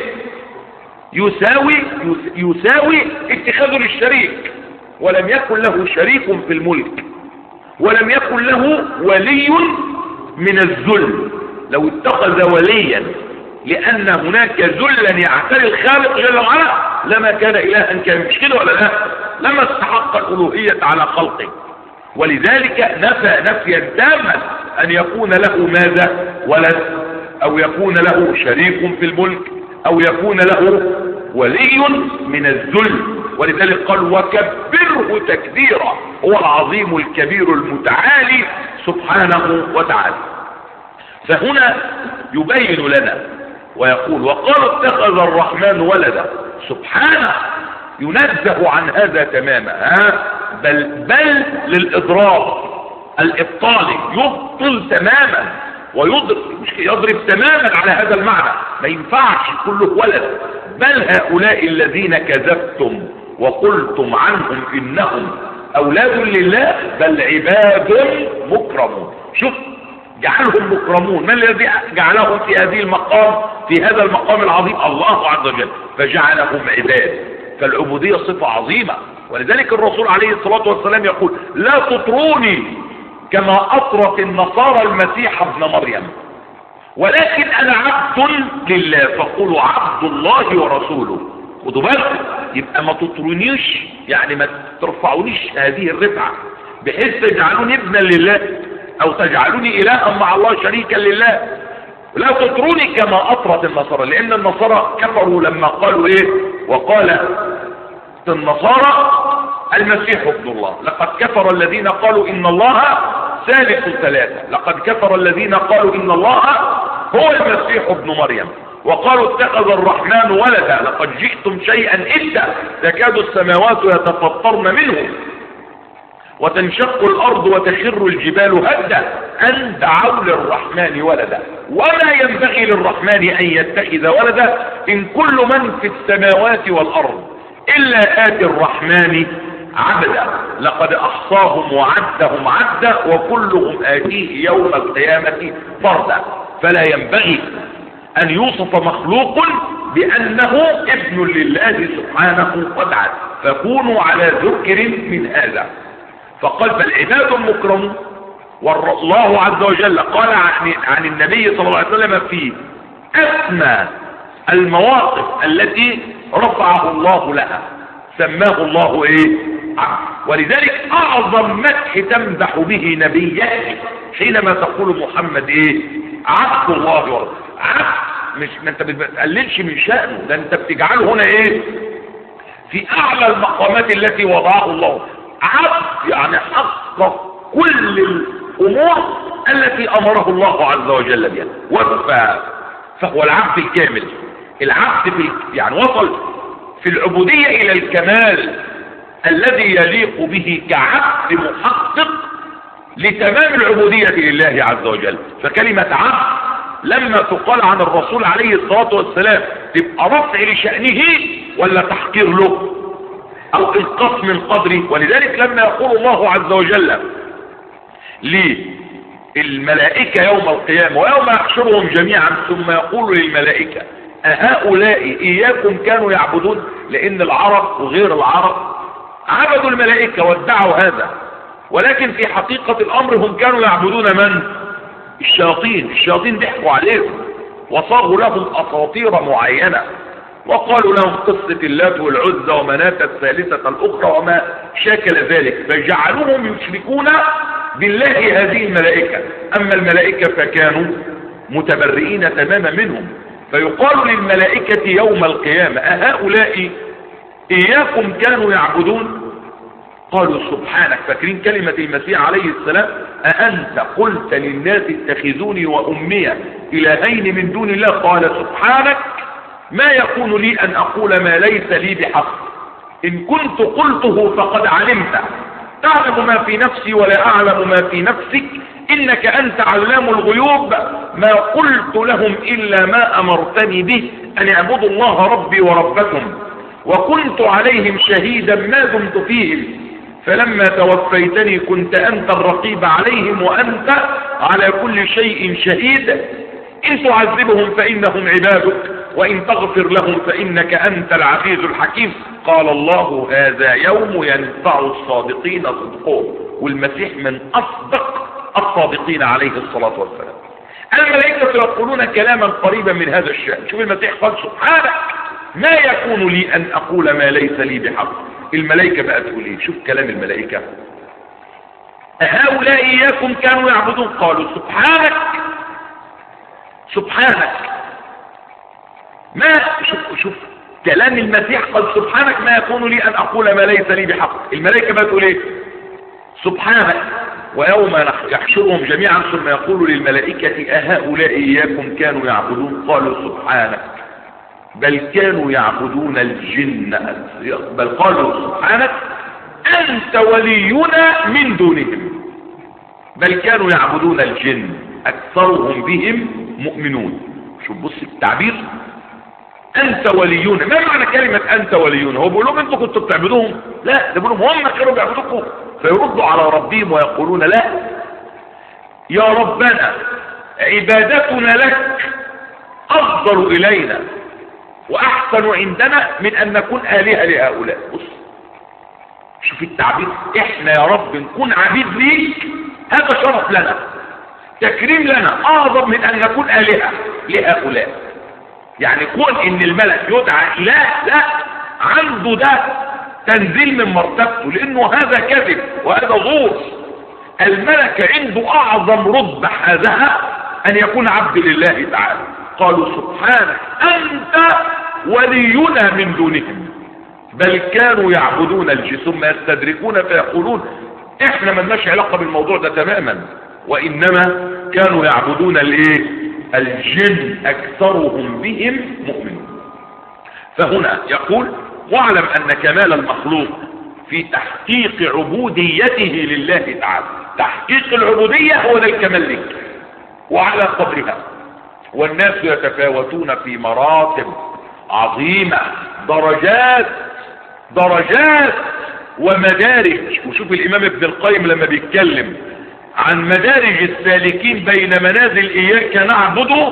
يساوي يساوي اتخاذه للشريك. ولم يكن له شريك في الملك ولم يكن له ولي من الذل. لو اتخذ وليا لأن هناك ذلا يعتري الخالق جل وعلا لما كان إلها كاملا، مش كده ولا لا؟ لما استحق الألوهية على خلقه. ولذلك نفى نفيا تاما أن يكون له ماذا؟ ولد، أو يكون له شريك في الملك، أو يكون له ولي من الذل. ولذلك قال: وكبره تكبيرا، هو العظيم الكبير المتعالي سبحانه وتعالى. فهنا يبين لنا ويقول: وقال اتخذ الرحمن ولدا سبحانه، ينزه عن هذا تماما، ها بل بل للإضراب الإبطالي، يبطل تماما ويضرب يضرب تماما على هذا المعنى. ما ينفعش كله ولد. بل هؤلاء الذين كذبتم وقلتم عنهم إنهم أولاد لله بل عباد مكرمون. شوف، جعلهم مكرمون. من الذي جعلهم في هذه المقام في هذا المقام العظيم؟ الله عز وجل، فجعلهم عباد. فالعبودية صفة عظيمة. ولذلك الرسول عليه الصلاة والسلام يقول: لا تطروني كما أطرت النصارى المسيح ابن مريم، ولكن أنا عبد لله فقولوا عبد الله ورسوله. خدوا بالكم، يبقى ما تطرونيش، يعني ما ترفعونيش هذه الرفعة بحيث تجعلوني ابنا لله أو تجعلوني إلها مع الله شريكا لله. لا تطروني كما أطرت النصارى، لأن النصارى كفروا لما قالوا إيه؟ وقال النصارى المسيح ابن الله. لقد كفر الذين قالوا إن الله ثالث ثلاثة. لقد كفر الذين قالوا إن الله هو المسيح ابن مريم. وقالوا اتخذ الرحمن ولدا لقد جئتم شيئا إدا تكاد السماوات يتفطرن منه وتنشق الأرض وتخر الجبال هدا أن دعوا للرحمن ولدا وما ينبغي للرحمن أن يتخذ ولدا إن كل من في السماوات والأرض إلا آتي الرحمن عبدا لقد أحصاهم وعدهم عدا وكلهم آتيه يوم القيامة فردا. فلا ينبغي أن يوصف مخلوق بأنه ابن لله سبحانه وتعالى، فكونوا على ذكر من هذا. فقال فالعباد مكرمون، والله عز وجل قال عن, عن النبي صلى الله عليه وسلم في أسمى المواقف التي رفعه الله لها سماه الله ايه؟ عبد. ولذلك اعظم مدح تمدح به نبيك حينما تقول محمد ايه؟ عبد الله ورسوله. عبد، مش ما انت بتقللش من شأنه، ده انت بتجعله هنا ايه؟ في اعلى المقامات التي وضعه الله. عبد يعني حقق كل الامور التي امره الله عز وجل بها وفى، فهو العبد الكامل. العبد في يعني وصل في العبودية الى الكمال الذي يليق به كعبد محقق لتمام العبودية لله عز وجل. فكلمة عبد لما تقال عن الرسول عليه الصلاة والسلام تبقى رفع لشأنه ولا تحقير له او انقاص من قدره. ولذلك لما يقول الله عز وجل للملائكة يوم القيامة ويوم يحشرهم جميعا ثم يقول للملائكة أهؤلاء إياكم كانوا يعبدون، لأن العرب وغير العرب عبدوا الملائكة وادعوا هذا، ولكن في حقيقة الأمر هم كانوا يعبدون من؟ الشياطين. الشياطين ضحكوا عليهم وصاغوا لهم أساطير معينة وقالوا لهم قصة اللات والعزى ومناة الثالثة الأخرى وما شاكل ذلك، فجعلوهم يشركون بالله هذه الملائكة. أما الملائكة فكانوا متبرئين تماما منهم. فيقال للملائكة يوم القيامة أهؤلاء إياكم كانوا يعبدون؟ قالوا سبحانك. فاكرين كلمة المسيح عليه السلام أأنت قلت للناس اتخذوني وأمي إلهين من دون الله؟ قال سبحانك ما يكون لي أن أقول ما ليس لي بحق، إن كنت قلته فقد علمت، تعلم ما في نفسي ولا أعلم ما في نفسك، إنك أنت علام الغيوب، ما قلت لهم إلا ما أمرتني به أن اعبدوا الله ربي وربكم، وكنت عليهم شهيدا ما دمت فيهم، فلما توفيتني كنت أنت الرقيب عليهم وأنت على كل شيء شهيد، إن تعذبهم فإنهم عبادك وإن تغفر لهم فإنك أنت العزيز الحكيم. قال الله هذا يوم ينفع الصادقين صدقهم، والمسيح من أصدق الصادقين عليه الصلاة والسلام. الملائكة يقولون كلاما قريبا من هذا الشأن. شوف المسيح قال سبحانك ما يكون لي أن أقول ما ليس لي بحق. الملائكة بقى تقول ايه؟ شوف كلام الملائكة أهؤلاء إياكم كانوا يعبدون؟ قالوا سبحانك سبحانك ما شوف شوف كلام المسيح قال سبحانك ما يكون لي أن أقول ما ليس لي بحق. الملائكة بقى تقول ايه؟ سبحانك. ويوم يحشرهم جميعا ثم يقول للملائكة أهؤلاء إياكم كانوا يعبدون؟ قالوا سبحانك بل كانوا يعبدون الجن، بل قالوا سبحانك أنت ولينا من دونهم، بل كانوا يعبدون الجن أكثرهم بهم مؤمنون. شوف بص التعبير أنت ولينا. ما معنى كلمة أنت ولينا؟ هو بيقول لهم أنتوا كنتوا بتعبدوهم؟ لا، ده بيقول لهم هم كانوا بيعبدوكم. فيردوا على ربهم ويقولون لا يا ربنا عبادتنا لك أفضل إلينا وأحسن عندنا من أن نكون آلهة لهؤلاء. بص شوف التعبير، إحنا يا رب نكون عبيد ليك هذا شرف لنا، تكريم لنا أعظم من أن نكون آلهة لهؤلاء. يعني كون إن الملك يدعى إله لا، عنده ده تنزيل من مرتبته، لأنه هذا كذب وهذا ظهور. الملك عنده أعظم رتبة هذا أن يكون عبد لله تعالى. قالوا سبحانك أنت ولينا من دونهم بل كانوا يعبدون الجن، ثم يستدركون فيقولون احنا ملناش علاقة بالموضوع ده تماما، وإنما كانوا يعبدون الايه؟ الجن أكثرهم بهم مؤمنون. فهنا يقول واعلم أن كمال المخلوق في تحقيق عبوديته لله تعالى. تحقيق العبودية هو ده الكمال لك وعلى قدرها. والناس يتفاوتون في مراتب عظيمة، درجات درجات ومدارج. وشوف الإمام ابن القيم لما بيتكلم عن مدارج السالكين بين منازل إياك نعبد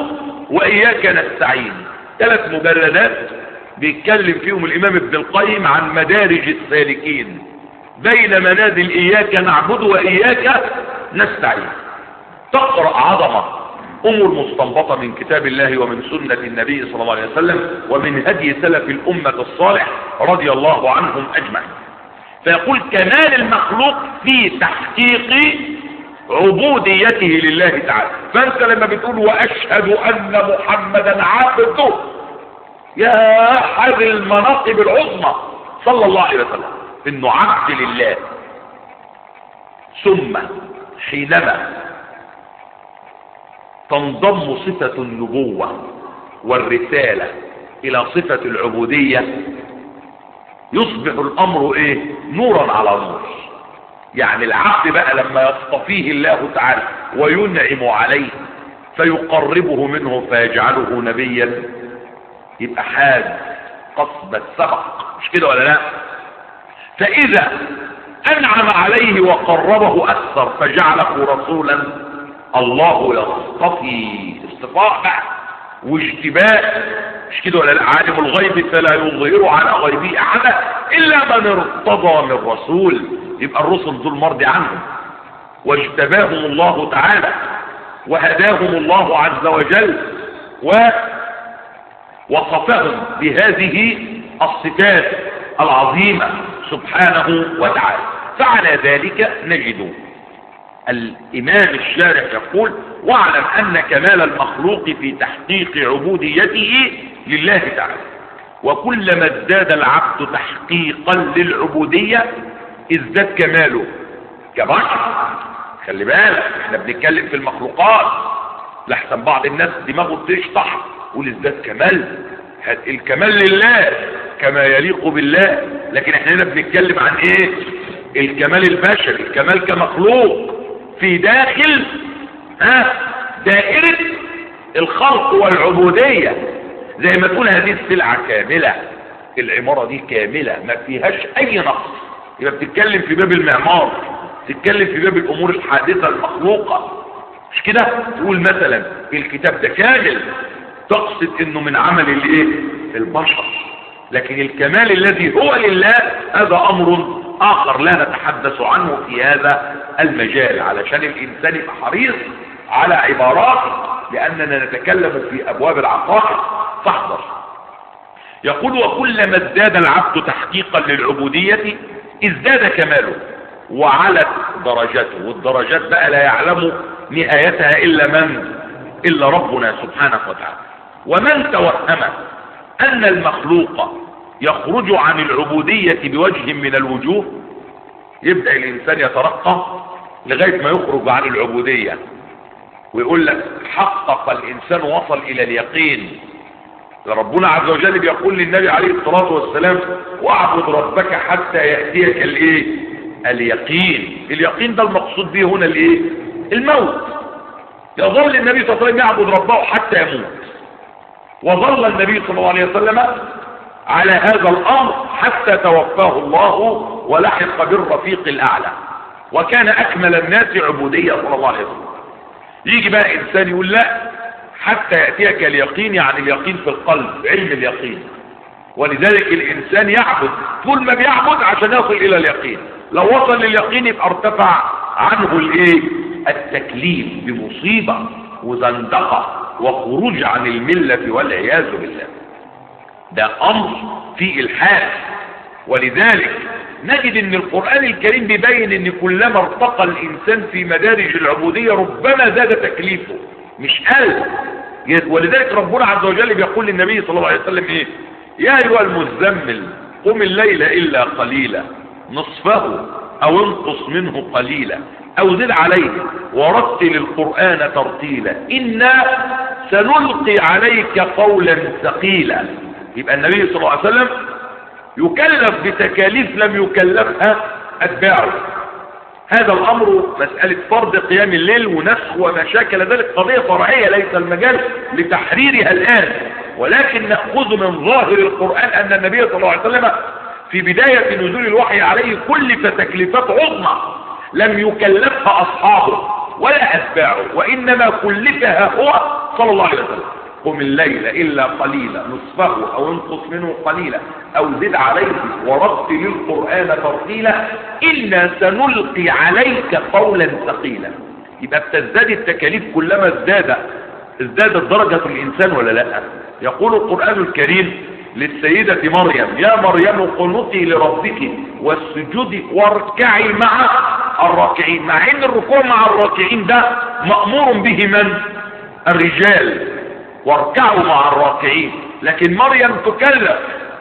وإياك نستعين. ثلاث مجلدات بيتكلم فيهم الإمام ابن القيم عن مدارج السالكين بين منازل إياك نعبد وإياك نستعين. تقرأ عظمة أمور مستنبطة من كتاب الله ومن سنة النبي صلى الله عليه وسلم ومن هدي سلف الأمة الصالح رضي الله عنهم أجمعين. فيقول كمال المخلوق في تحقيق عبوديته لله تعالى. فأنت لما بتقول وأشهد أن محمدا عبده، يا هذه المناقب العظمى صلى الله عليه وسلم إنه عبد لله. ثم حينما تنضم صفة النبوة والرسالة إلى صفة العبودية يصبح الأمر إيه؟ نورا على نور. يعني العبد بقى لما يصطفيه الله تعالى وينعم عليه فيقربه منه فيجعله نبيا، يبقى حاز قصب السبق، مش كده ولا لا؟ فإذا أنعم عليه وقربه أكثر فجعله رسولا، الله يصطفي اصطفاء بقى واجتباء، مش كده ولا لا؟ عالم الغيب فلا يظهر على غيبه أحدا إلا من ارتضى من رسول. يبقى الرسل دول مرضي عنهم واجتباهم الله تعالى وهداهم الله عز وجل ووصفهم بهذه الصفات العظيمة سبحانه وتعالى. فعلى ذلك نجد الإمام الشارح يقول واعلم أن كمال المخلوق في تحقيق عبوديته لله تعالى، وكلما ازداد العبد تحقيقا للعبودية ازداد كماله كبشر. خلي بالك احنا بنتكلم في المخلوقات، لحسن بعض الناس دماغه تشطح والازداد كمال. الكمال لله كما يليق بالله، لكن احنا هنا بنتكلم عن ايه؟ الكمال البشري، الكمال كمخلوق في داخل ها دائرة الخلق والعبودية. زي ما تقول هذه السلعة كاملة، العمارة دي كاملة ما فيهاش اي نقص. يبقى بتتكلم في باب المعمار، بتتكلم في باب الامور الحادثة المخلوقة، مش كده؟ تقول مثلا الكتاب ده كامل، تقصد انه من عمل الايه؟ البشر. لكن الكمال الذي هو لله هذا امر اخر لا نتحدث عنه في هذا المجال، علشان الانسان يبقى حريص على عبارات، لاننا نتكلم في ابواب العقائد فاحذر. يقول وكلما ازداد العبد تحقيقا للعبودية ازداد كماله وعلت درجته. والدرجات بقى لا يعلم نهايتها الا من؟ الا ربنا سبحانه وتعالى. ومن توهم ان المخلوق يخرج عن العبودية بوجه من الوجوه، يبدأ الانسان يترقى لغاية ما يخرج عن العبودية ويقول لك حقق الانسان وصل الى اليقين. ربنا عز وجل بيقول للنبي عليه الصلاة والسلام واعبد ربك حتى يأتيك الايه؟ اليقين. اليقين ده المقصود به هنا الايه؟ الموت. يظل النبي صلى الله عليه وسلم يعبد ربه حتى يموت، وظل النبي صلى الله عليه وسلم على هذا الامر حتى توفاه الله ولحق بالرفيق الاعلى، وكان اكمل الناس عبودية صلى الله عليه وسلم. يجي بقى انسان يقول لا حتى يأتيك اليقين، يعني اليقين في القلب، علم اليقين. ولذلك الانسان يعبد طول ما بيعبد عشان يصل الى اليقين. لو وصل لليقين يبقى ارتفع عنه الايه؟ التكليف بمصيبة وزندقة وخروج عن الملة والعياذ بالله. ده امر في الحال. ولذلك نجد ان القرآن الكريم بيبين ان كلما ارتقى الانسان في مدارج العبودية ربما زاد تكليفه مش قل. ولذلك ربنا عز وجل بيقول للنبي صلى الله عليه وسلم ايه؟ يا ايها المزمل قم الليل الا قليلا نصفه او انقص منه قليلا او زد عليه ورتل القرآن ترتيلا انا سنلقي عليك قولا ثقيلا. يبقى النبي صلى الله عليه وسلم يكلف بتكاليف لم يكلفها اتباعه. هذا الامر مسألة فرض قيام الليل ونسخ وما شاكل ذلك قضية فرعية ليس المجال لتحريرها الان، ولكن نأخذ من ظاهر القرآن ان النبي صلى الله عليه وسلم في بداية نزول الوحي عليه كلف تكليفات عظمى لم يكلفها اصحابه ولا اتباعه، وانما كلفها هو صلى الله عليه وسلم. قم الليل إلا قليلا نصفه أو انقص منه قليلا أو زد عليه ورتل القرآن ترتيلا إنا سنلقي عليك قولا ثقيلا. يبقى بتزداد التكاليف كلما ازداد ازدادت درجة الإنسان ولا لا؟ يقول القرآن الكريم للسيدة مريم يا مريم قنطي لربك والسجود واركعي مع الراكعين، مع ان الركوع مع الراكعين ده مأمور به من؟ الرجال، واركعوا مع الراكعين، لكن مريم تكلف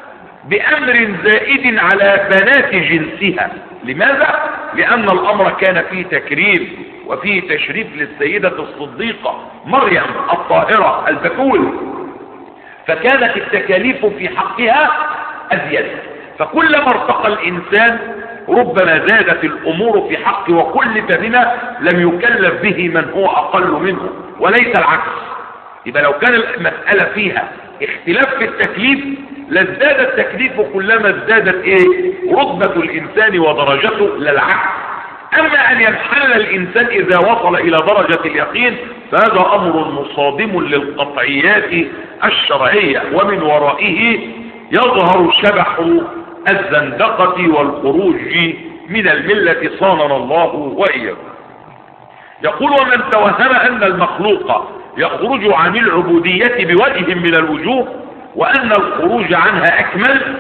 بأمر زائد على بنات جنسها. لماذا؟ لأن الأمر كان فيه تكريم وفيه تشريف للسيدة الصديقة مريم الطاهرة البتول، فكانت التكاليف في حقها أزيد. فكلما ارتقى الإنسان ربما زادت الأمور في حقه، وكلف بما لم يكلف به من هو أقل منه وليس العكس. يبقى لو كان المسألة فيها اختلاف في التكليف لازداد التكليف كلما ازدادت ايه رتبة الإنسان ودرجته، لا العكس. أما أن ينحل الإنسان إذا وصل إلى درجة اليقين فهذا أمر مصادم للقطعيات الشرعية، ومن ورائه يظهر شبح الزندقة والخروج من الملة صاننا الله وإياكم. يقول ومن توهم أن المخلوق يخرج عن العبودية بوجه من الوجوه وأن الخروج عنها أكمل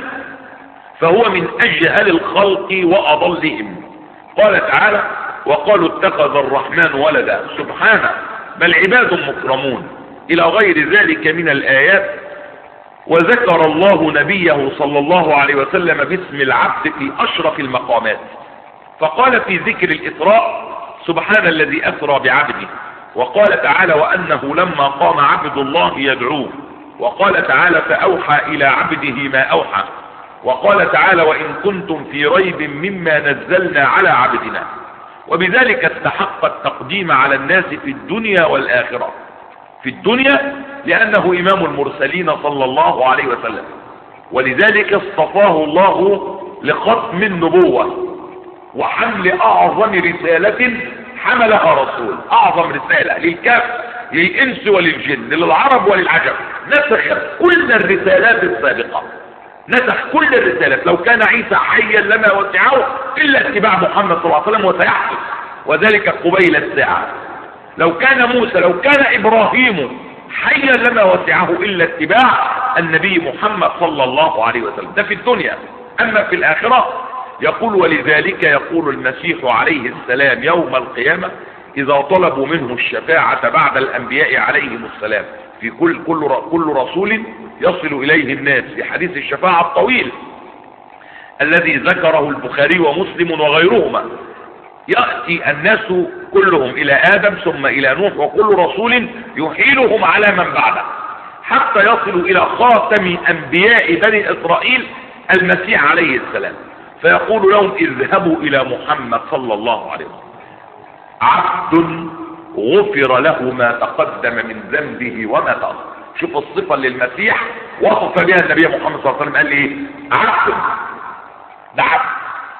فهو من أجهل الخلق وأضلهم. قال تعالى وقالوا اتخذ الرحمن ولدا سبحانه بل عباد مكرمون إلى غير ذلك من الآيات. وذكر الله نبيه صلى الله عليه وسلم باسم العبد في أشرف المقامات، فقال في ذكر الإسراء سبحان الذي أسرى بعبده، وقال تعالى وأنه لما قام عبد الله يدعوه، وقال تعالى فأوحى إلى عبده ما أوحى، وقال تعالى وإن كنتم في ريب مما نزلنا على عبدنا. وبذلك استحق التقديم على الناس في الدنيا والآخرة. في الدنيا لأنه إمام المرسلين صلى الله عليه وسلم، ولذلك اصطفاه الله لختم النبوة وحمل أعظم رسالة حملها رسول. أعظم رسالة للكاف للإنس وللجن للعرب وللعجم، نسخ كل الرسالات السابقة، نسخ كل الرسالات. لو كان عيسى حيا لما وسعه إلا اتباع محمد صلى الله عليه وسلم وسيحدث، وذلك قبيل الساعة. لو كان موسى لو كان إبراهيم حيا لما وسعه إلا اتباع النبي محمد صلى الله عليه وسلم. ده في الدنيا. أما في الآخرة يقول ولذلك يقول المسيح عليه السلام يوم القيامة إذا طلبوا منه الشفاعة بعد الأنبياء عليهم السلام في كل, كل, كل رسول يصل إليه الناس، في حديث الشفاعة الطويل الذي ذكره البخاري ومسلم وغيرهما، يأتي الناس كلهم إلى آدم ثم إلى نوح وكل رسول يحيلهم على من بعده حتى يصلوا إلى خاتم أنبياء بني إسرائيل المسيح عليه السلام، فيقول لهم اذهبوا إلى محمد صلى الله عليه وسلم عبد غفر له ما تقدم من ذنبه وما تأخر. شوف الصفة للمسيح وصف بها النبي محمد صلى الله عليه وسلم، قال ايه؟ عبد. ده عبد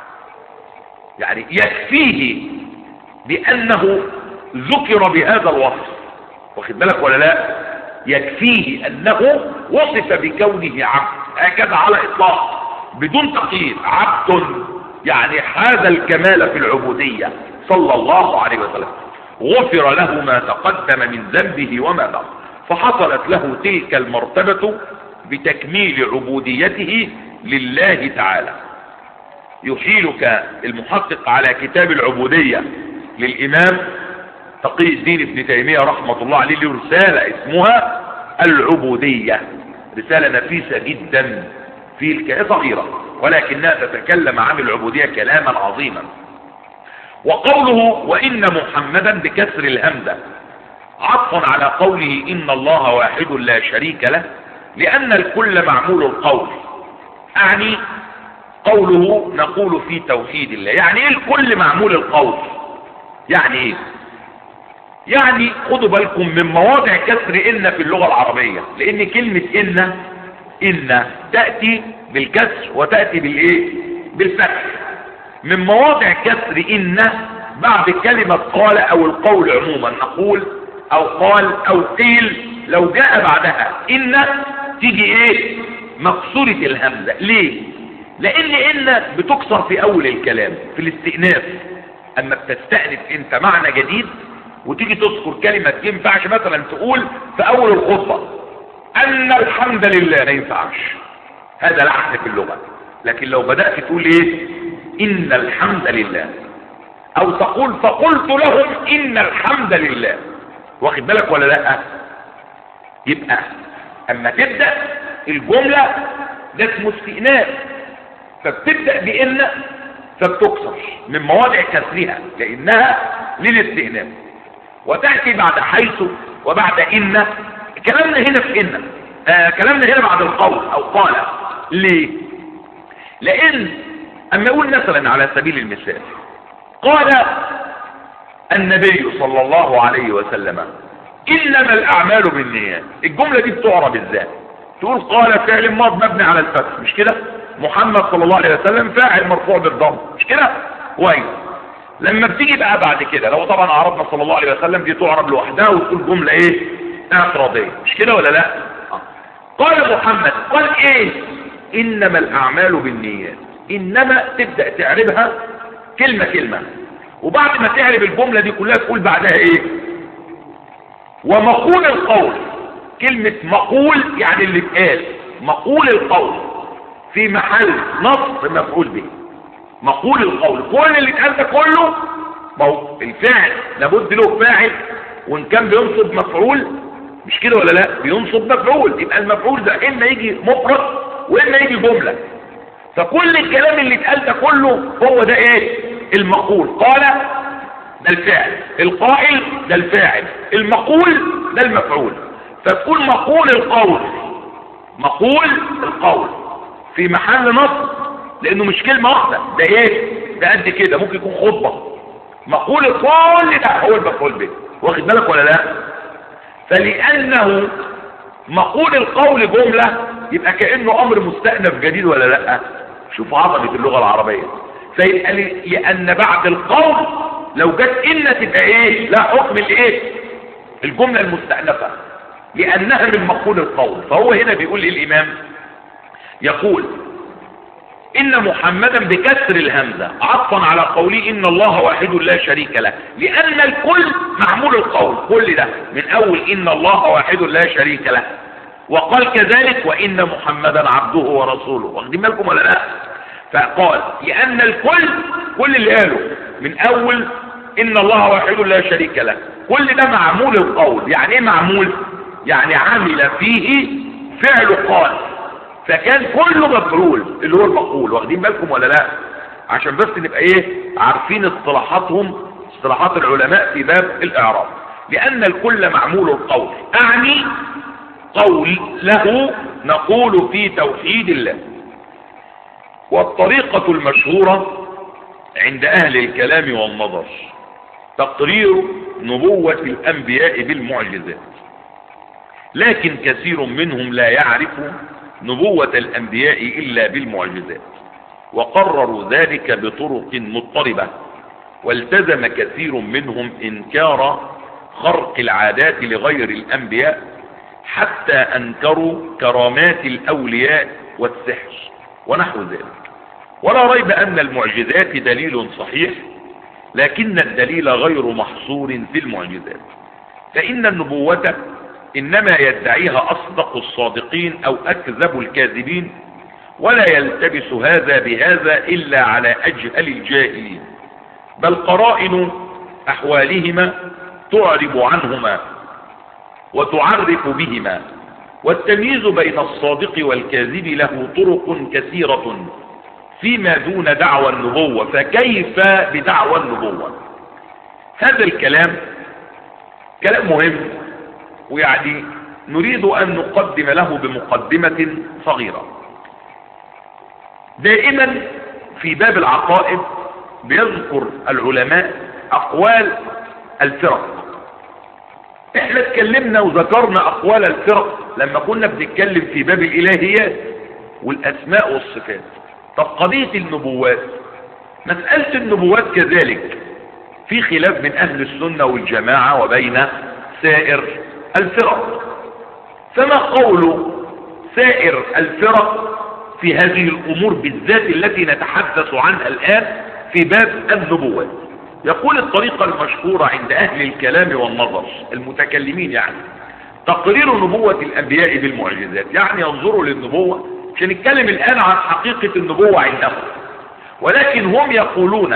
يعني يكفيه بأنه ذكر بهذا الوصف، واخد بالك ولا لا؟ يكفيه أنه وصف بكونه عبد هكذا على إطلاق بدون تقييد. عبد يعني هذا الكمال في العبودية صلى الله عليه وسلم، غفر له ما تقدم من ذنبه وما بقي، فحصلت له تلك المرتبة بتكميل عبوديته لله تعالى. يحيلك المحقق على كتاب العبودية للإمام تقي الدين ابن تيمية رحمة الله عليه رسالة اسمها العبودية، رسالة نفيسة جدا في الكلام صغيرة ولكنها تتكلم عن العبودية كلاما عظيما. وقوله وإن محمدا بكسر الهمزة عطفا على قوله إن الله واحد لا شريك له، لأن الكل معمول القول. يعني قوله نقول في توحيد الله، يعني ايه الكل معمول القول؟ يعني ايه؟ يعني خدوا بالكم من مواضع كسر إن في اللغة العربية، لأن كلمة إن إن تأتي بالكسر وتأتي بالإيه؟ بالفتح. من مواضع كسر إن بعد كلمة قال أو القول عموما، نقول أو قال أو قيل لو جاء بعدها إن تيجي إيه؟ مكسورة الهمزة. ليه؟ لأن إن بتكسر في أول الكلام في الاستئناف. أما بتستأنف أنت معنى جديد وتيجي تذكر كلمة، ينفعش مثلا تقول في أول الخطبة أن الحمد لله، ما ينفعش، هذا لحن في اللغة. لكن لو بدأت تقول إيه؟ إن الحمد لله، أو تقول فقلت لهم إن الحمد لله، واخد بالك ولا لا؟ يبقى أما تبدأ الجملة ده اسمه استئناف، فبتبدأ بإن فبتكسر من مواضع كسرها لأنها للاستئناف، وتأتي بعد حيث وبعد إن. كلامنا هنا في إن، آه كلامنا هنا بعد القول أو قال. ليه؟ لأن أما يقول مثلا على سبيل المثال قال النبي صلى الله عليه وسلم إنما الأعمال بالنيات، الجملة دي بتعرب ازاي؟ تقول قال فعل ماض مبني على الفتح، مش كده؟ محمد صلى الله عليه وسلم فاعل مرفوع بالضم، مش كده؟ كويس. لما بتيجي بقى بعد كده، لو طبعا عربنا صلى الله عليه وسلم دي تعرب لوحدها وتقول جملة ايه؟ اعتراضية، مش كده ولا لا؟ آه. قال محمد، قال ايه؟ انما الاعمال بالنيات. انما تبدأ تعربها كلمة كلمة، وبعد ما تعرب الجملة دي كلها تقول بعدها ايه؟ ومقول القول. كلمة مقول يعني اللي اتقال، مقول القول في محل نصب مفعول به. مقول القول، كل اللي اتقال ده كله، ما هو الفاعل لابد له فاعل، وان كان بينصب مفعول، مش كده ولا لا؟ بينصب مفعول، يبقى المفعول ده اما يجي مفرد واما يجي جملة. فكل الكلام اللي اتقال ده كله هو ده ايه؟ المقول. قال ده الفاعل، القائل ده الفاعل، المقول ده المفعول. فتقول مقول القول، مقول القول في محل نصب، لانه مش كلمة واحدة، ده ايه؟ ده قد كده، ممكن يكون خطبة. مقول القول ده هو المفعول به، واخد بالك ولا لا؟ فلانه مقول القول جملة، يبقى كأنه امر مستأنف جديد ولا لا؟ شوف عظمة اللغة العربية. فيبقى لان بعد القول لو جت ان تبقى ايه؟ لا حكم الايه؟ الجملة المستأنفة، لانها من مقول القول. فهو هنا بيقول الامام، يقول ان محمدا بكسر الهمزة عطفا على قوله ان الله واحد لا شريك له، لان الكل معمول القول، كل ده من اول ان الله واحد لا شريك له، وقال كذلك وان محمدا عبده ورسوله، واخدين بالكم ولا لا؟ فقال لان الكل، كل اللي قاله من اول ان الله واحد لا شريك له، كل ده معمول القول. يعني ايه معمول؟ يعني عمل فيه فعل قال، فكان كله مفعول اللي هو المقول، واخدين بالكم ولا لا؟ عشان بس نبقى ايه؟ عارفين اصطلاحاتهم، اصطلاحات العلماء في باب الاعراب. لان الكل معمول القول، اعني قول له نقول في توحيد الله. والطريقة المشهورة عند اهل الكلام والنظر تقرير نبوة الانبياء بالمعجزات، لكن كثير منهم لا يعرف نبوة الانبياء الا بالمعجزات، وقرروا ذلك بطرق مضطربة، والتزم كثير منهم انكار خرق العادات لغير الانبياء، حتى انكروا كرامات الاولياء والسحر ونحو ذلك. ولا ريب ان المعجزات دليل صحيح، لكن الدليل غير محصور في المعجزات، فإن النبوة إنما يدعيها أصدق الصادقين أو أكذب الكاذبين، ولا يلتبس هذا بهذا إلا على أجهل الجاهلين، بل قرائن أحوالهما تعرب عنهما وتعرف بهما، والتمييز بين الصادق والكاذب له طرق كثيرة فيما دون دعوى النبوة، فكيف بدعوى النبوة؟ هذا الكلام كلام مهم، ويعني نريد أن نقدم له بمقدمة صغيرة. دائما في باب العقائد بيذكر العلماء أقوال الفرق. احنا اتكلمنا وذكرنا أقوال الفرق لما كنا بنتكلم في باب الإلهيات والأسماء والصفات. طب قضية النبوات، مسألة النبوات كذلك في خلاف من أهل السنة والجماعة وبين سائر الفرق. فما قول سائر الفرق في هذه الأمور بالذات التي نتحدث عنها الآن في باب النبوة؟ يقول الطريقة المشهورة عند أهل الكلام والنظر المتكلمين يعني تقرير نبوة الأنبياء بالمعجزات، يعني ينظروا للنبوة. مش هنتكلم الآن عن حقيقة النبوة عندهم، ولكن هم يقولون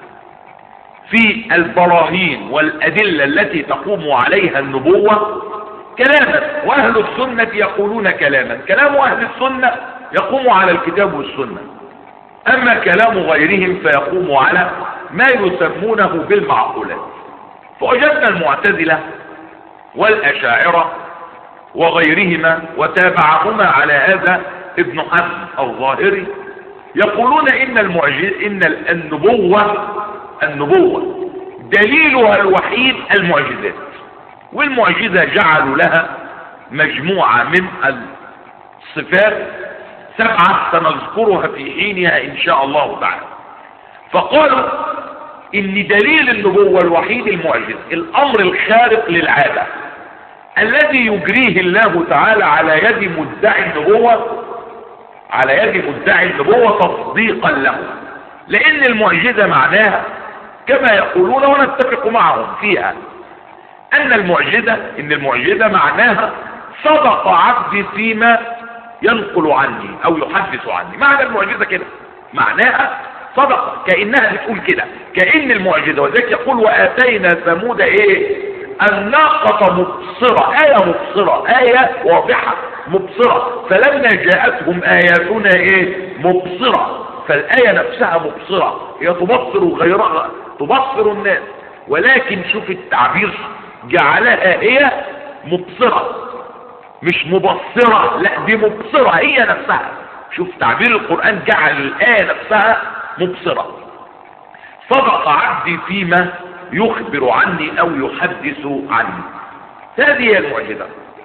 في البراهين والأدلة التي تقوم عليها النبوة كلاما، وأهل السنة يقولون كلاما. كلام أهل السنة يقوم على الكتاب والسنة، أما كلام غيرهم فيقوم على ما يسمونه بالمعقولات. فوجدنا المعتزلة والأشاعرة وغيرهما وتابعهما على هذا ابن حزم الظاهري يقولون إن المعجز إن النبوة النبوة دليلها الوحيد المعجزات، والمعجزة جعلوا لها مجموعة من الصفات سبعة سنذكرها في حينها إن شاء الله تعالى. فقالوا إن دليل النبوة الوحيد المعجز، الأمر الخارق للعادة الذي يجريه الله تعالى على يد مدعي النبوة على يد مدعي النبوة تصديقا له، لأن المعجزة معناها كما يقولون ونتفق معهم فيها أن المعجزة إن المعجزة معناها صدق عبدي فيما ينقل عني أو يحدث عني. معنى المعجزة كده، معناها صدق، كأنها بتقول كده، كأن المعجزة. وذلك يقول وآتينا ثمود إيه؟ الناقة مبصرة، آية مبصرة، آية واضحة مبصرة. فلما جاءتهم آياتنا إيه؟ مبصرة. فالآية نفسها مبصرة، هي تبصر غيرها، تبصر الناس، ولكن شوف التعبير جعلها هي مبصرة مش مبصرة، لا دي مبصرة هي نفسها. شوف تعبير القرآن جعل الآية نفسها مبصرة. صدق عبدي فيما يخبر عني أو يحدث عني. هذه هي المعجزة.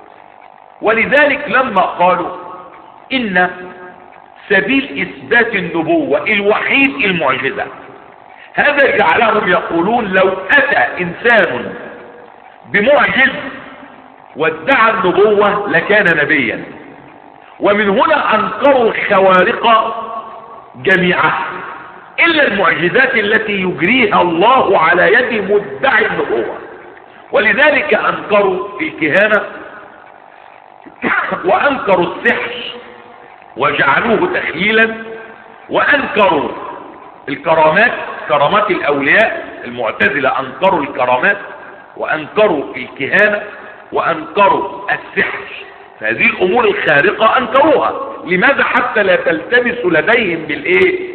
ولذلك لما قالوا إن سبيل إثبات النبوة الوحيد المعجزة، هذا جعلهم يقولون لو أتى إنسان بمعجز وادعى النبوة لكان نبيا. ومن هنا أنكروا الخوارق جميعها إلا المعجزات التي يجريها الله على يد مدعي النبوة. ولذلك أنكروا الكهانة وأنكروا السحر وجعلوه تخييلا، وأنكروا الكرامات، كرامات الأولياء. المعتزلة أنكروا الكرامات وأنكروا الكهانة وأنكروا السحر. فهذه الأمور الخارقة أنكروها. لماذا؟ حتى لا تلتبس لديهم بالإيه؟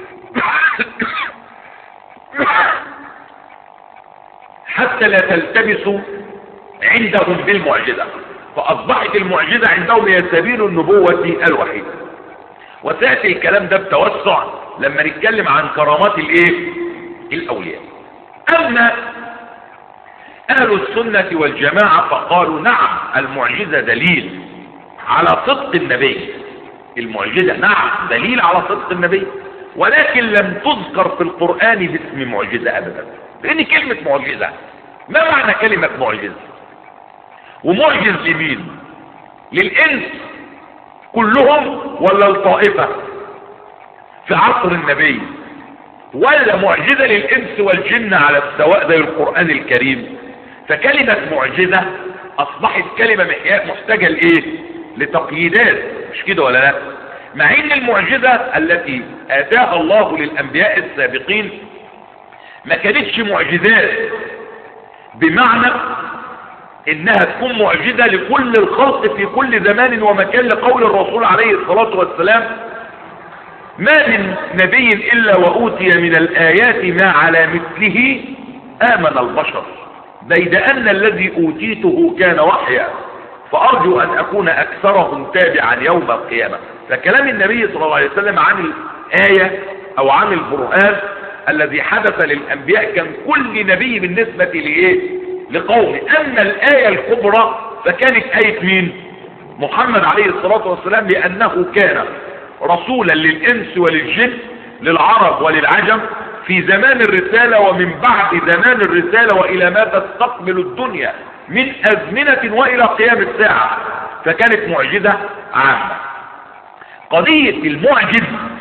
حتى لا تلتبس عندهم بالمعجزة. فأصبحت المعجزة عندهم هي سبيل النبوة الوحيد. وسيأتي الكلام ده بتوسع لما نتكلم عن كرامات الإيه؟ الأولياء. أما أهل السنة والجماعة فقالوا نعم المعجزة دليل على صدق النبي. المعجزة نعم دليل على صدق النبي، ولكن لم تذكر في القرآن باسم معجزة أبدا. لأن كلمة معجزة، ما معنى كلمة معجزة؟ ومعجز لمين؟ للإنس كلهم ولا الطائفة في عصر النبي؟ ولا معجزة للإنس والجن على السواء زي القرآن الكريم؟ فكلمة معجزة أصبحت كلمة محتاجة لإيه؟ لتقييدات، مش كده ولا لا؟ مع إن المعجزة التي آتاها الله للأنبياء السابقين ما كانتش معجزات بمعنى إنها تكون معجزة لكل الخلق في كل زمان ومكان، لقول الرسول عليه الصلاة والسلام ما من نبي إلا وأوتي من الآيات ما على مثله آمن البشر، بيد أن الذي أوتيته كان وحيا، فأرجو أن أكون أكثرهم تابعا يوم القيامة. فكلام النبي صلى الله عليه وسلم عن الآية أو عن القرآن الذي حدث للأنبياء كان كل نبي بالنسبة لإيه؟ لقومه. أما الآية الكبرى فكانت آية مين؟ محمد عليه الصلاة والسلام، لأنه كان رسولا للإنس وللجن، للعرب وللعجم، في زمان الرسالة ومن بعد زمان الرسالة وإلى ما تستقبل الدنيا من أزمنة وإلى قيام الساعة. فكانت معجزة عامة. قضية المعجز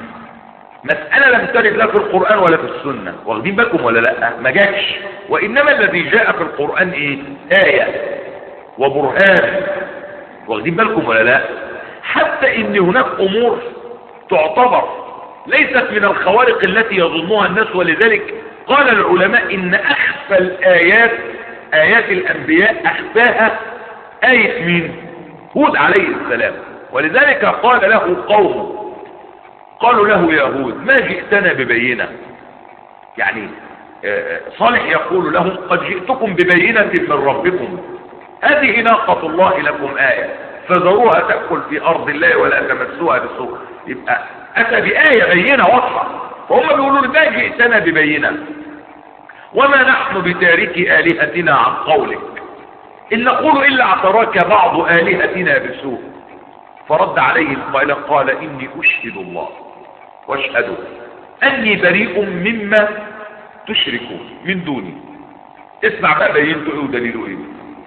مسألة لم ترد لا في القرآن ولا في السنة، واخدين بالكم ولا لا؟ ما جاتش. وإنما الذي جاء في القرآن إيه؟ آية وبرهان، واخدين بالكم ولا لا؟ حتى إن هناك أمور تعتبر ليست من الخوارق التي يظنها الناس، ولذلك قال العلماء إن أخفى الآيات آيات الأنبياء أخفاها آية مين؟ هود عليه السلام. ولذلك قال له قومه، قالوا له يا هود ما جئتنا ببينة، يعني صالح يقول لهم قد جئتكم ببينة من ربكم، هذه ناقة الله لكم آية فذروها تأكل في أرض الله ولا تمسوها بسوء. يبقى أتى بآية بينة واضحة، فهم بيقولوا ما جئتنا ببينة وما نحن بتارك آلهتنا عن قولك إن نقول إلا اعتراك بعض آلهتنا بسوء. فرد عليه القائل قال إني أشهد الله واشهدوا أني بريء مما تشركون من دوني. اسمع بقى بينته ايه ودليله ايه.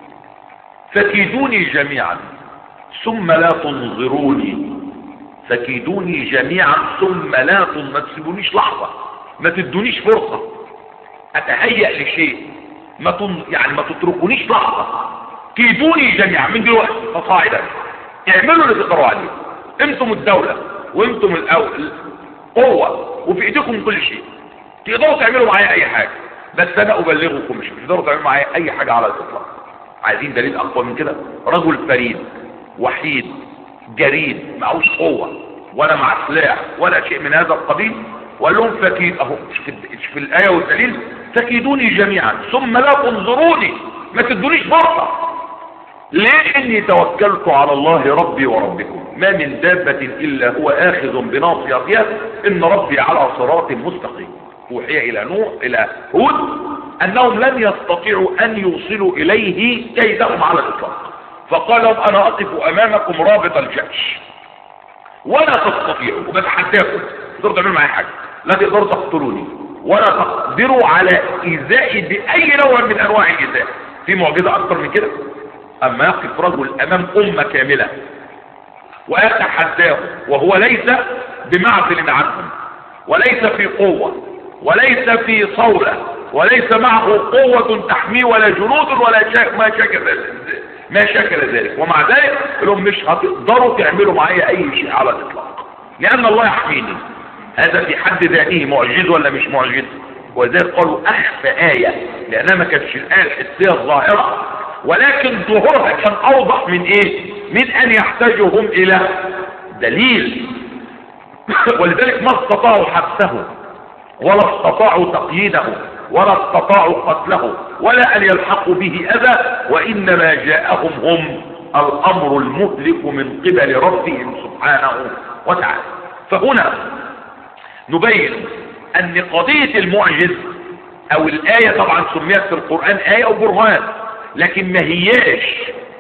فكيدوني جميعا ثم لا تنظروني، فكيدوني جميعا ثم لا تنظروني، ما تسيبونيش لحظة، ما تدونيش فرصة اتهيأ لشيء، ما تن... يعني ما تتركونيش لحظة. كيدوني جميعا من دلوقتي فصاعدا، اعملوا اللي تقدروا عليه، انتم الدولة وانتم الأول قوة وفي ايديكم كل شيء، تقدروا تعملوا معايا اي حاجة، بس انا ابلغكم مش تقدروا تعملوا معايا اي حاجة على الاطلاق. عايزين دليل اقوى من كده؟ رجل فريد وحيد جريد معهوش قوة ولا مع سلاح ولا شيء من هذا القبيل، وقال لهم فكيد اهو في, في الايه والدليل فكيدوني جميعا ثم لا تنظروني، ما تدونيش فرصه. ليه؟ اني توكلت على الله ربي وربكم ما من دابه الا هو اخذ بناصيتها ان ربي على صراط مستقيم. اوحي الى نوح الى هود انهم لن يستطيعوا ان يوصلوا اليه كيدهم على الاطلاق، فقال لهم انا اقف امامكم رابط الجيش ولا تستطيعوا، وبتحداكم تقدروا تعملوا معايا حاجه، لا تقدروا تقتلوني ولا تقدروا على ايذائي باي نوع من انواع الايذاء. في معجزه اكتر من كده؟ اما يقف رجل امام امه كامله ويتحداه وهو ليس بمعزل عنهم وليس في قوه وليس في صوله وليس معه قوه تحميه ولا جنود ولا شيء ما شكل ما شكل ذلك، ومع ذلك لهم مش هتقدروا تعملوا معايا اي شيء على الاطلاق لان الله يحميني. هذا في حد ذاته معجز ولا مش معجز؟ وذلك قالوا اخفى آية لانها ما كانتش الآية الحسية الظاهرة، ولكن ظهورها كان اوضح من ايه؟ من ان يحتاجوا هم الى دليل. ولذلك ما استطاعوا حبسه ولا استطاعوا تقييده ولا استطاعوا قتله ولا ان يلحقوا به اذى، وانما جاءهم هم الامر المهلك من قبل ربهم سبحانه وتعالى. فهنا نبين ان قضية المعجز او الآية طبعا سميت في القرآن آية او برهان، لكن ما هياش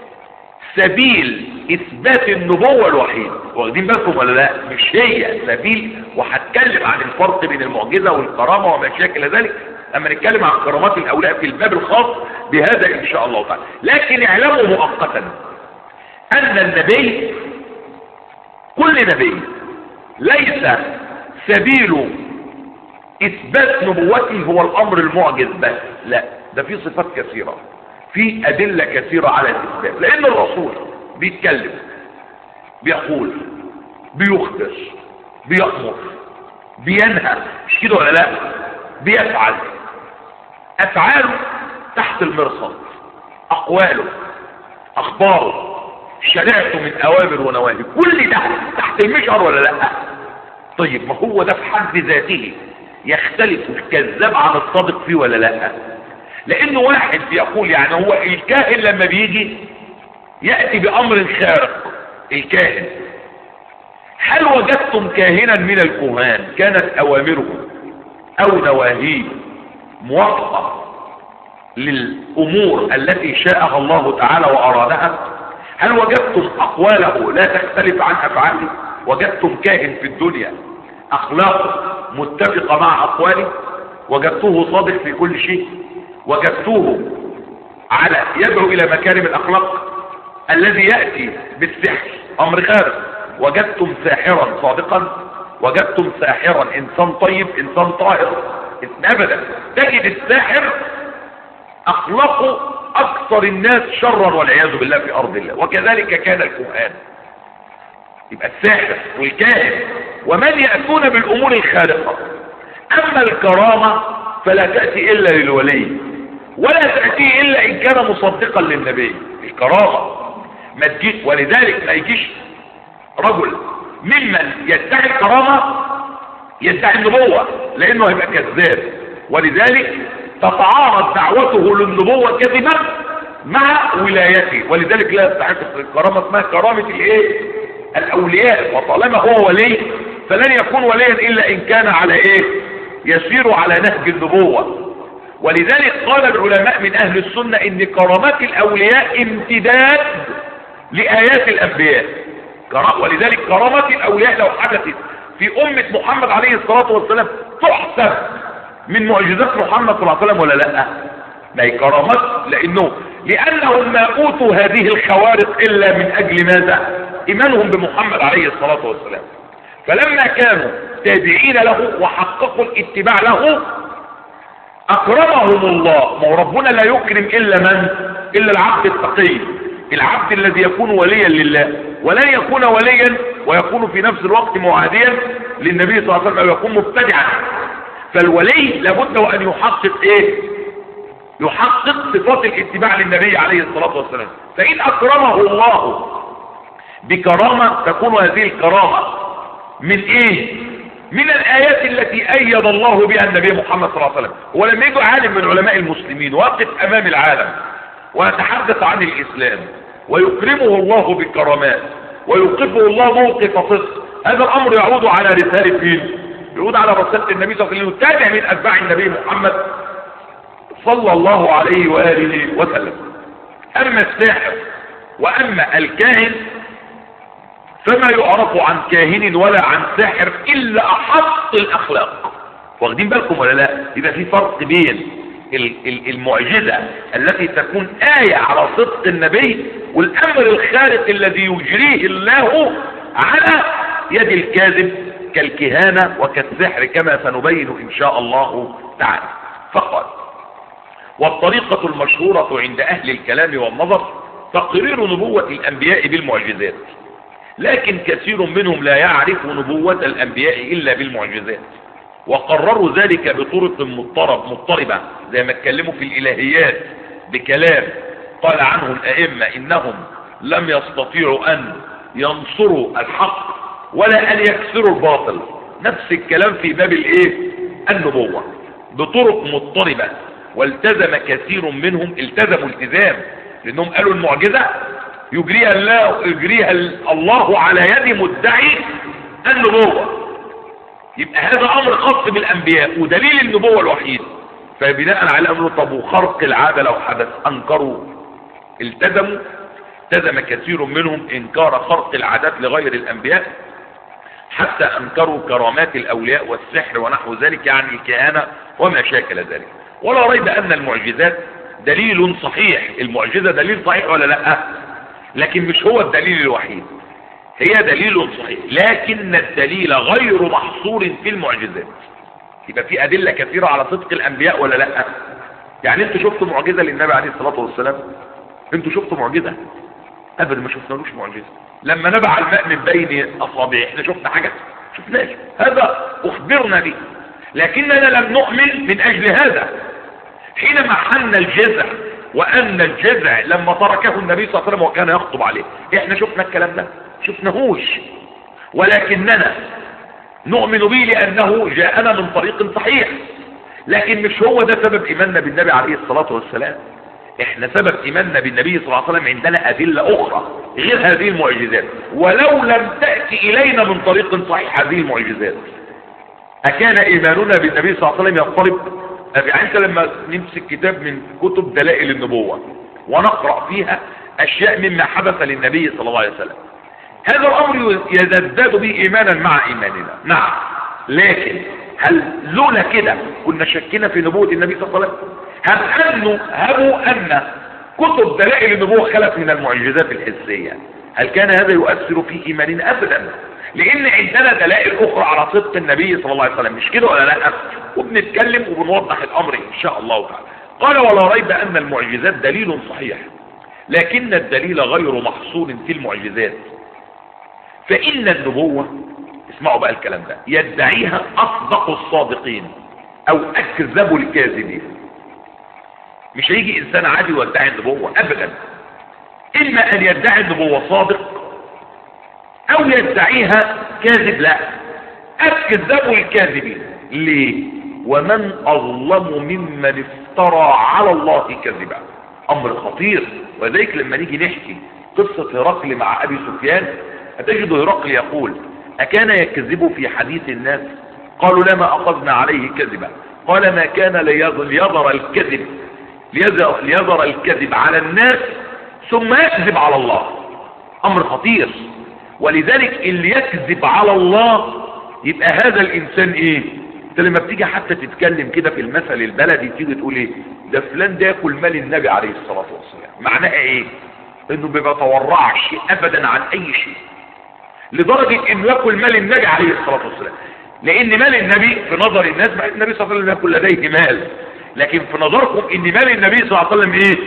سبيل اثبات النبوة الوحيد، واخدين بالكم ولا لا؟ مش هي سبيل. وهتكلم عن الفرق بين المعجزة والكرامة وما شاكل ذلك لما نتكلم عن كرامات الاولياء في الباب الخاص بهذا ان شاء الله تعالى. لكن اعلموا مؤقتا ان النبي كل نبي ليس سبيل اثبات نبوته هو الامر المعجز بس، لا، ده في صفات كثيرة، في ادلة كثيرة على الاثبات. لان الرسول بيتكلم بيقول بيخبر بيأمر بينهى، مش كده ولا لا؟ بيفعل، افعاله تحت المرصد، اقواله اخباره شريعته من اوامر ونواهي، كل ده تحت المشعر ولا لا؟ طيب ما هو ده في حد ذاته يختلف الكذاب عن الصادق فيه ولا لا؟ لانه واحد بيقول يعني هو الكاهن لما بيجي يأتي بامر خارق، الكاهن هل وجدتم كاهنا من الكهان كانت اوامره او نواهيه موافقة للامور التي شاءها الله تعالى وارادها؟ هل وجدتم اقواله لا تختلف عن افعاله؟ وجدتم كاهن في الدنيا اخلاقه متفقة مع اقواله؟ وجدتوه صادق في كل شيء؟ وجدتوه على يدعو الى مكارم الاخلاق؟ الذي يأتي بالسحر امر خارق. وجدتم ساحرا صادقا، وجدتم ساحرا انسان طيب انسان طاهر، ابدا. تجد الساحر اخلاقه اكثر الناس شرا والعياذ بالله في ارض الله، وكذلك كان الكهان. يبقى الساحر والكاهن ومن يأتون بالامور الخارقة. اما الكرامة فلا تأتي الا للولي، ولا تأتي الا ان كان مصدقا للنبي. الكرامة ما تجيش، ولذلك ما يجيش رجل ممن يدعي الكرامة يدعي النبوة، لانه هيبقى كذاب، ولذلك تتعارض دعوته للنبوة كذبا مع ولايته، ولذلك لا يستحق الكرامة. اسمها كرامة الايه؟ الاولياء. وطالما هو ولي فلن يكون وليا الا ان كان على ايه؟ يسير على نهج النبوة. ولذلك قال العلماء من اهل السنة ان كرامات الاولياء امتداد لآيات الانبياء. ولذلك كرامات الاولياء لو حدثت في امة محمد عليه الصلاة والسلام تحسب من معجزات محمد صلى الله عليه وسلم ولا لا؟ ما هي كرامات، لانه لانهم ما اوتوا هذه الخوارق الا من اجل ماذا؟ ايمانهم بمحمد عليه الصلاة والسلام. فلما كانوا تابعين له وحققوا الاتباع له اكرمهم الله. ما هو ربنا لا يكرم الا من؟ الا العبد التقي، العبد الذي يكون وليا لله، ولن يكون وليا ويكون في نفس الوقت معاديا للنبي صلى الله عليه وسلم او يكون مبتدعا. فالولي لابد وان يحقق ايه؟ يحقق صفات الاتباع للنبي عليه الصلاة والسلام. فان اكرمه الله بكرامة تكون هذه الكرامة من ايه؟ من الايات التي ايد الله بها النبي محمد صلى الله عليه وسلم. ولما يجي عالم من علماء المسلمين واقف امام العالم ويتحدث عن الاسلام ويكرمه الله بالكرامات ويوقفه الله موقف صدق، هذا الامر يعود على رسالة مين؟ يعود على رسالة النبي صلى الله عليه وسلم، تابع من اتباع النبي محمد صلى الله عليه وآله وسلم. اما الساحر واما الكاهن فما يعرف عن كاهن ولا عن ساحر الا احط الاخلاق. واخدين بالكم ولا لا؟ يبقى في فرق بين المعجزة التي تكون آية على صدق النبي والامر الخارق الذي يجريه الله على يد الكاذب كالكهانة وكالسحر كما سنبين ان شاء الله تعالى. فقط والطريقة المشهورة عند اهل الكلام والنظر تقرير نبوة الانبياء بالمعجزات، لكن كثير منهم لا يعرف نبوة الانبياء الا بالمعجزات، وقرروا ذلك بطرق مضطرب مضطربة زي ما اتكلموا في الالهيات بكلام قال عنه الائمة انهم لم يستطيعوا ان ينصروا الحق ولا ان يكسروا الباطل. نفس الكلام في باب الايه؟ النبوة بطرق مضطربة. والتزم كثير منهم، التزموا التزام، لانهم قالوا المعجزة يجريها الله يجريها الله على يد مدعي النبوة. يبقى هذا امر خاص بالانبياء ودليل النبوة الوحيد. فبناء على امر طب وخرق العادة لو حدث انكروا التزموا. التزم كثير منهم انكار خرق العادات لغير الانبياء حتى انكروا كرامات الاولياء والسحر ونحو ذلك، يعني الكهانة وما شاكل ذلك. ولا ريب ان المعجزات دليل صحيح، المعجزة دليل صحيح ولا لا؟ لكن مش هو الدليل الوحيد، هي دليل صحيح لكن الدليل غير محصور في المعجزات. يبقى في ادلة كثيرة على صدق الانبياء ولا لا؟ يعني انتوا شفتوا معجزة للنبي عليه الصلاة والسلام؟ انتوا شفتوا معجزة؟ ابدا ما شفنالوش معجزة. لما نبع الماء من بين اصابعه احنا شفنا حاجة؟ شفناش. هذا اخبرنا به، لكننا لم نؤمن من اجل هذا. حينما حن الجذع وان الجذع لما تركه النبي صلى الله عليه وسلم وكان يخطب عليه، احنا شفنا الكلام ده؟ شفناهوش. ولكننا نؤمن به لانه جاءنا من طريق صحيح، لكن مش هو ده سبب ايماننا بالنبي عليه الصلاة والسلام. احنا سبب ايماننا بالنبي صلى الله عليه وسلم عندنا ادلة اخرى غير هذه المعجزات، ولو لم تأتي الينا من طريق صحيح هذه المعجزات اكان ايماننا بالنبي صلى الله عليه وسلم يضطرب؟ يعني انت لما نمسك كتاب من كتب دلائل النبوة ونقرأ فيها اشياء مما حدث للنبي صلى الله عليه وسلم، هذا الامر يزداد به ايمانا مع ايماننا. نعم، لكن هل لولا كده كنا شكينا في نبوة النبي صلى الله عليه وسلم؟ هل انه هبوا ان كتب دلائل النبوة خلت من المعجزات الحسية. هل كان هذا يؤثر في ايماننا؟ ابدا، لان عندنا دلائل اخرى على صدق النبي صلى الله عليه وسلم، مش كده ولا لا؟ وبنتكلم وبنوضح الامر ان شاء الله تعالى. قال ولا ريب ان المعجزات دليل صحيح، لكن الدليل غير محصور في المعجزات، فان النبوة، اسمعوا بقى الكلام ده، يدعيها اصدق الصادقين او اكذب الكاذبين. مش هيجي انسان عادي ويدعي النبوة ابدا، اما ان يدعي النبوة صادق او يدعيها كاذب. لا، اكذب الكاذبين. ليه؟ ومن اظلم ممن افترى على الله كذبا. امر خطير. وذلك لما نيجي نحكي قصة هرقل مع ابي سفيان، هتجد هرقل يقول اكان يكذب في حديث الناس؟ قالوا لا، ما اخذنا عليه كذبا. قال ما كان ليظهر الكذب ليظهر الكذب على الناس ثم يكذب على الله. امر خطير. ولذلك اللي يكذب على الله يبقى هذا الانسان ايه؟ انت لما بتيجي حتى تتكلم كده في المثل البلدي تيجي تقول ايه؟ ده فلان ده ياكل مال النبي عليه الصلاه والسلام. معناها ايه؟ انه ما بيتورعش ابدا عن اي شيء، لدرجه انه ياكل مال النبي عليه الصلاه والسلام. لان مال النبي في نظر الناس، مع النبي صلى الله عليه وسلم ياكل لديه مال، لكن في نظركم ان مال النبي صلى الله عليه وسلم ايه؟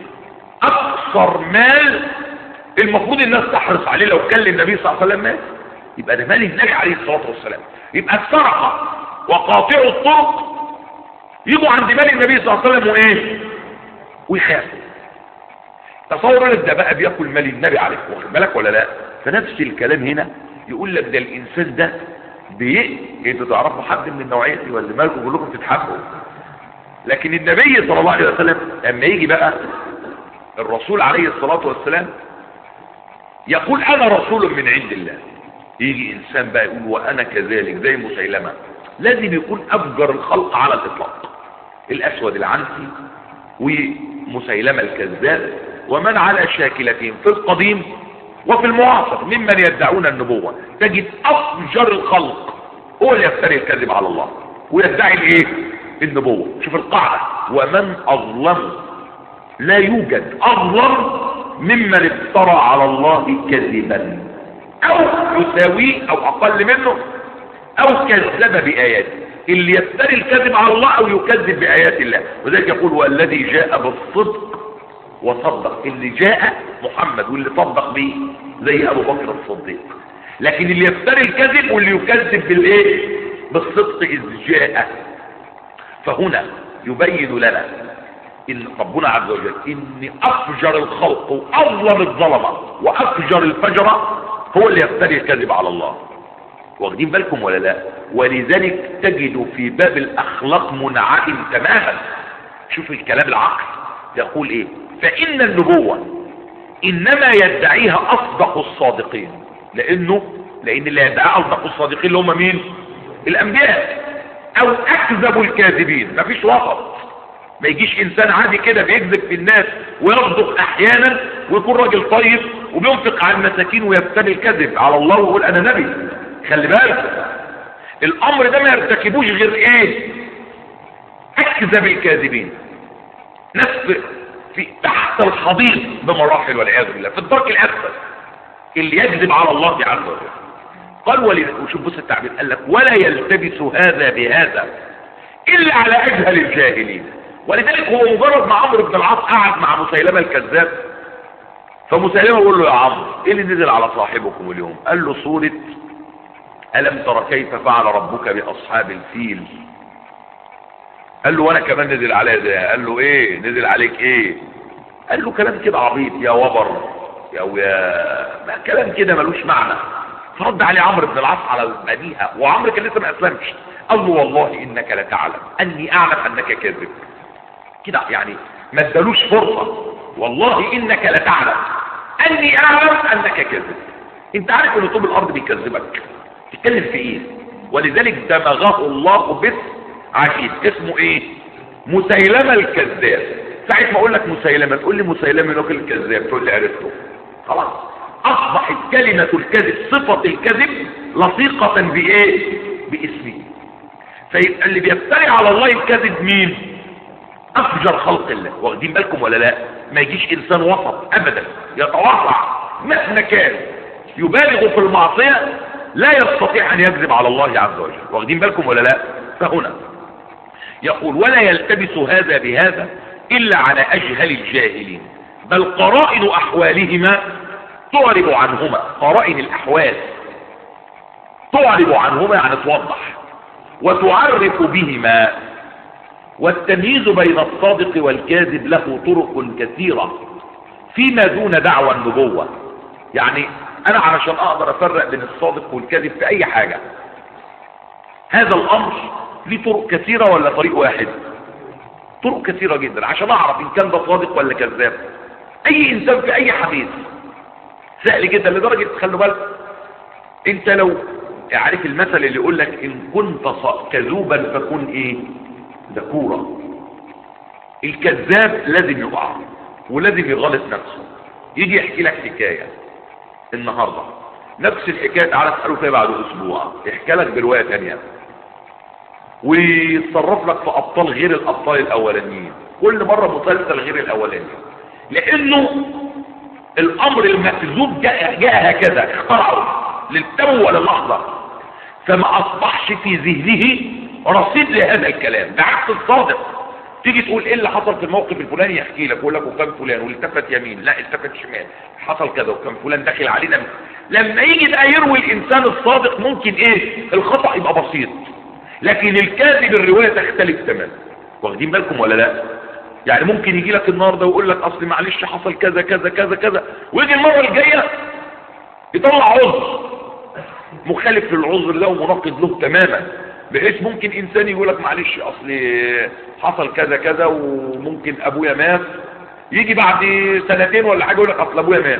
اكثر مال المفروض الناس تحرص عليه. لو كان النبي صلى الله عليه وسلم مات يبقى ده مال النبي عليه الصلاه والسلام. يبقى السرقه وقاطع الطرق يجوا عند مال النبي صلى الله عليه وسلم وايه؟ ويخافوا. تصور ده بقى بياكل مال النبي عليه، واخد بالك ولا لا؟ فنفس الكلام هنا يقول لك ده الانسان ده بي انتوا تعرفوا حد من النوعيه دي ولا مالكم كلكم تتحبوا؟ لكن النبي صلى الله عليه وسلم لما يجي بقى الرسول عليه الصلاه والسلام يقول انا رسول من عند الله، يجي انسان بقى يقول وانا كذلك زي مسيلمه، لازم يكون افجر الخلق على الاطلاق، الاسود العنسي ومسيلمه الكذاب ومن على شاكلتهم في القديم وفي المعاصر ممن يدعون النبوه. تجد افجر الخلق هو اللي يفتري الكذب على الله ويدعي الايه؟ النبوه. شوف القاعده، ومن اظلم، لا يوجد اظلم ممن افترى على الله كذبا او يساويه او اقل منه او كذب باياته. اللي يفتري الكذب على الله او يكذب بايات الله. وذلك يقول والذي جاء بالصدق وصدق، اللي جاء محمد واللي صدق به زي ابو بكر الصديق. لكن اللي يفتري الكذب واللي يكذب بالايه؟ بالصدق اذ جاء. فهنا يبين لنا ان ربنا عز وجل ان افجر الخلق واظلم الظلمه وافجر الفجره هو اللي يفتري الكذب على الله. واخدين بالكم ولا لا؟ ولذلك تجد في باب الاخلاق منعدم تماما. شوف الكلام العقل يقول ايه؟ فان النبوه انما يدعيها اصدق الصادقين. لانه لان اللي يدعيها اصدق الصادقين اللي هم مين؟ الانبياء. او اكذب الكاذبين. مفيش وسط. ما يجيش انسان عادي كده بيكذب في الناس ويصدق احيانا ويكون راجل طيب وبينفق على المساكين ويبتني الكذب على الله ويقول انا نبي. خلي بالك الامر ده ما يرتكبوش غير ايه؟ اكذب الكاذبين. ناس في تحت الحضيض بمراحل والعياذ بالله، في الدرك الاسفل، اللي يكذب على الله عز وجل. قال ولي، وشوف بص التعبير، قال لك ولا يلتبس هذا بهذا الا على اجهل الجاهلين. ولذلك هو مجرد ما عمرو بن العاص قعد مع مسيلمه الكذاب، فمسيلمه يقول له يا عمرو ايه اللي نزل على صاحبكم اليوم؟ قال له سوره الم ترى كيف فعل ربك باصحاب الفيل. قال له وانا كمان نزل عليا ده. قال له ايه نزل عليك ايه؟ قال له كلام كده عبيط يا وبر يا ويا ما كلام كده ملوش معنى. فرد عليه عمرو بن العاص على البديهه، وعمرو كان لسه ما اسلمش. قال له والله انك لتعلم اني اعلم انك كاذب. كده يعني ما ادالوش فرصه. والله انك لتعلم اني اعلم انك كاذب. انت عارف ان طوب الارض بيكذبك، تتكلم في ايه؟ ولذلك دمغه الله باسم عجيب اسمه ايه؟ مسيلمه الكذاب. ساعه ما اقول لك مسيلمه تقول لي مسيلمه لوك الكذاب، تقول لي عرفته. خلاص اصبحت كلمه الكذب صفه الكذب لصيقه بايه؟ باسمه. فيبقى اللي بيفتري على الله الكذب مين؟ افجر خلق الله. واخدين بالكم ولا لا؟ ما يجيش انسان وسط ابدا يتورع مهما كان يبالغ في المعصية لا يستطيع ان يكذب على الله عز وجل. واخدين بالكم ولا لا؟ فهنا يقول ولا يلتبس هذا بهذا الا على اجهل الجاهلين، بل قرائن احوالهما تعرب عنهما، قرائن الاحوال تعرب عنهما يعني توضح وتعرف بهما. والتمييز بين الصادق والكاذب له طرق كثيرة فيما دون دعوى النبوة. يعني انا علشان اقدر افرق بين الصادق والكاذب في اي حاجة، هذا الامر ليه طرق كثيرة ولا طريق واحد؟ طرق كثيرة جدا عشان اعرف ان كان ده صادق ولا كذاب. اي انسان في اي حديث سهل جدا لدرجة تخلوا بالك انت لو عارف المثل اللي يقول لك ان كنت كذوبا فكن ايه؟ ذكورا. الكذاب لازم يقع ولازم يغلط نفسه. يجي يحكي لك حكاية النهاردة نفس الحكاية تعالى تسأله فيها بعد اسبوع يحكي لك برواية تانية ويتصرف لك في ابطال غير الابطال الاولانيين، كل مرة مسلسل غير الاولاني، لانه الامر المكذوب جاء, جاء هكذا اخترعه للتو وللحظة، فما اصبحش في ذهنه رصيد لهذا الكلام. بعكس الصادق تيجي تقول ايه اللي حصل في الموقف الفلاني يحكي لك، يقول لك وكان فلان والتفت يمين لا التفت شمال حصل كذا وكان فلان داخل علينا. لما يجي بقى يروي الانسان الصادق ممكن ايه الخطأ يبقى بسيط، لكن الكاذب الرواية تختلف تماما. واخدين بالكم ولا لا؟ يعني ممكن يجي لك النهارده ويقول لك اصل معلش حصل كذا كذا كذا كذا، ويجي المره الجايه يطلع عذر مخالف للعذر ده ومناقض له تماما، بحيث ممكن انسان يقول لك معلش اصل حصل كذا كذا وممكن ابويا مات، يجي بعد سنتين ولا حاجه يقول لك اصل ابويا مات،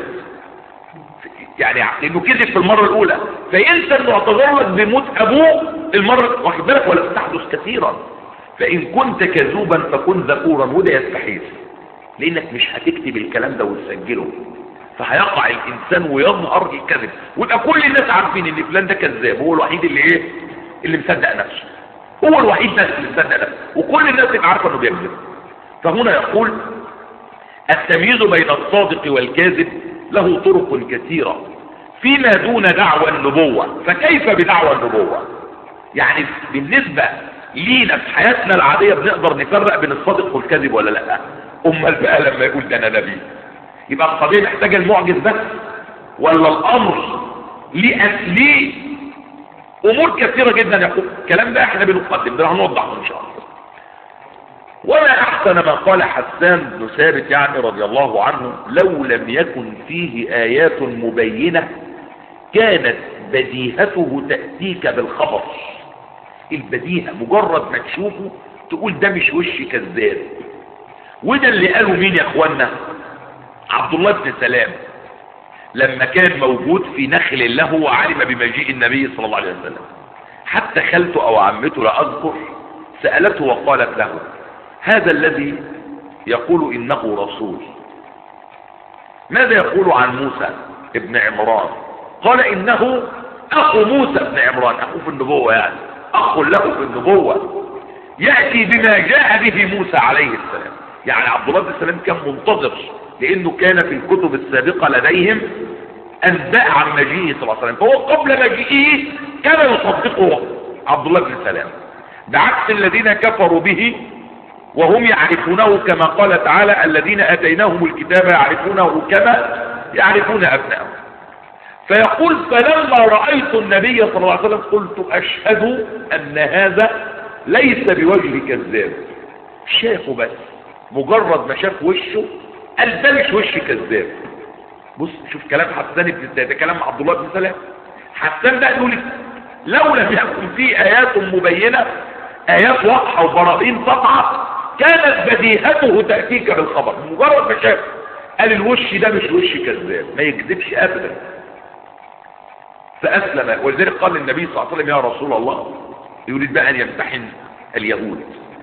يعني لانه كذب في المره الاولى فينسى انه اعتذر لك بموت ابوه المره. واخد بالك ولا؟ تحدث كثيرا. فان كنت كذوبا فكن ذكورا، وده يستحيل لانك مش هتكتب الكلام ده وتسجله، فهيقع الانسان ويظهر الكذب ويبقى كل الناس عارفين ان فلان ده كذاب، هو الوحيد اللي ايه اللي مصدق نفسه، هو الوحيد بس اللي مصدق نفسه وكل الناس تبقى عارفه انه بيكذب. فهنا يقول التمييز بين الصادق والكاذب له طرق كثيرة فيما دون دعوى النبوة. فكيف بدعوى النبوة؟ يعني بالنسبة لينا في حياتنا العادية بنقدر نفرق بين الصادق والكاذب ولا لا؟ امال بقى لما يقول ده انا نبي يبقى القضية محتاجة المعجز بس، ولا الامر ليه ليه امور كثيرة جدا يقول الكلام ده احنا بنقدم ده هنوضحه ان شاء الله. وما احسن ما قال حسان بن ثابت يعني رضي الله عنه لو لم يكن فيه ايات مبينة كانت بديهته تأتيك بالخبر. البديهة مجرد ما تشوفه تقول ده مش وش كذاب. وده اللي قالوا مين يا اخوانا؟ عبد الله بن سلام لما كان موجود في نخل له وعلم بمجيء النبي صلى الله عليه وسلم، حتى خالته او عمته لا اذكر سألته وقالت له هذا الذي يقول انه رسول ماذا يقول عن موسى ابن عمران؟ قال انه اخو موسى ابن عمران، اخو في النبوة يعني اخو له في النبوة يأتي بما جاء به موسى عليه السلام. يعني عبد الله بن سلام كان منتظر لانه كان في الكتب السابقة لديهم انباء عن مجيئه صلى الله عليه وسلم، فهو قبل مجيئه كان يصدقه عبد الله بن سلام، بعكس الذين كفروا به وهم يعرفونه كما قال تعالى الذين اتيناهم الكتاب يعرفونه كما يعرفون ابنائهم. فيقول فلما رأيت النبي صلى الله عليه وسلم قلت اشهد ان هذا ليس بوجه كذاب. شافه بس مجرد ما شاف وشه قال ده مش وش كذاب. بص شوف كلام حسان بن ثابت، ده كلام عبد الله بن سلام. حسان ده يقول لو لم يكن فيه ايات مبينة ايات واضحة وبراهين قطعة كانت بديهته تأتيك بالخبر. مجرد ما شاف قال الوش ده مش وش كذاب، ما يكذبش ابدا. فاسلم، ولذلك قال النبي صلى الله عليه وسلم يا رسول الله يريد بقى ان يمتحن اليهود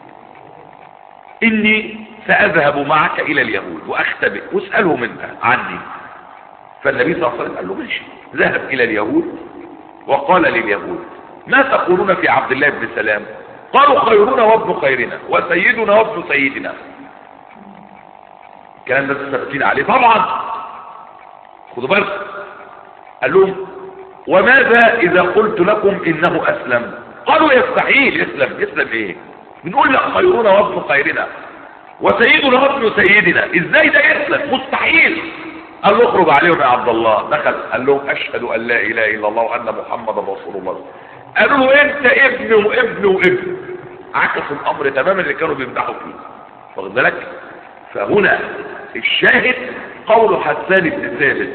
اني ساذهب معك الى اليهود واختبئ واساله منها عني. فالنبي صلى الله عليه وسلم قال له ماشي. ذهب الى اليهود وقال لليهود ما تقولون في عبد الله بن سلام؟ قالوا خيرنا وابن خيرنا وسيدنا وابن سيدنا. الكلام ده ثابتين عليه طبعا. خدوا بالكم، قال لهم وماذا اذا قلت لكم انه اسلم؟ قالوا يستحيل يسلم. يسلم ايه؟ بنقول لك خيرنا وابن خيرنا وسيدنا وابن سيدنا، ازاي ده يسلم؟ مستحيل. قال له اخرج عليهم يا عبد الله. دخل قال لهم اشهد ان لا اله الا الله وان محمدا رسول الله. قالوا له انت ابن وابن وابن، عكسوا الامر تماما اللي كانوا بيمدحوا فيه. واخد بالك؟ فهنا الشاهد قول حسان بن ثابت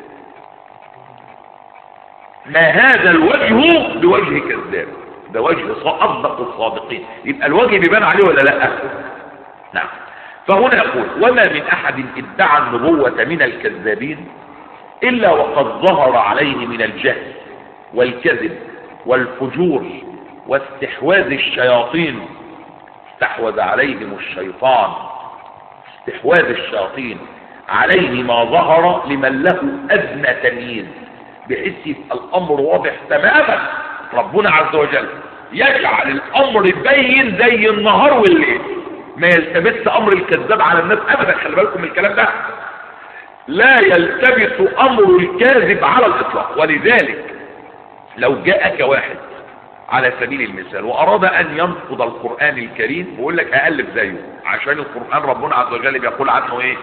ما هذا الوجه بوجه كذاب، ده وجه اصدق الصادقين. يبقى الوجه بيبان عليه ولا لا؟ نعم. فهنا يقول وما من احد ادعى النبوة من الكذابين الا وقد ظهر عليه من الجهل والكذب والفجور واستحواذ الشياطين. استحوذ عليهم الشيطان، استحواذ الشياطين عليه ما ظهر لمن له ادنى تمييز، بحيث يبقى الامر واضح تماما. ربنا عز وجل يجعل الامر يبين زي النهار والليل، ما يلتبس امر الكذاب على الناس ابدا. خلي بالكم من الكلام ده، لا يلتبس امر الكاذب على الاطلاق. ولذلك لو جاءك واحد على سبيل المثال واراد ان ينقض القرآن الكريم ويقول لك اقلب زيه، عشان القرآن ربنا عز وجل بيقول عنه ايه؟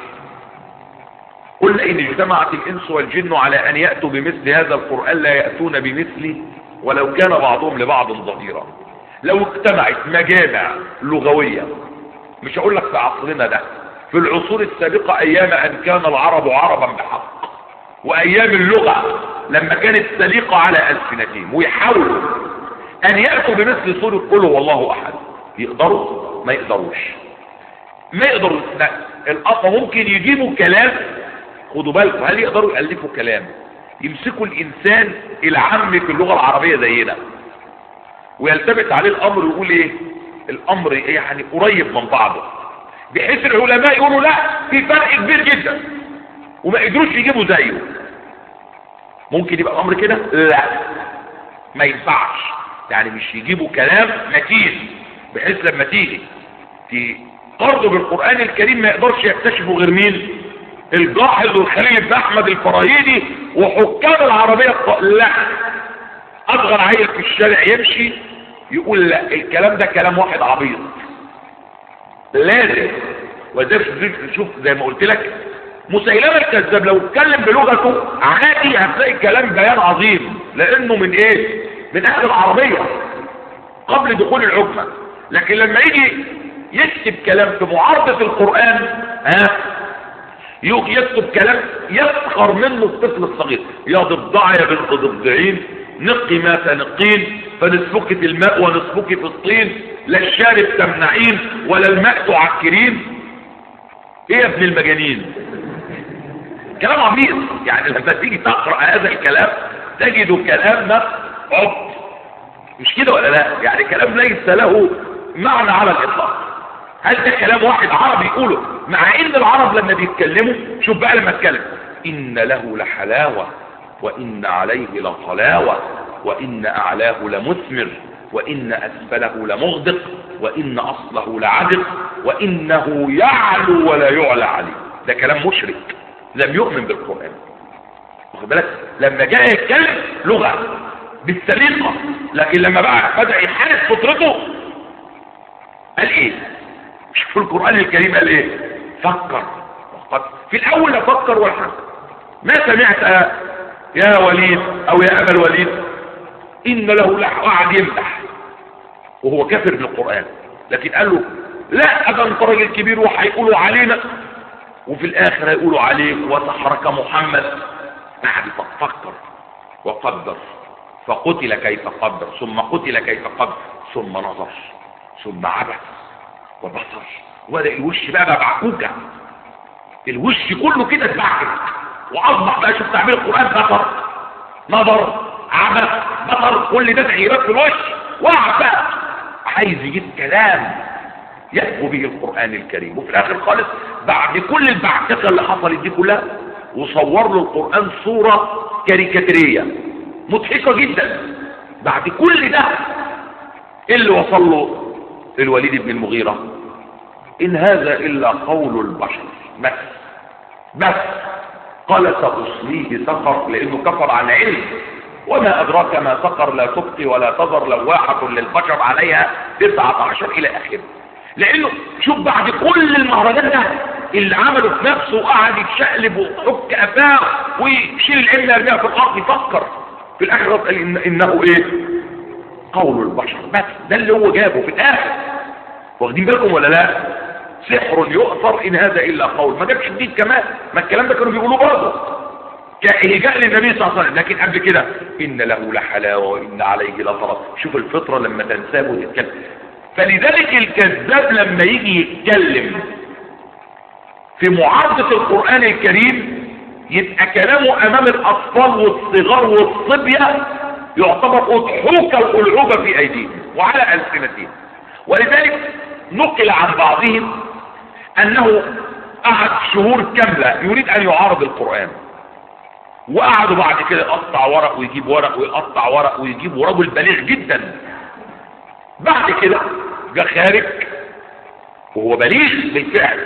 قل ان اجتمعت الانس والجن على ان يأتوا بمثل هذا القرآن لا يأتون بمثله ولو كان بعضهم لبعض ظهيرا. لو اجتمعت مجامع لغوية، مش هقول لك في عصرنا ده، في العصور السابقة ايام ان كان العرب عربا بحق، وايام اللغة لما كانت سليقة على ألسنتهم، ويحاولوا ان يأتوا بمثل سورة قل هو الله احد، يقدروا؟ ما يقدروش. ما يقدروا. الأقوى ممكن يجيبوا كلام، خدوا بالكم، هل يقدروا يألفوا كلام يمسكوا الانسان العام في اللغة العربية زينا ويلتبس عليه الامر ويقول ايه؟ الامر ايه يعني قريب من بعضه، بحيث العلماء يقولوا لا في فرق كبير جدا وما قدروش يجيبوا زيه. ممكن يبقى الامر كده؟ لا، ما ينفعش. يعني مش يجيبوا كلام متين بحيث لما تيجي في قرضه بالقرآن الكريم ما يقدرش يكتشفه غير مين؟ الجاحظ والخليل بن احمد الفراهيدي وحكام العربية. لا، اصغر عيل في الشارع يمشي يقول لا، الكلام ده كلام واحد عبيط. لازم. وذلك نشوف زي ما قلت لك مسيلمة الكذاب لو اتكلم بلغته عادي هتلاقي الكلام بيان عظيم، لانه من ايه؟ من اهل العربية قبل دخول العجمة. لكن لما يجي يكتب كلام في معارضة القرآن، ها، يكتب كلام يسخر منه الطفل الصغير. يا ضفدع يا بنت ضفدعين، نقي ما تنقين، فنسفك في الماء ونسفك في الطين، لا الشارب تمنعين ولا الماء تعكرين. ايه يا ابن المجانين؟ كلام عبيط. يعني لما تيجي تقرأ هذا الكلام تجد كلام عبط، مش كده ولا لا؟ يعني كلام ليس له معنى على الاطلاق. هل ده كلام واحد عربي يقوله؟ مع ان العرب لما بيتكلموا، شوف بقى لما اتكلم ان له لحلاوة وان عليه لطلاوة وان اعلاه لمثمر وان اسفله لمغدق وان اصله لعدق وانه يعلو ولا يعلى عليه. ده كلام مشرك لم يؤمن بالقرآن. واخد بالك؟ لما جاء يتكلم لغة بالسليقة، لكن لما بقى بدأ يحارب فطرته قال ايه؟ شوفوا القرآن الكريم قال ايه؟ فكر. في الاول لا فكر ولا حاجة. ما سمعت يا وليد او يا ابا الوليد ان له لحن، قعد يمدح وهو كافر بالقرآن. لكن قال له لا، ده انت راجل كبير وهيقولوا علينا، وفي الاخر هيقولوا عليك وسحرك محمد. قعد فكر وقدر، فقتل كيف قدر، ثم قتل كيف قدر، ثم نظر، ثم عبث وبصر، وبدأ الوش بقى بقى بعكوكة، الوش كله كده اتبعكت واصبح بقى، شوف تعبير القرآن، بصر نظر عبث بصر، كل ده تغييرات في الوش. وقع بقى عايز يجيب كلام يحكو به القرآن الكريم، وفي الاخر خالص بعد كل البعكسة اللي حصلت دي كلها وصور له القرآن صورة كاريكاتيرية مضحكة جدا. بعد كل ده ايه اللي وصل له الوليد بن المغيرة؟ ان هذا الا قول البشر بس. بس قال سأصليه سقر لانه كفر عن علم. وما ادراك ما سقر لا تبقي ولا تذر لواحة للبشر عليها تسعة عشر الى اخره. لانه شوف بعد كل المهرجان ده اللي عمله في نفسه وقعد يتشقلب ويحك افاه ويشيل العلم يرميها في الارض يفكر في الاخر قال إن انه ايه قول البشر. بس ده اللي هو جابه في الاخر. واخدين بالكم ولا لا؟ سحر يؤثر ان هذا الا قول. ما جابش جديد كمان، ما الكلام ده كانوا بيقولوه برضه كإهجاء للنبي صلى الله عليه وسلم. لكن قبل كده ان له لحلاوه وان عليه لطرف. شوف الفطره لما تنساب وتتكلم. فلذلك الكذاب لما يجي يتكلم في معارضة القرآن الكريم يبقى كلامه امام الاطفال والصغار والصبية يعتبر اضحوكا والعوبة في ايديهم وعلى ألسنتهم. ولذلك نقل عن بعضهم انه قعد شهور كاملة يريد ان يعارض القرآن، وقعدوا بعد كده يقطع ورق ويجيب ورق ويقطع ورق ويجيب، ورجل بليغ جدا. بعد كده جاء خارج وهو بليغ بالفعل،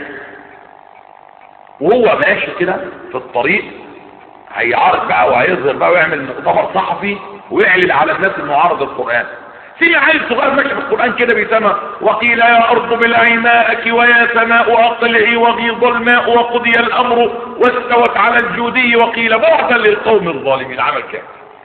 وهو ماشي كده في الطريق هيعارض بقى وهيظهر بقى ويعمل مؤتمر صحفي ويعلن على الناس انه عارض القرآن. في عيل صغير ماشي في القرآن كده بيسمع وقيل يا أرض بلعي ماءك ويا سماء أقلعي وغيض الماء وقضي الأمر واستوت على الجودي وقيل بعدا للقوم الظالمين. عمل كده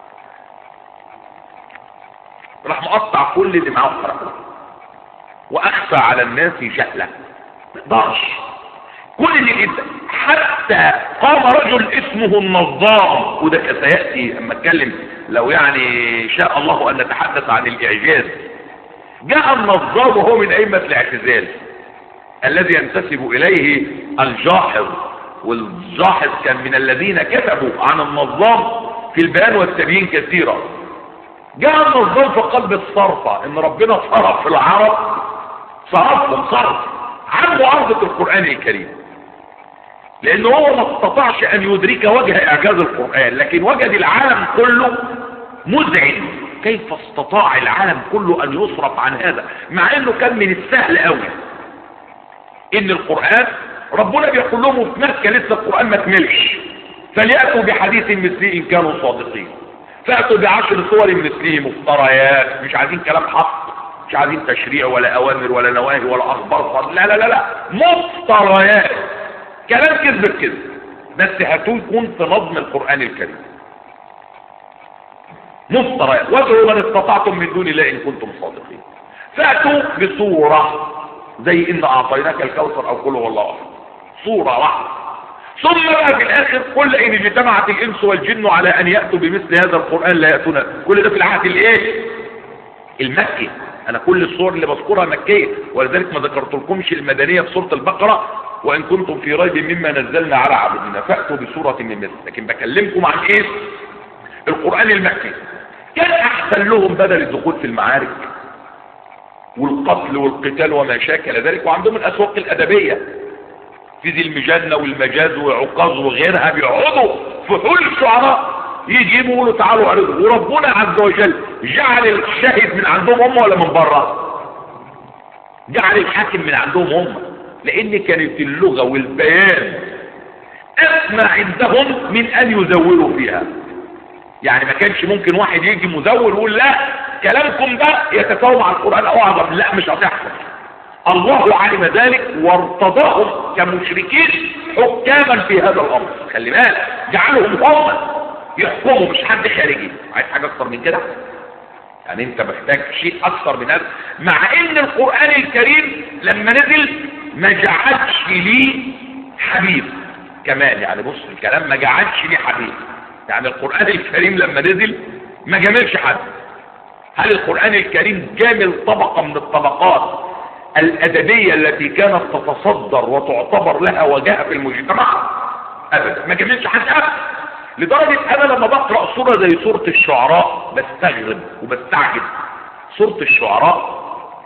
راح مقطع كل اللي معاه حركه واخفى على الناس جهله. ما يقدرش كل اللي انت حتى قام رجل اسمه النظام، وده سياتي اما اتكلم لو يعني شاء الله ان نتحدث عن الاعجاز. جاء النظام وهو من ائمه الاعتزال الذي ينتسب اليه الجاحظ، والجاحظ كان من الذين كتبوا عن النظام في البيان والتبيين كثيرا. جاء النظام في قلب الصرفة ان ربنا صرف في العرب، صرفهم صرف عن معارضة القرآن الكريم، لانه هو ما استطاعش ان يدرك وجه اعجاز القرآن، لكن وجد العالم كله مزعج. كيف استطاع العالم كله ان يصرف عن هذا مع انه كان من السهل قوي ان القرآن ربنا بيقول لهم في مكة لسه القرآن ما كملش فليأتوا بحديث مثله ان كانوا صادقين، فأتوا بعشر صور مثله مفتريات. مش عايزين كلام حق، مش عايزين تشريع ولا اوامر ولا نواهي ولا اخبار، لا لا لا لا مفتريات، كلام كذب بكذب، بس هاتوا يكون في نظم القرآن الكريم. مفتريات وادعوا من استطعتم من دون الله ان كنتم صادقين. فأتوا بصورة زي ان اعطيناك الكوثر او قل هو الله احد، صورة واحدة. ثم بقى في الاخر قل ان اجتمعت الانس والجن على ان يأتوا بمثل هذا القرآن لا يأتون. كل ده في العهد الايه المكي. انا كل الصور اللي بذكرها مكية، ولذلك ما ذكرت لكمش المدنية في سورة البقرة وان كنتم في ريب مما نزلنا على عبدنا فأتوا بسورة من مثل. لكن بكلمكم عن ايه القرآن المكي. كان احسن لهم بدل الدخول في المعارك والقتل والقتال وما شاكل ذلك، وعندهم الاسواق الادبية في ذي المجنة والمجاز وعكاظ وغيرها، بيقعدوا في حول الشعراء يجيبوا يقولوا تعالوا عرضوا. وربنا عز وجل جعل الشاهد من عندهم هم ولا من بره؟ جعل الحاكم من عندهم هم، لان كانت اللغة والبيان اسمى عندهم من ان يزوروا فيها. يعني ما كانش ممكن واحد يجي مزور ويقول لا كلامكم ده يتساوى مع القرآن او اعظم، لا مش هتحصل. الله علم ذلك وارتضاهم كمشركين حكاما في هذا الامر. خلي بالك جعلهم هم يحكموا مش حد خارجي. عايز حاجه اكتر من كده؟ يعني انت محتاج شيء اكتر من هذا؟ مع ان القرآن الكريم لما نزل ما جعلش ليه حبيب كمان. يعني بص الكلام ما جعلش ليه حبيب. يعني القرآن الكريم لما نزل ما جاملش حد. هل القرآن الكريم جامل طبقة من الطبقات الأدبية التي كانت تتصدر وتعتبر لها وجهة في المجتمع؟ أبدا ما جاملش حد أبدا. لدرجة أنا لما بقرأ سورة زي سورة الشعراء بستغرب وبستعجب. سورة الشعراء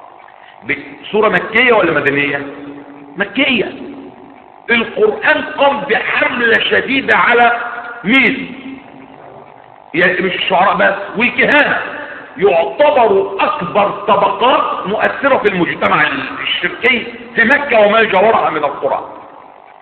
سورة مكية ولا مدنية؟ مكية. القرآن قام بحملة شديدة على مين؟ يعني مش الشعراء بس، والكهنة يعتبروا اكبر طبقات مؤثرة في المجتمع الشركي في مكة وما جاورها من القرى.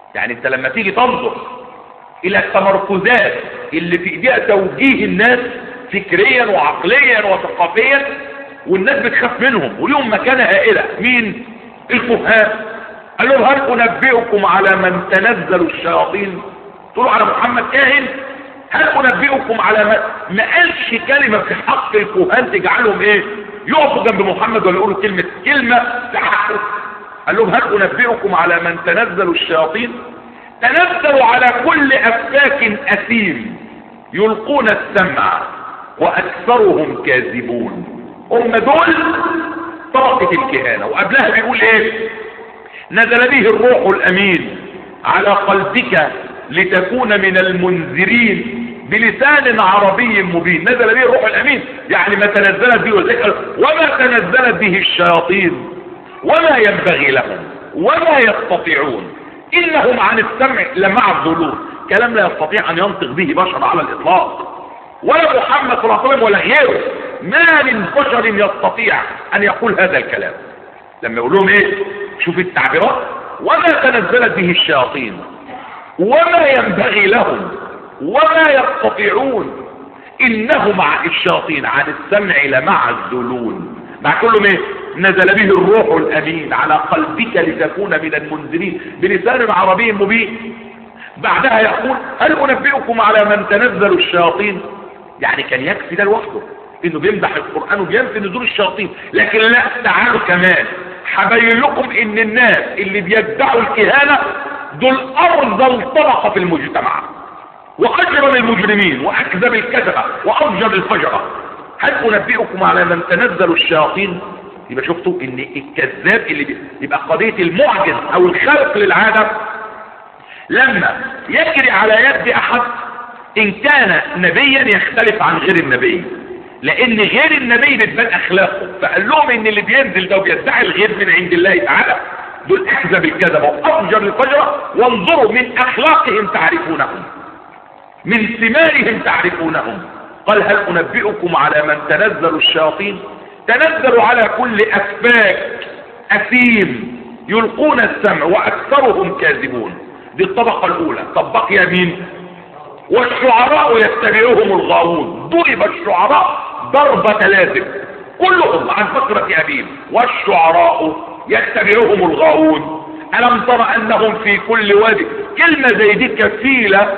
يعني انت لما تيجي تنظر الى التمركزات اللي في ايديها توجيه الناس فكريا وعقليا وثقافيا، والناس بتخاف منهم وليهم مكانة هائلة. مين؟ الكهان. قال لهم هل انبئكم على من تنزل الشياطين؟ تقولوا على محمد كاهن؟ هل انبئكم على من؟ ما قالش كلمة في حق الكهان تجعلهم ايه يقفوا جنب محمد ولا يقولوا كلمة كلمة في حقه. قال لهم هل انبئكم على من تنزل الشياطين؟ تنزلوا على كل افاك اثيم يلقون السمع واكثرهم كاذبون. هم دول طبقة الكهانة. وقبلها بيقول ايه؟ نزل به الروح الامين على قلبك لتكون من المنذرين بلسان عربي مبين. نزل به الروح الامين يعني ما تنزلت به الذكر وما تنزلت به الشياطين وما ينبغي لهم وما يستطيعون انهم عن السمع لمعزولون. كلام لا يستطيع ان ينطق به بشر على الاطلاق، ولا محمد صلى الله عليه وسلم ولا غيره. ما من بشر يستطيع ان يقول هذا الكلام. لما يقول لهم ايه؟ شوف التعبيرات، وما تنزلت به الشياطين وما ينبغي لهم وما يستطيعون انهم عن الشياطين عن السمع لمعزولون. مع كلهم ايه؟ نزل به الروح الامين على قلبك لتكون من المنذرين بلسان عربي مبين. بعدها يقول هل انبئكم على من تنزل الشياطين؟ يعني كان يكفي ده لوحده انه بيمدح القرآن وبينفي نزول الشياطين، لكن لا، تعالوا كمان هبين لكم ان الناس اللي بيدعوا الكهانة دول ارذل طبقة في المجتمع واجرم المجرمين واكذب الكذبة وافجر الفجرة. هل انبئكم على من تنزل الشياطين؟ يبقى شفتوا ان الكذاب اللي بي... يبقى قضية المعجز او الخلق للعادة لما يجري على يد احد ان كان نبيا يختلف عن غير النبي، لان غير النبي بتبان اخلاقه. فقال لهم ان اللي بينزل ده وبيدعي الغيب من عند الله تعالى دول اكذب الكذبة وافجر الفجرة، وانظروا من اخلاقهم تعرفونهم من ثمارهم تعرفونهم. قال هل انبئكم على من تنزل الشياطين؟ تنزلوا على كل افاك اثيم يلقون السمع واكثرهم كاذبون. دي الطبقة الاولى. طب بقي مين؟ والشعراء يتبعوهم الغاوون. ضرب الشعراء ضربة لازم كلهم عن فكرة ابيهم. والشعراء يتبعوهم الغاوون ألم تر أنهم في كل وادي. كلمة زي دي كفيلة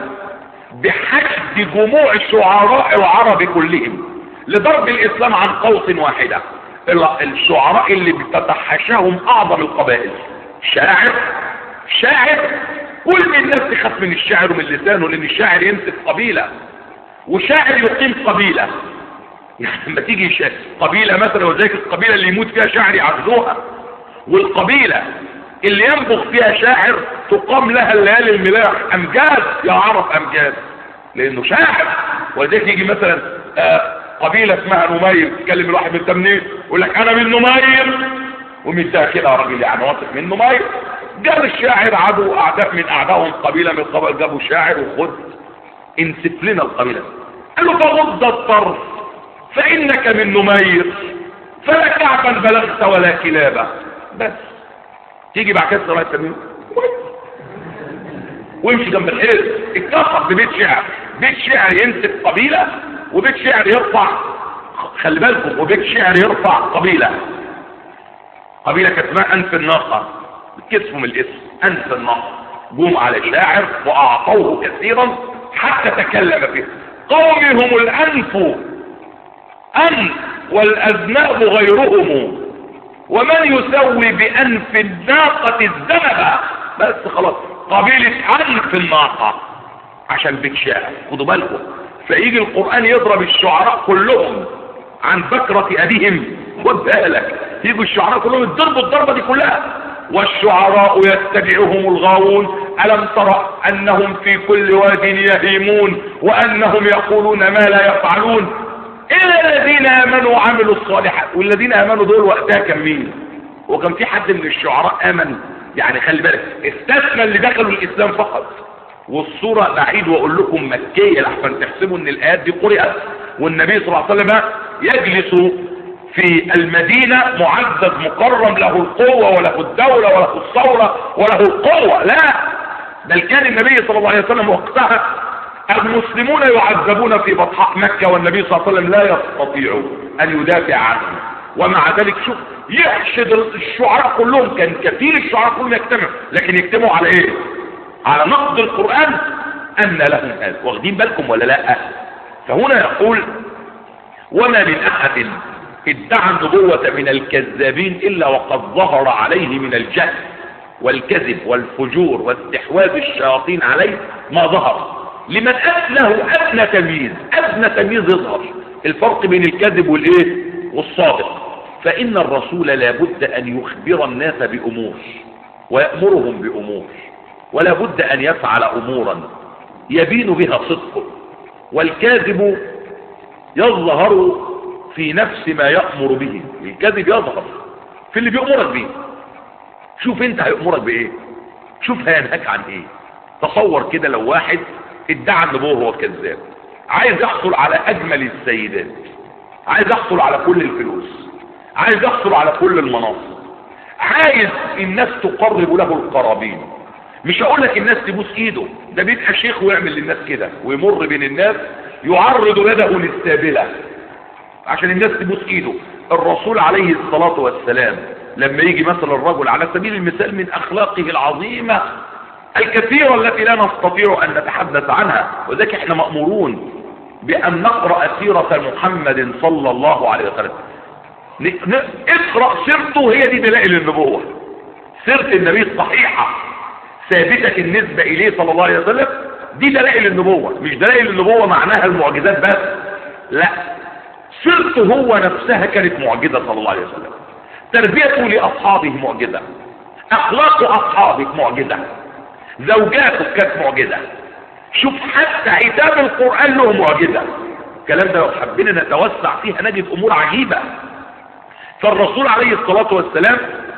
بحشد جموع الشعراء العرب كلهم لضرب الإسلام عن قوس واحدة. الشعراء اللي بتتحشاهم أعظم القبائل. شاعر شاعر كل الناس تخاف من الشاعر ومن لسانه، لأن الشاعر يمسك قبيلة وشاعر يقيم قبيلة. يعني لما تيجي قبيلة مثلا وذلك القبيلة اللي يموت فيها شاعر يعزوها، والقبيلة اللي ينبغ فيها شاعر تقام لها الليالي الملاح امجاد يعرف امجاد لانه شاعر. ولذلك يجي مثلا آه قبيلة اسمها نمير، تكلم الواحد انت منين؟ يقول لك انا من نمير، ومن ده كده راجل يعني واثق من نمير. جاب الشاعر عدو اعداء من اعدائهم قبيلة من القبائل، جابوا شاعر وخد انسف لنا القبيلة. قال له فغض الطرف فانك من نمير فلا كعبا بلغت ولا كلابة. بس تيجي بعد كده صلاة التميم ويمشي جنب الحيط. اتكسر ببيت شعر، بيت شعر ينسب قبيلة وبيت شعر يرفع، خلي بالكم، وبيت شعر يرفع قبيلة. قبيلة كانت اسمها انف الناقة، بتكسفهم الاسم انف الناقة. جم على شاعر واعطوه كثيرا حتى تكلم فيه. قومي هم الانف انف والاذناب غيرهم، ومن يسوي بأنف الناقة الذنب. بس خلاص قبيلة أنف الناقة عشان بيت شعر. خدوا بالكم، فيجي القرآن يضرب الشعراء كلهم عن بكرة أبيهم. خد بالك، يجوا الشعراء كلهم يضربوا الضربة دي كلها. والشعراء يتبعهم الغاوون ألم ترى أنهم في كل واد يهيمون وأنهم يقولون ما لا يفعلون إلا الذين آمنوا وعملوا الصالحات. والذين آمنوا دول وقتها كان مين؟ وكان في حد من الشعراء آمن؟ يعني خلي بالك، استثنى اللي دخلوا الإسلام فقط. والصورة بعيد وأقول لكم مكية لحسن تحسبوا إن الآيات دي قرأت والنبي صلى الله عليه وسلم يجلس في المدينة معزز مكرم له القوة وله الدولة وله الثورة وله القوة. لا، بل كان النبي صلى الله عليه وسلم وقتها المسلمون يعذبون في بطحاء مكة، والنبي صلى الله عليه وسلم لا يستطيع ان يدافع عنهم، ومع ذلك شوف يحشد الشعراء كلهم، كان كثير الشعراء كلهم يجتمعوا، لكن يجتمعوا على ايه؟ على نقد القرآن. ان لهم هذا، واخدين بالكم ولا لا؟ فهنا يقول وما من احد ادعى النبوة من الكذابين الا وقد ظهر عليه من الجهل والكذب والفجور واستحواذ الشياطين عليه ما ظهر، لمن له ادنى تمييز، ادنى تمييز يظهر الفرق بين الكذب والايه والصادق. فان الرسول لابد ان يخبر الناس بامور ويأمرهم بامور، ولا بد ان يفعل امورا يبين بها صدقه، والكاذب يظهر في نفس ما يأمر به، الكذب يظهر في اللي بيأمرك به. شوف انت هيأمرك بايه، شوف هينهاك عن ايه. تصور كده لو واحد ادعى النبوة وهو كذاب، عايز يحصل على اجمل السيدات، عايز يحصل على كل الفلوس، عايز يحصل على كل المناصب، عايز الناس تقرب له القرابين. مش هقول لك الناس تبوس ايده، ده بيبقى شيخ ويعمل للناس كده ويمر بين الناس يعرض يده للسابلة عشان الناس تبوس ايده. الرسول عليه الصلاة والسلام لما يجي مثلا الرجل على سبيل المثال من اخلاقه العظيمة الكثيرة التي لا نستطيع ان نتحدث عنها، وذلك احنا مأمورون بان نقرأ سيرة محمد صلى الله عليه وسلم. اقرأ سيرته، هي دي دلائل النبوة. سيرة النبي الصحيحة ثابتة النسبة اليه صلى الله عليه وسلم، دي دلائل النبوة. مش دلائل النبوة معناها المعجزات بس، لا، سيرته هو نفسها كانت معجزة صلى الله عليه وسلم. تربيته لأصحابه معجزة، أخلاق أصحابه معجزة، زوجاته كانت معجزة. شوف حتى عتاب القرآن له معجزة. الكلام ده لو حبينا نتوسع فيها نجد أمور عجيبة. فالرسول عليه الصلاة والسلام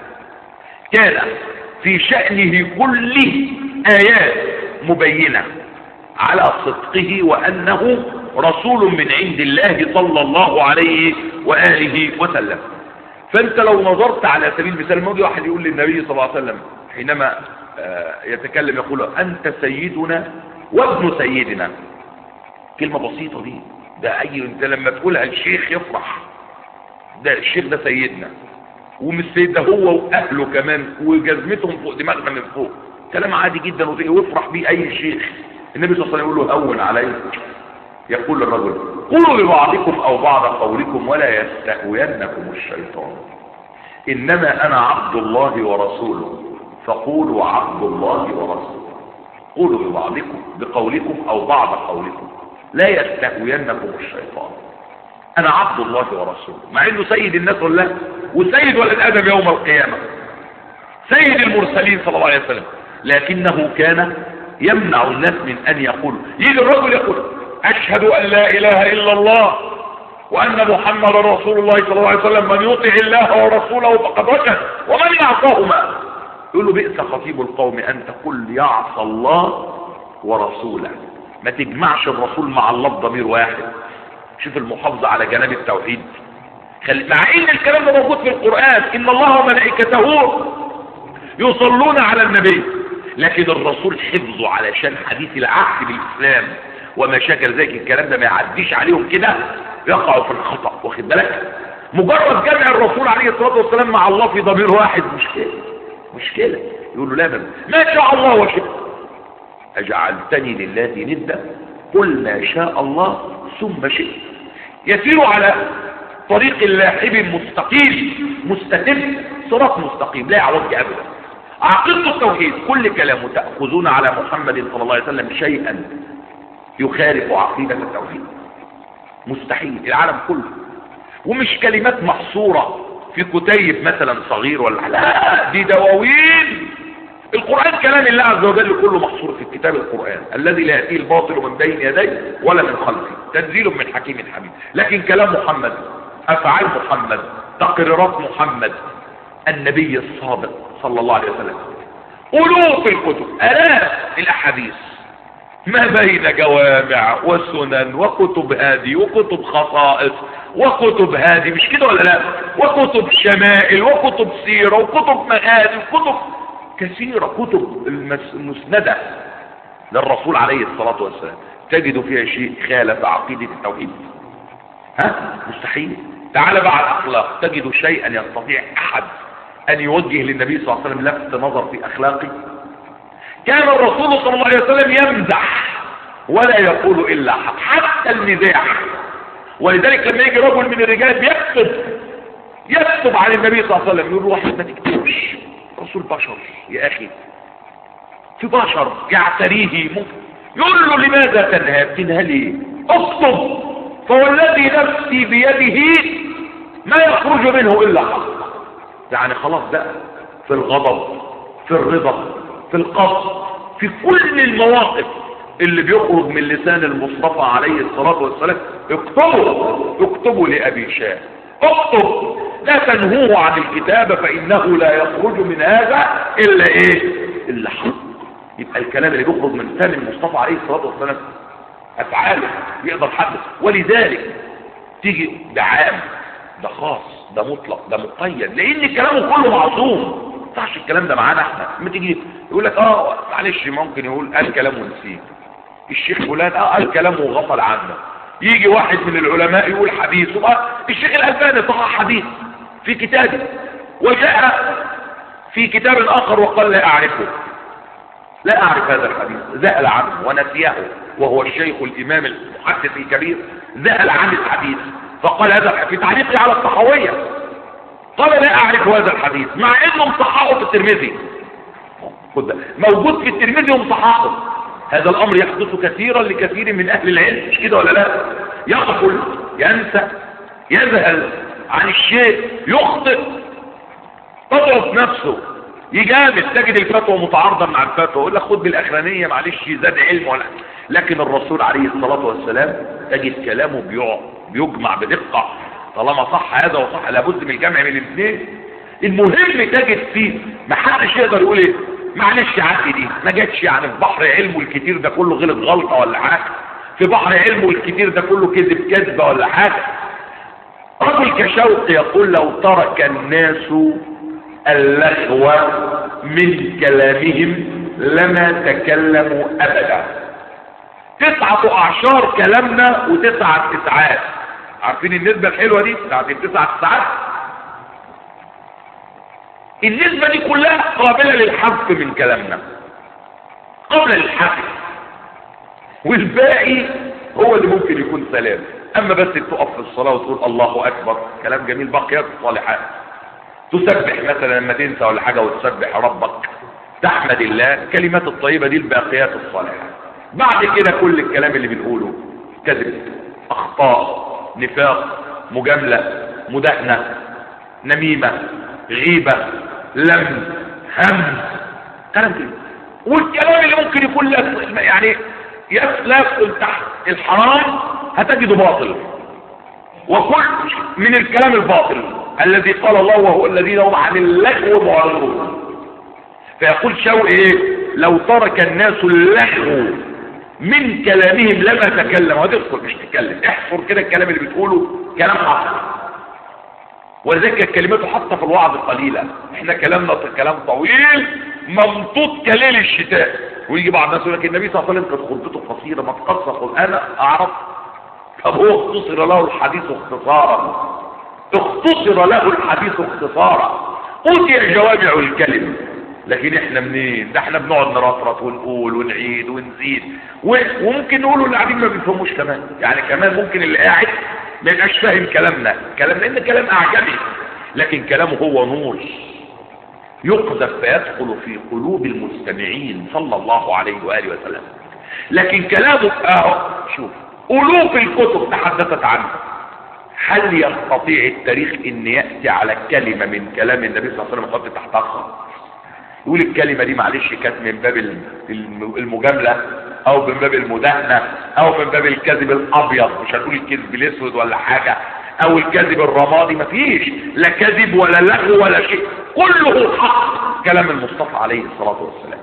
كان في شأنه كله آيات مبينة على صدقه وأنه رسول من عند الله صلى الله عليه وآله وسلم. فأنت لو نظرت على سبيل المثال، موجود واحد يقول للنبي صلى الله عليه وسلم حينما يتكلم يقول أنت سيدنا وابن سيدنا، كلمة بسيطة دي، ده أي أنت لما تقولها الشيخ يفرح، ده الشيخ ده سيدنا، ومش سيد ده هو وأهله كمان وجزمتهم فوق دماغنا من فوق، كلام عادي جدا ويفرح بيه أي شيخ. النبي صلى الله عليه وسلم يقول له هون عليك، يقول للرجل قولوا لبعضكم أو بعض قولكم ولا يستهوينكم الشيطان، إنما أنا عبد الله ورسوله فقولوا عبد الله ورسوله. قولوا ببعضكم بقولكم أو بعض قولكم لا يستهوينكم الشيطان، أنا عبد الله ورسوله، مع إنه سيد الناس ولا وسيد ولد آدم يوم القيامة، سيد المرسلين صلى الله عليه وسلم، لكنه كان يمنع الناس من أن يقولوا. يجي الرجل يقول أشهد أن لا إله إلا الله وأن محمد رسول الله صلى الله عليه وسلم، من يطع الله ورسوله فقد رشد ومن يعصاهما. يقول له بئس خطيب القوم أن تقول يعصى الله ورسوله، ما تجمعش الرسول مع الله بضمير واحد. شوف المحافظة على جناب التوحيد، مع ان الكلام ده موجود في القرآن، ان الله وملائكته يصلون على النبي، لكن الرسول حفظه علشان حديث العهد بالإسلام وما شاكل ذلك، الكلام ده ما يعديش عليهم كده، يقعوا في الخطأ. واخد بالك؟ مجرد جمع الرسول عليه الصلاة والسلام مع الله في ضمير واحد مشكلة مشكلة. يقول له لا بل ما شاء الله وشئت أجعلتني لله ندا قل ما شاء الله ثم شئت. يسير على طريق لاحب مستقيم مستتب، صراط مستقيم لا يعوج أبدا. عقيدة التوحيد كل كلامه تأخذون على محمد صلى الله عليه وسلم شيئا يخالف عقيدة التوحيد، مستحيل. العالم كله، ومش كلمات محصورة في كتيب مثلا صغير ولا لا، دي دواوين. القرآن كلام الله عز وجل كله محصور في الكتاب القرآن الذي لا يأتيه الباطل من بين يديه ولا من خلفه، تنزيل من حكيم حميد. لكن كلام محمد، أفعال محمد، تقريرات محمد النبي الصادق صلى الله عليه وسلم، ألوف الكتب، آلاف الأحاديث ما بين جوامع وسنن وكتب هادي وكتب خصائص وكتب هادي، مش كده ولا لا؟ وكتب شمائل وكتب سيرة وكتب مغازي وكتب كثيرة كتب المسندة للرسول عليه الصلاة والسلام تجد فيها شيء خالف عقيدة التوحيد؟ ها؟ مستحيل. تعال بقى على الأخلاق، تجد شيئا يستطيع أحد أن يوجه للنبي صلى الله عليه وسلم لفت نظر في أخلاقه؟ كان الرسول صلى الله عليه وسلم يمزح ولا يقول إلا حق، حتى المزاح. ولذلك لما يجي رجل من الرجال بيكتب يكتب عن النبي صلى الله عليه وسلم، يقول له واحد ما تكتبش، رسول بشر يا أخي، في بشر يعتريه ممكن. يقول له لماذا تنهى؟ تنهى ليه؟ اكتب، فوالذي نفسي بيده ما يخرج منه إلا حق. يعني خلاص بقى في الغضب، في الرضا، في القصد، في كل المواقف اللي بيخرج من لسان المصطفى عليه الصلاة والسلام اكتبوا، اكتبوا لأبي شاه، اكتب، لا تنهوه عن الكتابة فإنه لا يخرج من هذا إلا إيه؟ إلا حق. يبقى الكلام اللي بيخرج من لسان المصطفى عليه الصلاة والسلام أفعاله يقدر حدث. ولذلك تيجي ده عام، ده خاص، ده مطلق، ده مقيد، لأن كلامه كله معصوم. ما ينفعش الكلام ده معانا احنا. لما تيجي يقول لك اه معلش ممكن يقول قال كلام ونسيه، الشيخ فلان اه قال كلام وغفل عنه. يجي واحد من العلماء يقول حديث، وبقى الشيخ الألباني صحح حديث في كتابه، وجاء في كتاب آخر وقال لا أعرفه، لا أعرف هذا الحديث، ذهل عنه ونسيه، وهو الشيخ الإمام المحدث الكبير ذهل عن الحديث، فقال هذا في تعليقه على الطحاوية، قال لا أعرف هذا الحديث، مع إنه مصححه في الترمذي، خد موجود في الترمذي ومصححه. هذا الأمر يحدث كثيرا لكثير من أهل العلم، مش كده ولا لا؟ يغفل، ينسى، يذهل عن الشيء، يخطئ، تضعف نفسه، يجامل، تجد الفتوى متعارضة مع الفتوى، يقول لك خد بالاخرانيه معلش زاد علم ولا. لكن الرسول عليه الصلاة والسلام تجد كلامه بيجمع بدقة، طالما صح هذا وصح لابد من الجمع من الاثنين. المهم تجد فيه ما حدش يقدر يقول ايه معلش عادي دي ما جاتش، يعني في بحر علمه الكتير ده كله غلط غلطة ولا حاجة، في بحر علمه الكتير ده كله كذب كذبة ولا حاجة. رجل كشوق يقول لو ترك الناس اللغو من كلامهم لما تكلموا ابدا. تسعة اعشار كلامنا وتسعة تسعات، عارفين النسبة الحلوة دي بتاعت التسعة تسعات؟ النسبة دي كلها قابلة للحذف من كلامنا، قابلة للحذف، والباقي هو اللي ممكن يكون سلام. اما بس تقف في الصلاة وتقول الله اكبر، كلام جميل، باقيات الصالحات، تسبح مثلا لما تنسى ولا حاجة وتسبح ربك، تحمد الله، الكلمات الطيبة دي الباقيات الصالحات. بعد كده كل الكلام اللي بنقوله كذب، اخطاء، نفاق، مجاملة، مداهنة، نميمة، غيبة، لم، هم، كلام كده. والكلام اللي ممكن يكون لك يعني يسلك تحت الحرام هتجده باطل، وكل من الكلام الباطل الذي قال الله وهو الذين هم عن اللغو معرضون. فيقول شوقي ايه لو ترك الناس اللغو من كلامهم لما تكلم. هتذكر مش تتكلم، احفر كده الكلام اللي بتقوله كلام حق، ولذلك كلمته حتى في الوعظ قليلة. احنا كلامنا كلام طويل ممطوط كليل الشتاء، ويجي بعض الناس يقول لك النبي صلى الله عليه وسلم كانت خطبته قصيرة ما تقصر. انا اعرف، طب هو اختصر له الحديث اختصارا، اختصر له الحديث اختصارا، اوتي جوامع الكلم. لكن احنا منين؟ ده احنا بنقعد نرطرط ونقول ونعيد ونزيد، وممكن نقوله اللي قاعدين ما بيفهموش كمان، يعني كمان ممكن اللي قاعد ما يبقاش فاهم كلامنا، كلام لان كلام اعجمي، لكن كلامه هو نور يقذف فيدخل في قلوب المستمعين صلى الله عليه واله وسلم. لكن كلامه اهو شوف الوف الكتب تحدثت عنه، هل يستطيع التاريخ ان ياتي على كلمه من كلام النبي صلى الله عليه وسلم يحط تحتها خط يقول الكلمه دي معلش كانت من باب المجامله او من باب المداهنه او من باب الكذب الابيض، مش هنقول الكذب الاسود ولا حاجه، او الكذب الرمادي، مفيش لا كذب ولا لغو ولا شيء، كله حق كلام المصطفى عليه الصلاه والسلام.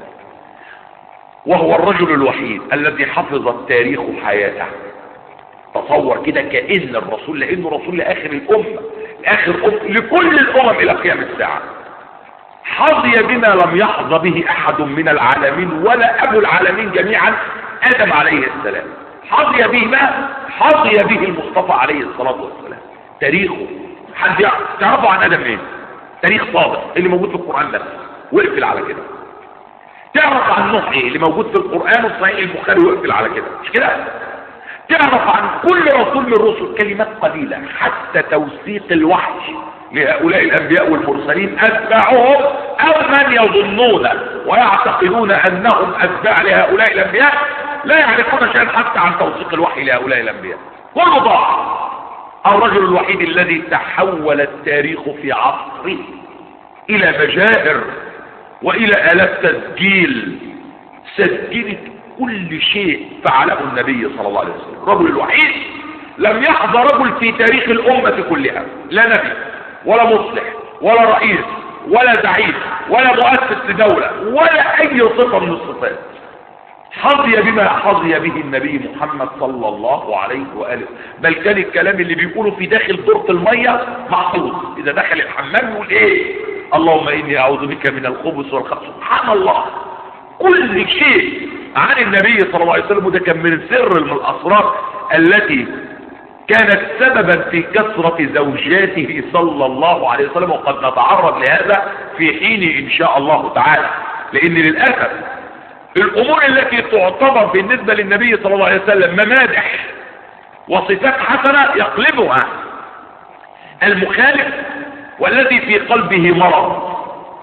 وهو الرجل الوحيد الذي حفظ التاريخ حياته. تصور كده كأن الرسول، لانه رسول لاخر الامه، لاخر أمة، لكل الامم الى قيام الساعه. حظي بما لم يحظ به احد من العالمين ولا ابو العالمين جميعا ادم عليه السلام. حظي به ما حظي به المصطفى عليه الصلاة والسلام. تاريخه حد يعرف تعرفوا عن ادم ايه؟ تاريخ صادق اللي موجود في القرآن ده وقفل على كده. تعرف عن نوح ايه اللي موجود في القرآن والصحيح البخاري وقفل على كده، مش كده؟ تعرف عن كل رسول من الرسل كلمات قليلة، حتى توثيق الوحي لهؤلاء الانبياء والمرسلين اتباعهم او من يظنون ويعتقدون انهم اتباع لهؤلاء الانبياء لا يعرفون شيئا حتى عن توثيق الوحي لهؤلاء الانبياء. كله ضاع. الرجل الوحيد الذي تحول التاريخ في عصره الى مجاهر والى الات تسجيل سجلت كل شيء فعله النبي صلى الله عليه وسلم. الرجل الوحيد لم يحظى رجل في تاريخ الامة كلها، لا نبي ولا مصلح ولا رئيس ولا زعيم ولا مؤسس لدولة ولا اي صفة من الصفات حظي بما حظي به النبي محمد صلى الله عليه وآله. بل كان الكلام اللي بيقوله في داخل دورة المية محفوظ. اذا دخل الحمام يقول ايه؟ اللهم اني اعوذ بك من الخبث والخبث. سبحان الله، كل شيء عن النبي صلى الله عليه وسلم. وده كان من سر من الاسرار التي كانت سببا في كثرة زوجاته صلى الله عليه وسلم، وقد نتعرض لهذا في حين ان شاء الله تعالى. لان للأسف الامور التي تعتبر بالنسبة للنبي صلى الله عليه وسلم ممادح وصفات حسنة يقلبها المخالف والذي في قلبه مرض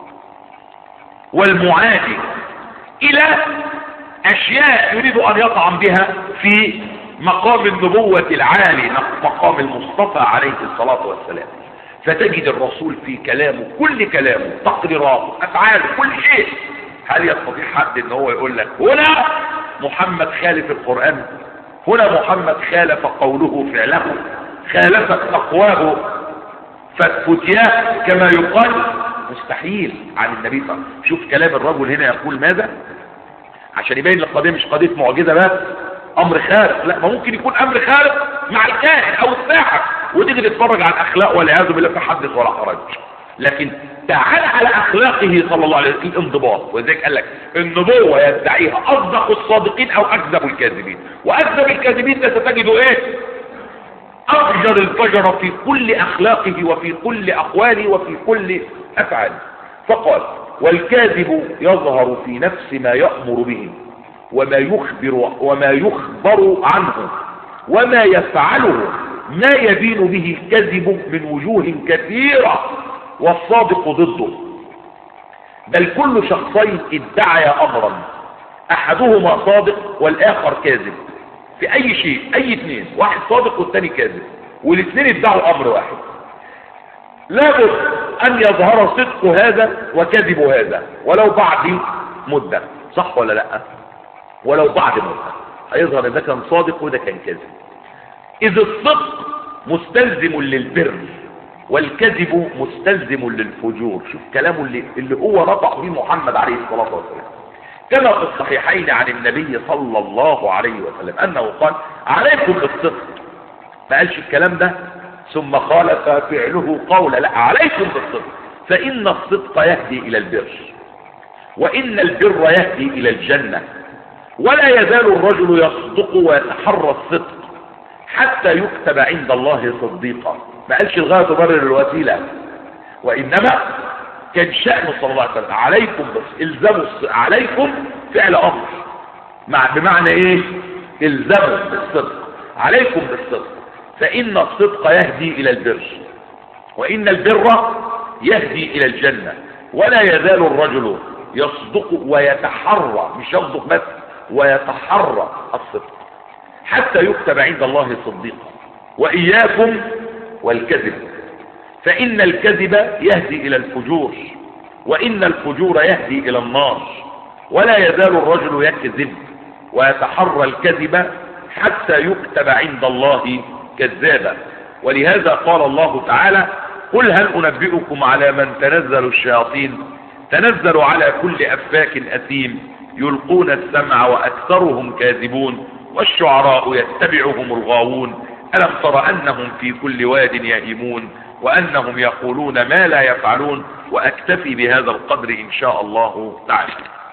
والمعادي الى اشياء يريد ان يطعن بها في مقام النبوة العالي، مقام المصطفى عليه الصلاة والسلام. فتجد الرسول في كلامه، كل كلامه، تقريراته، افعاله، كل شيء. هل يستطيع حد ان هو يقول لك هنا محمد خالف القرآن؟ هنا محمد خالف قوله فعله، خالفت تقواه فتفتياه كما يقال؟ مستحيل عن النبي صلى الله عليه وسلم. شوف كلام الرجل هنا يقول ماذا عشان يبين القضية مش قضية معجزة بس امر خارق، لا، ما ممكن يكون امر خارق مع الكاهن او الساحر وتيجي تتفرج على الاخلاق والعياذ بالله فحدث ولا حرج. لكن تعال على اخلاقه صلى الله عليه وسلم الانضباط. ولذلك قال لك النبوة يدعيها اصدق الصادقين او اكذب الكاذبين، واكذب الكاذبين ده ستجده ايه؟ افجر الفجر في كل اخلاقه وفي كل اقواله وفي كل افعاله. فقال والكاذب يظهر في نفس ما يأمر به وما يخبر وما يخبر عنه وما يفعله ما يبين به الكذب من وجوه كثيرة والصادق ضده. بل كل شخصين ادعي امرا احدهما صادق والاخر كاذب في اي شيء، اي اثنين، واحد صادق والثاني كاذب والاثنين ادعوا امر واحد، لابد ان يظهر صدق هذا وكذب هذا ولو بعد مدة. صح ولا لا؟ ولو بعد مدة هيظهر اذا كان صادق وده كان كاذب. اذ الصدق مستلزم للبر والكذب مستلزم للفجور. شوف كلامه اللي, اللي هو نطق به محمد عليه الصلاة والسلام. كما في الصحيحين عن النبي صلى الله عليه وسلم انه قال عليكم بالصدق. ما قالش الكلام ده ثم خالف فعله قولا، لا، عليكم بالصدق فان الصدق يهدي الى البر وان البر يهدي الى الجنة. ولا يزال الرجل يصدق ويتحرى الصدق حتى يكتب عند الله صديقا. ما قالش الغاية تبرر الوسيلة، وانما كان شأنه صلى الله عليه وسلم عليكم بس الزموا عليكم فعل امر مع بمعنى ايه؟ الزموا بالصدق، عليكم بالصدق فان الصدق يهدي الى البر وان البر يهدي الى الجنة. ولا يزال الرجل يصدق ويتحرى، مش يصدق بس، ويتحرى الصدق حتى يكتب عند الله صديقا. وإياكم والكذب فإن الكذب يهدي إلى الفجور وإن الفجور يهدي إلى النار. ولا يزال الرجل يكذب ويتحرى الكذب حتى يكتب عند الله كذابا. ولهذا قال الله تعالى قل هل أنبئكم على من تنزل الشياطين تنزل على كل أفاك أثيم يلقون السمع وأكثرهم كاذبون والشعراء يتبعهم الغاوون ألم تر أنهم في كل واد يهيمون وأنهم يقولون ما لا يفعلون وأكتفي بهذا القدر إن شاء الله تعالى.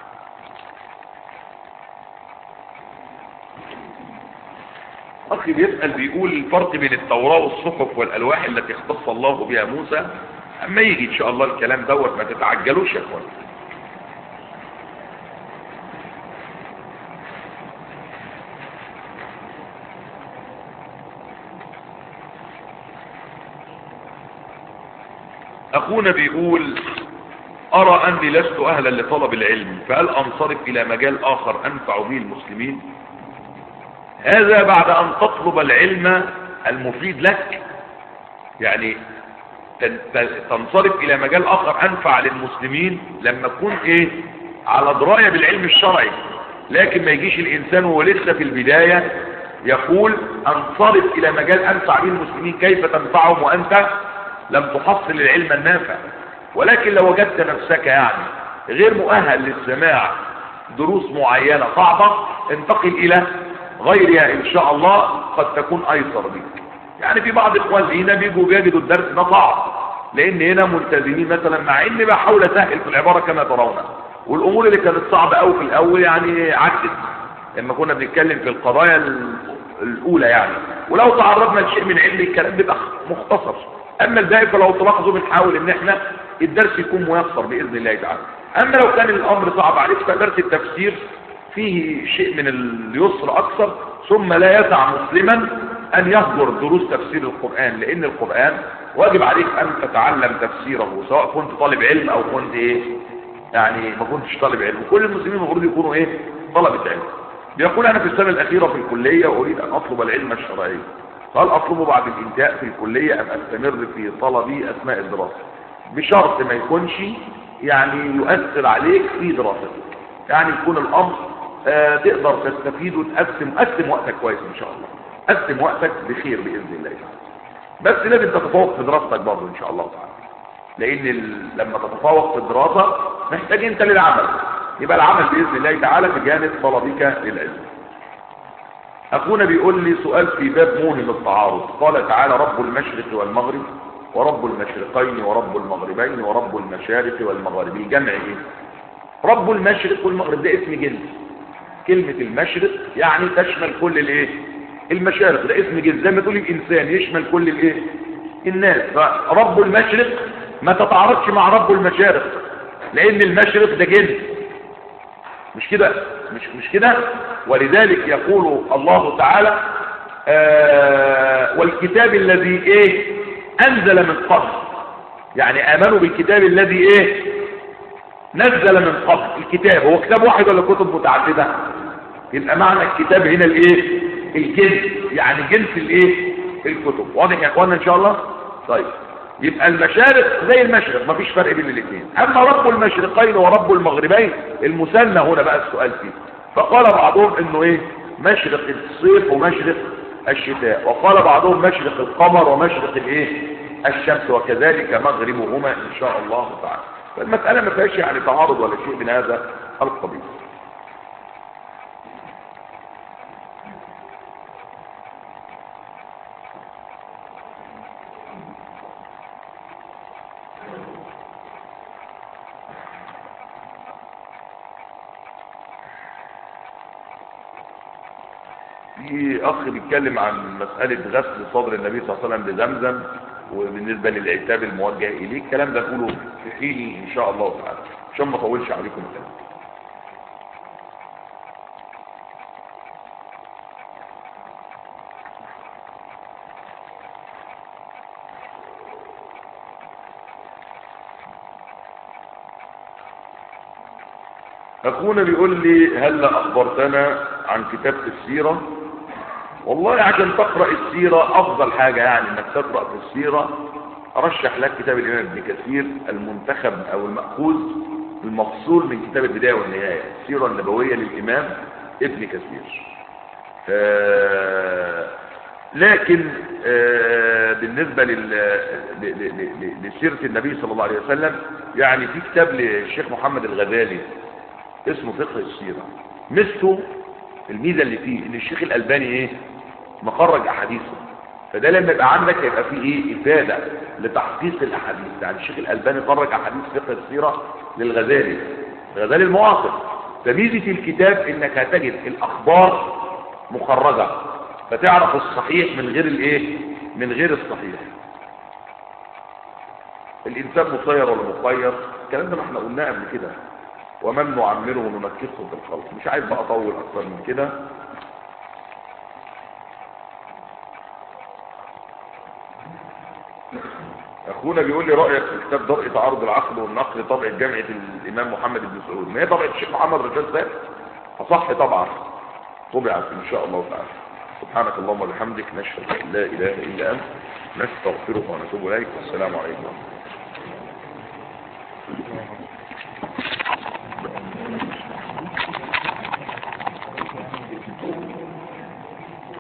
أخي بيسأل بيقول الفرق بين التوراة والصحف والألواح التي اختص الله بها موسى. أما يجي إن شاء الله الكلام دوت، ما تتعجلوش يا أخوان. أخونا بيقول أرى أني لست أهلا لطلب العلم، فهل أنصرف إلى مجال آخر أنفع به المسلمين؟ هذا بعد أن تطلب العلم المفيد لك، يعني تنصرف إلى مجال آخر أنفع للمسلمين لما تكون إيه على دراية بالعلم الشرعي. لكن ما يجيش الإنسان وهو لسه في البداية يقول أنصرف إلى مجال أنفع به المسلمين، كيف تنفعهم وأنت لم تحصل العلم النافع. ولكن لو وجدت نفسك يعني غير مؤهل للسماع دروس معينة صعبة، انتقل إلى غيرها إن شاء الله، قد تكون أيسر بك. يعني في بعض إخوان هنا بيجوا بيجدوا الدرس ده صعب، لأن هنا ملتزمين مثلا، مع إني بحاول أسهل في العبارة كما ترون، والأمور اللي كانت صعبة أوي في الأول يعني عدت لما كنا بنتكلم في القضايا الأولى يعني. ولو تعرضنا لشيء من علم الكلام بيبقى مختصر. أما الباقي فلو تلاحظوا بنحاول إن إحنا الدرس يكون ميسر بإذن الله تعالى. أما لو كان الأمر صعب عليك فدرس التفسير فيه شيء من اليسر أكثر. ثم لا يسع مسلما أن يهجر دروس تفسير القرآن، لأن القرآن واجب عليك أن تتعلم تفسيره، سواء كنت طالب علم أو كنت إيه يعني ما كنتش طالب علم. وكل المسلمين المفروض يكونوا إيه طلبة علم. بيقول أنا في السنة الأخيرة في الكلية وأريد أن أطلب العلم الشرعي، هل أطلبه بعد الانتهاء في الكلية أم أستمر في طلبي أثناء الدراسة؟ بشرط ما يكونش يعني يؤثر عليك في دراستك، يعني يكون الأمر آه تقدر تستفيد وتقسم قسم وقتك كويس إن شاء الله، قسم وقتك بخير بإذن الله تعالى. بس لازم تتفوق في دراستك برضه إن شاء الله تعالى، لأن ال... لما تتفوق في الدراسة محتاج أنت للعمل، يبقى العمل بإذن الله تعالى بجانب طلبك للعلم. أخونا بيقول لي سؤال في باب موهم التعارض. قال تعالى رب المشرق والمغرب ورب المشرقين ورب المغربين ورب المشارق والمغارب. الجمع ايه؟ رب المشرق والمغرب ده اسم جنس. كلمة المشرق يعني تشمل كل الايه المشارق، ده اسم جنس. زي ما تقول الانسان يشمل كل الايه الناس. فرب المشرق ما تتعارضش مع رب المشارق، لان المشرق ده جنس، مش كده مش مش كده. ولذلك يقول الله تعالى آه والكتاب الذي ايه انزل من قبل، يعني امنوا بالكتاب الذي ايه نزل من قبل. الكتاب هو كتاب واحد ولا كتب متعدده؟ يبقى معنى الكتاب هنا الايه الجنس، يعني جنس الايه الكتب. واضح يا اخوانا ان شاء الله؟ طيب يبقى المشارق زي المشرق، مفيش فرق بين الاثنين. اما رب المشرقين ورب المغربين المثنى هنا بقى السؤال فيه. فقال بعضهم انه ايه مشرق الصيف ومشرق الشتاء، وقال بعضهم مشرق القمر ومشرق الايه الشمس، وكذلك مغربهما ان شاء الله تعالى. فالمسألة ما فيهاش يعني تعارض ولا شيء من هذا القبيل. في اخ بيتكلم عن مسألة غسل صدر النبي صلى الله عليه وسلم بزمزم، وبالنسبة للعتاب الموجه اليه الكلام ده نقوله في حينه ان شاء الله تعالى عشان ما اطولش عليكم الكلام. اخونا بيقول لي هل اخبرتنا عن كتاب السيرة؟ والله عشان تقرأ السيرة افضل حاجة يعني انك تقرأ في السيرة، ارشح لك كتاب الامام ابن كثير المنتخب او المأخوذ المفصول من كتاب البداية والنهاية، السيرة النبوية للامام ابن كثير. آه لكن آه بالنسبة لسيرة النبي صلى الله عليه وسلم يعني في كتاب للشيخ محمد الغزالي اسمه فقه السيرة. ميزته الميزة اللي فيه ان الشيخ الألباني ايه مخرج احاديثه، فده لما يبقى عندك يبقى فيه ايه افاده لتحقيق الاحاديث. يعني الشيخ الالباني خرج احاديث فقه السيره للغزالي، الغزالي المعاصر. فميزه الكتاب انك هتجد الاخبار مخرجه، فتعرف الصحيح من غير الايه من غير الصحيح. الانسان مسير ولا مخير، الكلام ده ما احنا قلناه قبل كده. ومن نعمره وننكسه في الخلق. مش عايز بقى اطول اكتر من كده. اخونا بيقول لي رايك في كتاب درء تعارض العقل والنقل طبع جامعه الامام محمد بن سعود. ما هي طبعه الشيخ محمد رشاد ده اصح طبعا، طبعت ان شاء الله تعالى. سبحانك اللهم وبحمدك، نشهد ان لا اله الا انت، نستغفرك ونتوب اليك، والسلام عليكم.